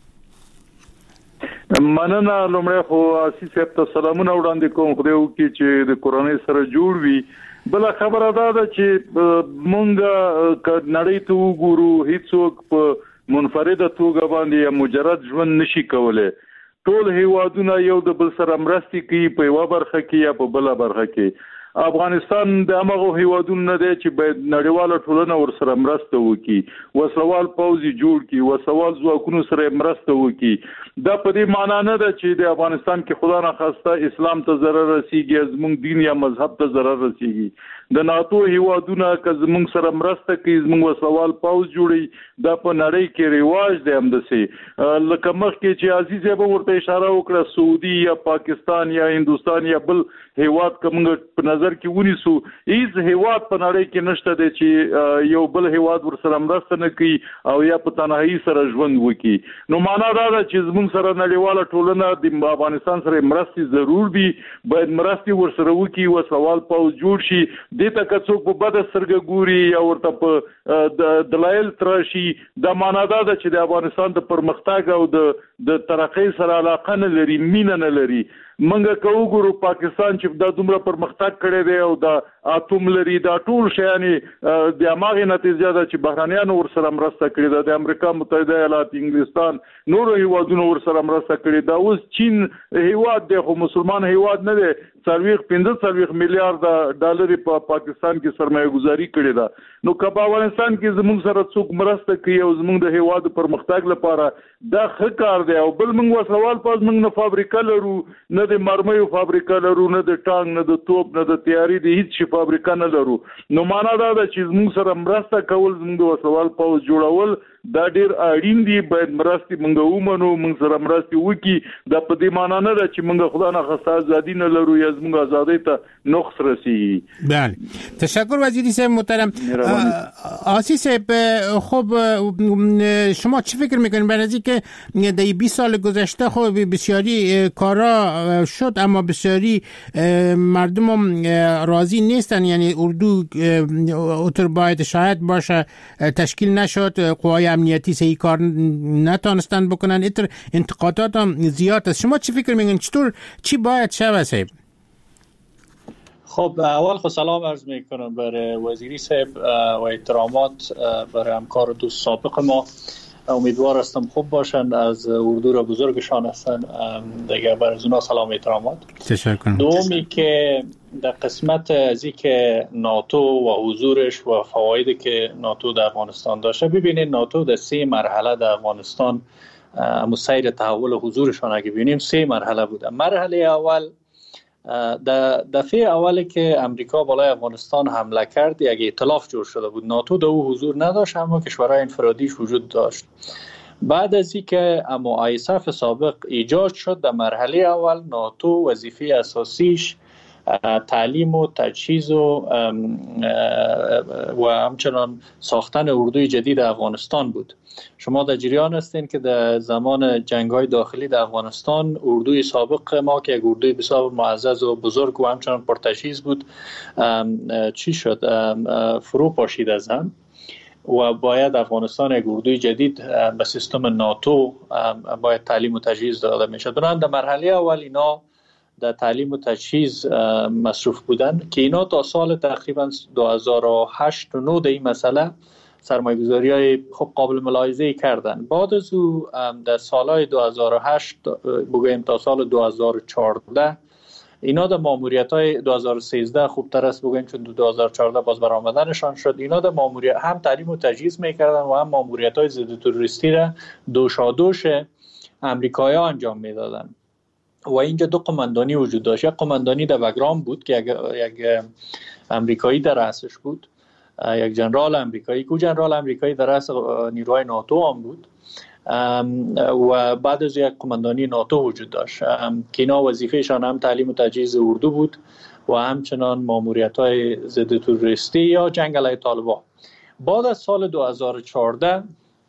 مننه. لومړی خو آسی صاحب ته سلامونه وړاندې کوم، خدای وکړي چې د کورنۍ سره جوړ وي. بل خبره دا ده چې مونږ نړۍ ته وګورو، هیڅوک په منفرده توګه باندې مجرد ژوند نشي کولای. ټول هیوادونه یو د بل سره مرستې کوي په یوه برخه کې یا په بله برخه کې. افغانستان د هغو هیوادونو نه دی چې باید نړیواله ټولنه ورسره مرسته وکړي، وسلوال پوځ جوړ کړي، وسلوال ځواکونو سره مرسته وکړي. دا په دې معنا نه ده چې د افغانستان کې خدا ناخواسته اسلام ته ضرر رسیږي، زموږ دین یا مذهب ته ضرر رسیږي. د ناتو هیوادونه که زموږ سره مرسته کوي، زموږ وسلوال پوځ جوړي، دا په نړۍ کې رواج دی. همداسې لکه مخکې چې عزیز یې ورته اشاره وکړه، سعودي یا پاکستان یا هندوستان یا بل هیواد که موږ په نظر کې ونیسو، هیڅ هیواد په نړۍ کې نشته دی چې یو بل هیواد ورسره مرسته نه کوي او یا په تنهایی سره ژوند وکړي. نو معنا دا ده چې زموږ سره نړیواله ټولنه د افغانستان سره مرستې ضرور دي، باید مرستې ورسره وکړي، وسلوال پوځ جوړ شي. دې ته که څوک په بده سترګه ګوري یا ورته په دلایل تراشي، دا معنا دا ده چې د افغانستان د پرمختګ او د د ترقۍ سره علاقه نه لري، مینه نه لري. منګه که وګورو پاکستان چې دا دومره پرمختګ کړی دی او دا اتوم لري، دا ټول شیانې د هماغې نتیجه ده چې بهرنیانو ورسره مرسته کړې ده، د امریکا متحده ایالات، انګلستان، نورو هیوادونو ورسره مرسته کړې ده. اوس چین هیواد دی خو مسلمان هیواد نه دی، څلوېښت پنځه څلوېښت میلیارډ ډالر په پاکستان کې سرمایه گذاري کړې ده. نو که په افغانستان کې زموږ سره څوک مرسته کوي او زموږ د هیواد پرمختګ لپاره، دا ښه کار دی. او بل موږ وسلوال پوځ موږ نه فابریکه لرو، نه د مرمیو فابریکه لرو، نه د ټانک، نه د توپ، نه د تیاری د هیڅ شي فابریکه نه لرو. نو معنا دا ده چې زموږ سره مرسته کول، زموږ د وسلوال پوځ جوړول، دا ډیر اړین دي باید مرستې مونږ ومنو مونږ سره مرستې وکړي دا په دې معنی نه ده چې مونږ خدای نه خواسته ازادي نه لرو یا زموږ ازادۍ ته نقص رسیږي. بله تشکر وزیری صاحب محترم. آسی صاحب خب شما چی فکر میکنید برای اینکه در بیست سال گذشته خب بسیاری کارا شد اما بسیاری مردم هم راضی نیستن، یعنی اردو اتر باید شاید باشه تشکیل نشد، قوای امنیتی صحیح کار نتونستن بکنن، اتر انتقادات هم زیاد است. شما چی فکر میکنید چطور چی باید شود صاحب؟ خب اول خود سلام عرض میکنم برای وزیری صاحب و احترامات برای همکار دوست سابق ما. امیدوار هستم خوب باشند، از اردو را بزرگشان هستند دیگه، برای از اونا سلام احترامات. تشکر. دومی که در قسمت از که ناتو و حضورش و فوایدی که ناتو در افغانستان داشته، ببینید ناتو در سه مرحله در افغانستان اما سیر تحول حضورشان اگه ببینیم سه مرحله بوده. مرحله اول در دفعه اولی که امریکا بالای افغانستان حمله کرد یک ائتلاف جور شده بود، ناتو در او حضور نداشت اما کشورهای انفرادیش وجود داشت. بعد از اینکه اما آی اس اف سابق ایجاد شد در مرحله اول، ناتو وظیفه اساسیش تعلیم و تجهیز و و همچنان ساختن اردوی جدید افغانستان بود. شما در جریان هستین که در زمان جنگ‌های داخلی در افغانستان اردوی سابق ما که یک اردوی بسیار معزز و بزرگ و همچنان پرتجهیز بود چی شد؟ فرو پاشید از هم و باید افغانستان یک اردوی جدید به سیستم ناتو باید تعلیم و تجهیز داده میشد. بنابراین در مرحله اول اینا در تعلیم و تجهیز مصروف بودن که اینا تا سال تقریبا دو هزار و هشت و نه در این مسئله سرمایه‌گذاری های خب قابل ملاحظه کردن. بعد از او در سالهای دو هزار و هشت بگوییم تا سال دو هزار و چهارده اینا در ماموریت های دو هزار و سیزده خوبتر است بگوییم چون دو هزار و چهارده باز برآمدنشان شد. اینا در ماموریت هم تعلیم و تجهیز میکردن و هم ماموریت های ضد تروریستی را دوشادوش امریکایی ها انجام میدادن. و اینجا دو قماندانی وجود داشت. یک قماندانی در بگرام بود که یک, یک امریکایی در رأسش بود، یک جنرال امریکایی کو جنرال امریکایی در رأس نیروهای ناتو هم بود و بعد از یک قماندانی ناتو وجود داشت که اینا وظیفهشان هم تعلیم و تجهیز اردو بود و همچنان ماموریت‌های ضد تروریستی یا جنگ علیه طالبان. بعد از سال دو هزار و چهارده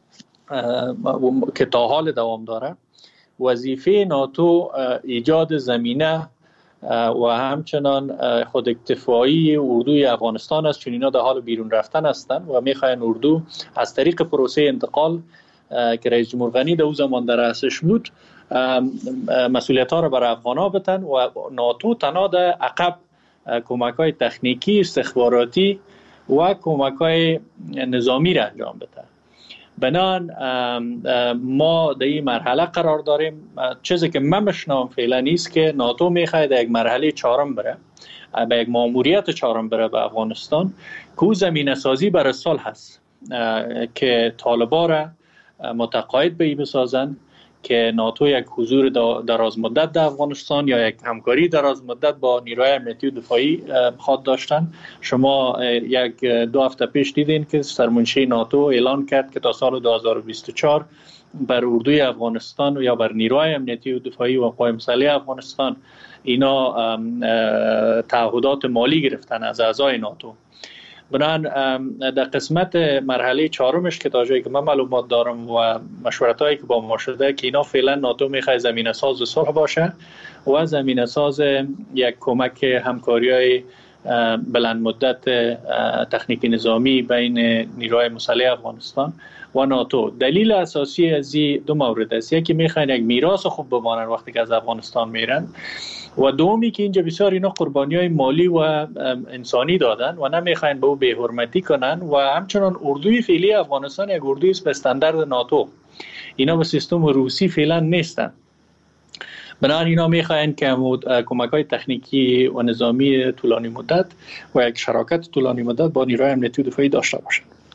که تا حال دوام داره، وظیفه ناتو ایجاد زمینه و همچنان خود اکتفایی اردوی افغانستان است، چون اینا در حال بیرون رفتن هستند و میخواین اردو از طریق پروسه انتقال که رئیس جمهور غنی در اون زمان در رأسش بود مسئولیت ها را برای افغان‌ها بتن و ناتو تنها در عقب کمک های تکنیکی، استخباراتی و کمک های نظامی را انجام بده. بنان ما در این مرحله قرار داریم. چیزی که من مشنام فعلا نیست که ناتو میخواهد یک مرحله چهارم بره، به یک ماموریت چهارم بره به افغانستان که زمینه سازی برای صلح هست که طالبا را متقاعد به این بسازن که ناتو یک حضور دراز مدت در افغانستان یا یک همکاری دراز مدت با نیروهای امنیتی و دفاعی خواد داشتن. شما یک دو هفته پیش دیدین که سرمنشی ناتو اعلان کرد که تا سال دو هزار و بیست و چهار بر اردوی افغانستان یا بر نیروهای امنیتی و دفاعی و قوای مسلحه افغانستان اینا تعهدات مالی گرفتن از اعضای ناتو. بنان در قسمت مرحله چهارمش که تا جایی که من معلومات دارم و مشورت هایی که با ما شده که اینا فعلا ناتو میخواد زمینه ساز صلح باشه و زمینه ساز یک کمک همکاری های بلند مدت تکنیکی نظامی بین نیروهای مسلح افغانستان و ناتو. دلیل اساسی از این دو مورد است، یکی میخوان یک میراث خوب بمانن وقتی که از افغانستان میرن و دومی که اینجا بسیار اینا قربانی‌های مالی و انسانی دادن و نمیخواین به او بی‌حرمتی کنن و همچنان اردوی فعلی افغانستان یک اردوی است به استاندارد ناتو. اینا به سیستم روسی فعلا نیستن. بنابراین اینا میخواین که کمک‌های تکنیکی و نظامی طولانی مدت و یک شراکت طولانی مدت با نیروهای امنیتی و دفاعی داشته باشند.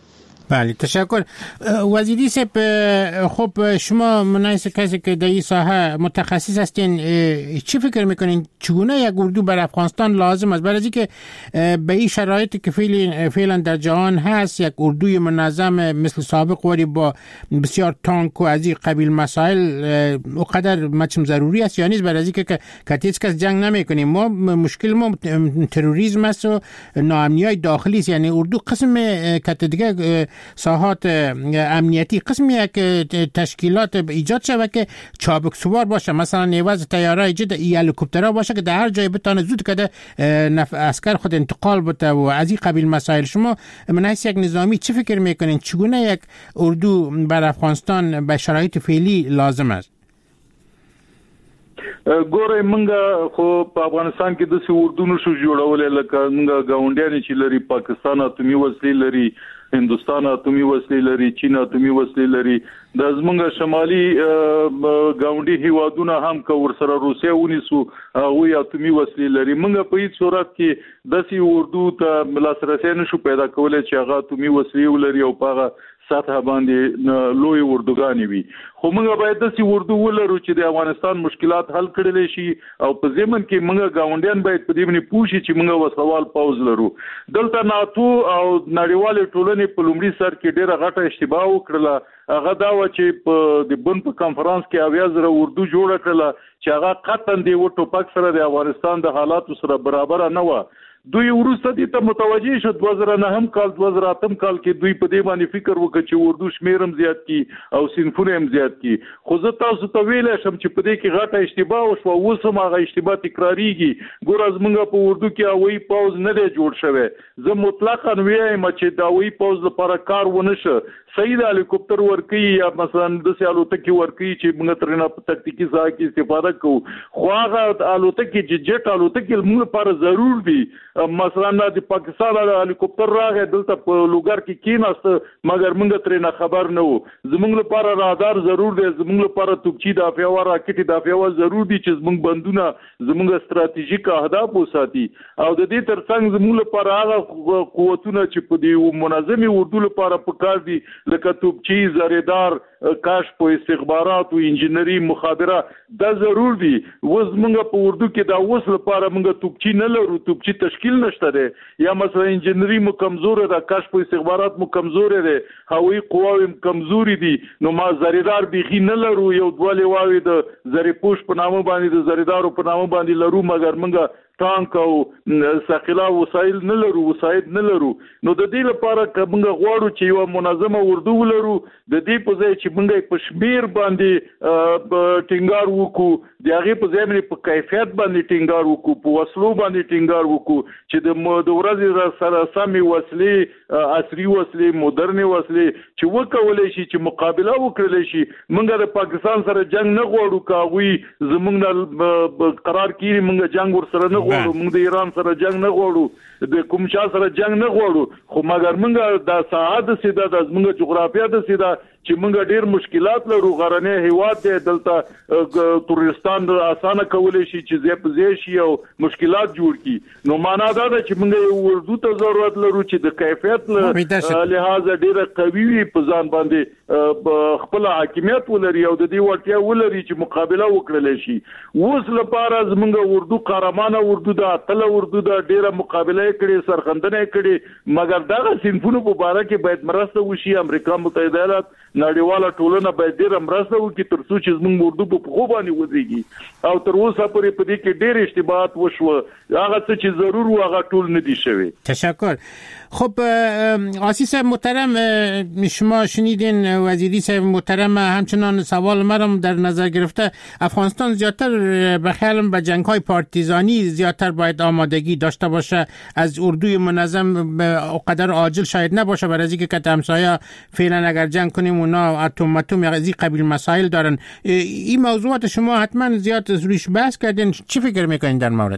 بله تشکر وزیری صاحب. خب شما مناسب کسی که در این ساحه متخصص هستین، چی فکر میکنین چگونه یک اردو بر افغانستان لازم است؟ برای اینکه به این شرایطی که فعلا در جهان هست یک اردوی منظم مثل سابق وری با بسیار تانک و از این قبیل مسائل اقدر مچم ضروری است یا نیست؟ برای اینکه که هیچ کس جنگ نمیکنیم، ما مشکل ما تروریسم است و ناامنیای داخلی است. یعنی اردو قسم که دیگه ساحات امنیتی قسمی یک تشکیلات ایجاد شود که چابک سوار باشه، مثلا نیواز تیارای جد ای هلیکوپترها باشه که در هر جای بتونه زود کده اسکر خود انتقال بده و از این قبیل مسائل. شما من حیث یک نظامی چی فکر میکنین چگونه یک اردو بر افغانستان به شرایط فعلی لازم است؟ ګوره منګه خو په افغانستان کې د سی اردو نشو جوړولې، لکه منګه گاونډیان چې لري پاکستان اتمی وسلې لري، هندستان اتمی وسلې لري، چین اتمی وسلې لري، د زمونږ شمالي گاونډي هیوادونه هم که ورسره روسیه ونیسو هغوی اتمی وسلې لري. منګه په هیڅ صورت کې د سی اردو ته لاسرسی نشو پیدا کولی چې هغه اتمی وسلې ولري او په هغه سطح باندې لوی اردوګانې وي. خو موږ باید د سی اردو ولرو چې د افغانستان مشکلات حل کړل شي او په ضمن کې موږ گاونډیان باید په دې باندې پوه شي چې موږ وسوال پاوز لرو. دلته ناتو او نړیوال ټولنې په لومړي سر کې ډېره غټه اشتباه وکړه. هغه دا و چې په د بن په کانفرنس کې اویا زره اردو جوړه کړله چې هغه قطن دی و ټوپک سره د افغانستان د حالاتو سره برابر نه و. دوی وروسته دې ته متوجه شو دوه زره نهم کال دوه زره اتم کال کې دوی په دې باندې فکر وکړ چې اردو شمیر هم زیات کی او صنفونه هم زیات کی. خو زه تاسو ته ویلی شم چې په دې کې غټه اشتباه وشوه، اوس هم هغه اشتباه تکراریږي. ګوره زموږ په اردو کې هوایي پوځ نه دی جوړ شوی. زه مطلقا وایم چې د هوایي پوځ لپاره کار ونه شه، صحیح د هلیکوپتر ورکوي یا مثلا داسې الوتکې ورکوي چې موږ ترېنه په تکتیکي ساحه کې استفاده کوو. خو هغه الوتکې چې جټ الوتکې موږ لپاره ضرور دي. مثلا د پاکستان هلیکوپتر راغی دلته په لوګر کې کېناسته مګر موږ ترېنه خبر نه وو. زموږ لپاره رادار ضرور دی، زموږ لپاره توپچي دافع وه راکټې دافع وه ضرور دي چې زموږ بندونه زموږ ستراتیژیک اهداف وساتي. او د دې ترڅنګ زموږ لپاره هغه قوتونه چې په دې منظمې اردو لپاره پکار دي لکه توپچي، زریدار، کشف و استخبارات و انجینری مخابره دا ضرور دي. اوس موږ په اردو کې دا اوس لپاره موږ توپچي نه لرو، توپچي تشکیل نشته دی، یا مثلا انجینری مو کمزوره ده، کشف و استخبارات مو کمزوره ده، هوایي قواوې مو کمزوري دي. نو ما زریدار بیخي نه لرو، یو دوه لیواوې د زریپوش په نامه باندې د زریدارو په نامه باندې لرو، مګر موږ ټانک او ثقيله وسایل نه لرو، وسایل نه لرو. نو د دې لپاره که موږ غواړو چې یو منظمه اردو ولرو، د دې په ځای چې موږ په شمیر باندې ټینګار وکړو، د هغې په ځای باندې په کیفیت باندې ټینګار وکړو، په وسلو باندې ټینګار وکړو چې د ورځې سره سمې وسلې، عصري وسلې، مدرنې وسلې چې وکولی شي چې مقابله وکړلی شي. موږ د پاکستان سره جنگ نه غواړو، که هغوی زموږ نه قرار کړي موږ جنگ ورسره نه غواړو، موږ د ایران سره جنگ نه غواړو، د کوم چا سره جنگ نه غواړو. خو مګر موږ دا ساحه داسې ده، د زموږ جغرافیه داسې ده چې موږ ډېر مشکلات لرو. غرنی هیواد دی، دلته تورستان اسانه کولی شي چې ځای په ځای شي او مشکلات جوړ کړي. نو معنا دا ده چې موږ یو اردو ته ضرورت لرو چې د کیفیت له لحاظه ډېره قوي وي، په ځان باندې خپل حاکمیت ولري او د دې وړتیا ولري چې مقابله وکړلی شي. اوس لپاره زموږ اردو قهرمانه اردو ده، اتله اردو ده، ډېره مقابله یې کړې، سرښندنه یې کړې. مګر دغه صنفونو په باره کې باید مرسته وشي. امریکا متحده ایالات، نړیواله ټولنه باید ډېره مرسته وکړي تر څو چې زموږ اردو په پښو باندې ودرېږي. او تر اوسه پورې په دې کې ډېر اشتباهات وشوه، هغه څه چې ضرور و هغه ټول نه دي شوي. تشکر. خب آسی صاحب محترم، شما شنیدین وزیری صاحب محترم همچنان سوال مرم در نظر گرفته افغانستان زیادتر به خیالم به جنگ های پارتیزانی زیادتر باید آمادگی داشته باشه، از اردوی منظم قدر عاجل شاید نباشه، برای اینکه که همسایه فعلا اگر جنگ کنیم اونا اتم اتم از این قبیل مسائل دارن. این موضوعات شما حتما زیاد روش بحث کردین، چی فکر میکنین در مورد؟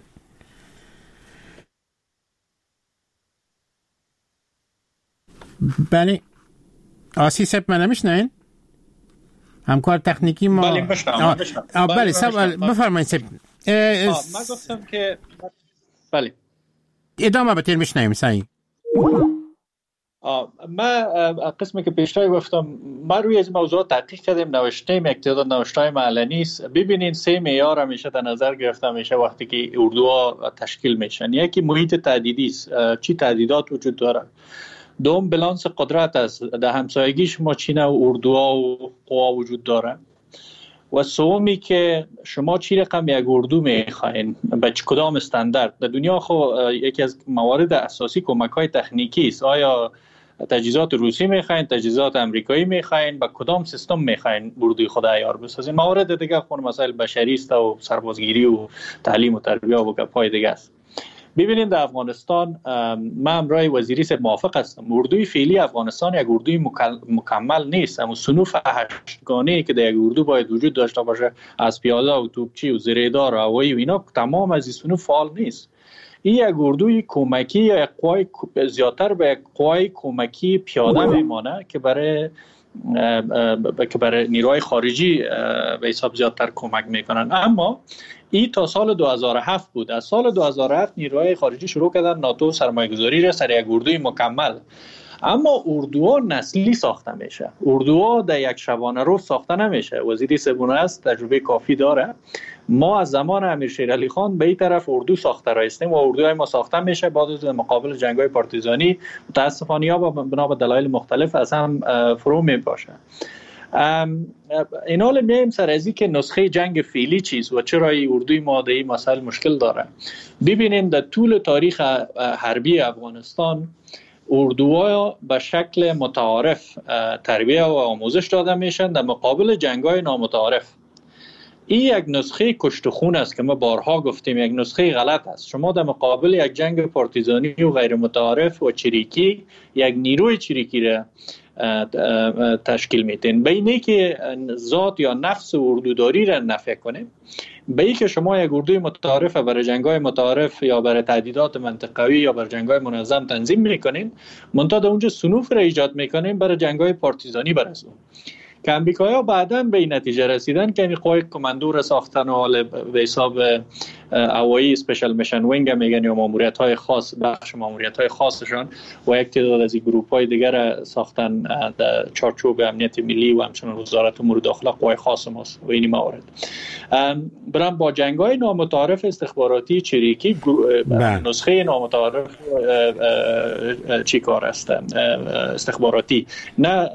بله آسی صاحب من نمیشنین؟ همکار تکنیکی ما بله بشنم بشنم بله سوال بفرمایید صاحب. من گفتم که بله ادامه بتیر میشنیم سعی. ما قسمی که پیشتر گفتم ما روی از موضوع تحقیق کردیم، نوشتیم، یک تعداد نوشته‌های معلنی است. ببینین سه معیار همیشه در نظر گرفته میشه وقتی که اردوها تشکیل میشن. یکی محیط تهدیدی است، چی تهدیدات وجود داره. دوم بلانس قدرت است، در همسایگی شما چی نوع اردوها و قوا وجود داره. و سومی که شما چی رقم یک اردو میخواین، به کدام استاندارد. در دنیا خو یکی از موارد اساسی کمک‌های تکنیکی است. آیا تجهیزات روسی میخواین، تجهیزات امریکایی میخواین، با کدام سیستم میخواین اردوی خود عیار بسازین. موارد دیگه خود مسائل بشری است و سربازگیری و تعلیم و تربیت و گپ‌های دیگه است. ببینید در افغانستان من همراه وزیری صاحب موافق هستم. اردوی فعلی افغانستان یک اردوی مکمل نیست، اما صنوف هشتگانه‌ای که در یک اردو باید وجود داشته باشه، از پیاده و توپچی و زیردار و هوایی و اینا، تمام از این صنوف فعال نیست. این یک اردوی کمکی یا یک قوای زیادتر به یک قوای کمکی پیاده میمانه که برای که برای نیروهای خارجی به حساب زیادتر کمک میکنن. اما این تا سال دو هزار و هفت بود. از سال دو هزار و هفت نیروهای خارجی شروع کردن ناتو سرمایه‌گذاری را سر یک اردوی مکمل. اما اردوها نسلی ساخته میشه، اردوها در یک شبانه روز ساخته نمیشه. وزیری سبونه است، تجربه کافی داره. ما از زمان امیر شیر علی خان به این طرف اردو ساخته رایستیم و اردوهای ما ساخته میشه بعد از مقابل جنگ‌های پارتیزانی متاسفانه یا بنا به دلایل مختلف از هم فرو میباشه. این حال میایم سر ازی که نسخه جنگ فعلی چیز و چرا این اردوی ماده‌ای مسائل مشکل داره. ببینید در طول تاریخ حربی افغانستان اردوها به شکل متعارف تربیه و آموزش داده میشن در مقابل جنگ‌های نامتعارف. این یک نسخه کشت خون است که ما بارها گفتیم، یک نسخه غلط است. شما در مقابل یک جنگ پارتیزانی و غیر متعارف و چریکی یک نیروی چریکی را تشکیل میدین. به اینه که ذات یا نفس اردوداری را نفی کنیم، به این که شما یک اردوی متعارف برای جنگ‌های متعارف یا برای تهدیدات منطقوی یا برای جنگ‌های منظم تنظیم میکنین، منتها در اونجا صنوف را ایجاد میکنین برای جنگ‌های پارتیزانی برسون. که امریکایی‌ها بعداً به این نتیجه رسیدن که این قوای کماندو را ساختن و حال به حساب هوایی اسپیشال میشن وینگ میگن یا ماموریت‌های خاص، بخش ماموریت‌های خاصشان و یک تعداد از این گروه‌های دیگر را ساختن در چارچوب امنیت ملی و همچنین وزارت امور داخله قوای خاص ماست و این موارد. برام با جنگ‌های نامتعارف استخباراتی چریکی نسخه نامتعارف چی کار است استخباراتی، نه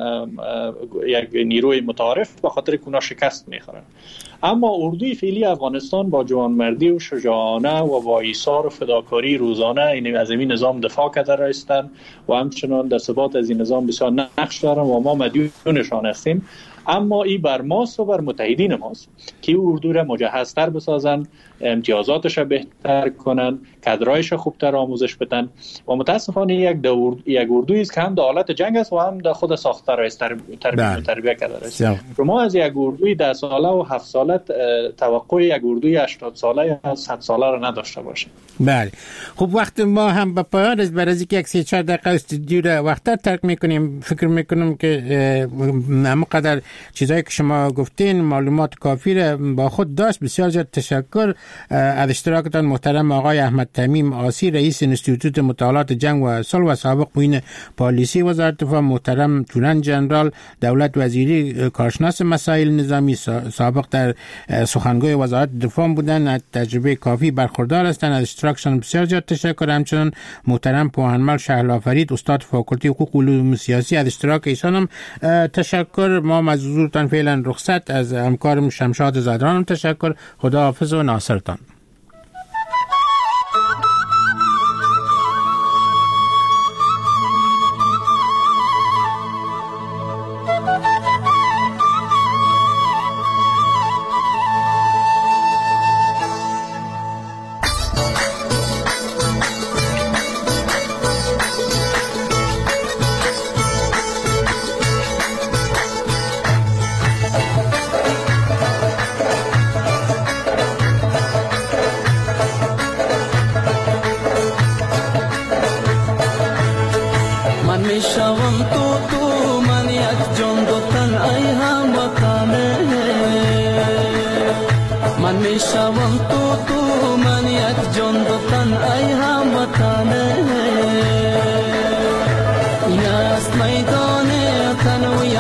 یک نیروی متعارف، به خاطر که اونا شکست میخورن. اما اردوی فعلی افغانستان با جوانمردی و شجاعانه و با ایثار و فداکاری روزانه این از این نظام دفاع کرده رایستن و همچنان در ثبات از این نظام بسیار نقش دارن و ما مدیونشان هستیم. اما این بر ماست و بر متحدین ماست که اردو را مجهزتر بسازن، امتیازاتش را بهتر کنن، کادرایش خوبتر آموزش بدن. و متاسفانه یک دور یک اردویی است که هم در حالت جنگ است و هم در خود ساختار است، تربیت تربیت کرده است. ما از یک اردوی ده ساله و هفت ساله توقع یک اردوی هشتاد ساله یا صد ساله را نداشته باشیم. بله. خب وقت ما هم به پایان است. برای اینکه یک سه چهار دقیقه استودیو را وقت ترک میکنیم، فکر میکنم که همقدر چیزایی که شما گفتین معلومات کافی را با خود داشت. بسیار زیاد تشکر از اشتراکتان محترم آقای احمد تمیم آسی، رئیس انستیتوت مطالعات جنگ و صلح و سابق معین پالیسی وزارت دفاع، محترم تورن جنرال دولت وزیری کارشناس مسائل نظامی سابق در سخنگوی وزارت دفاع بودن، از تجربه کافی برخوردار هستند. از اشتراکشان بسیار زیاد تشکر. همچنین محترم پوهنمل شهلا فرید استاد فاکولته حقوق و علوم سیاسی، از اشتراک ایشان هم تشکر. ما از حضورتان فعلا رخصت. از همکارم شمشاد زادران تشکر. خداحافظ و ناصرتان.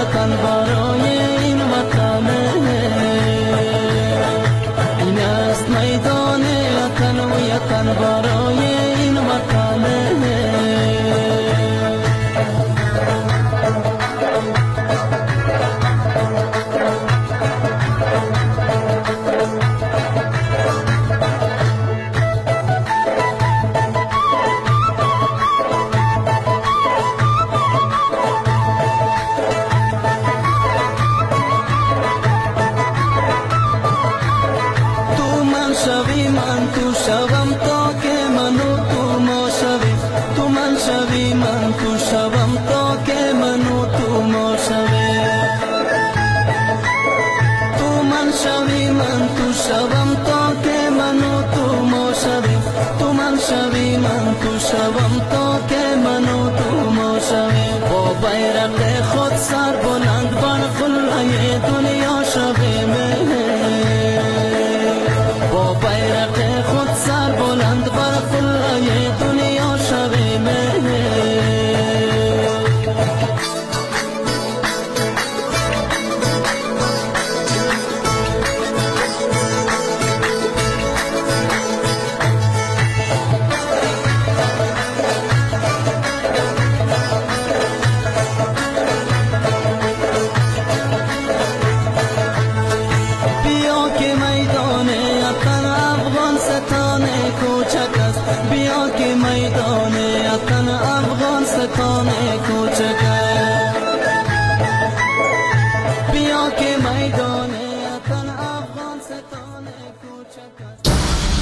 وطن برای این وطن این است میدان وطن و وطن برای این وطن شوی من تو شوم تو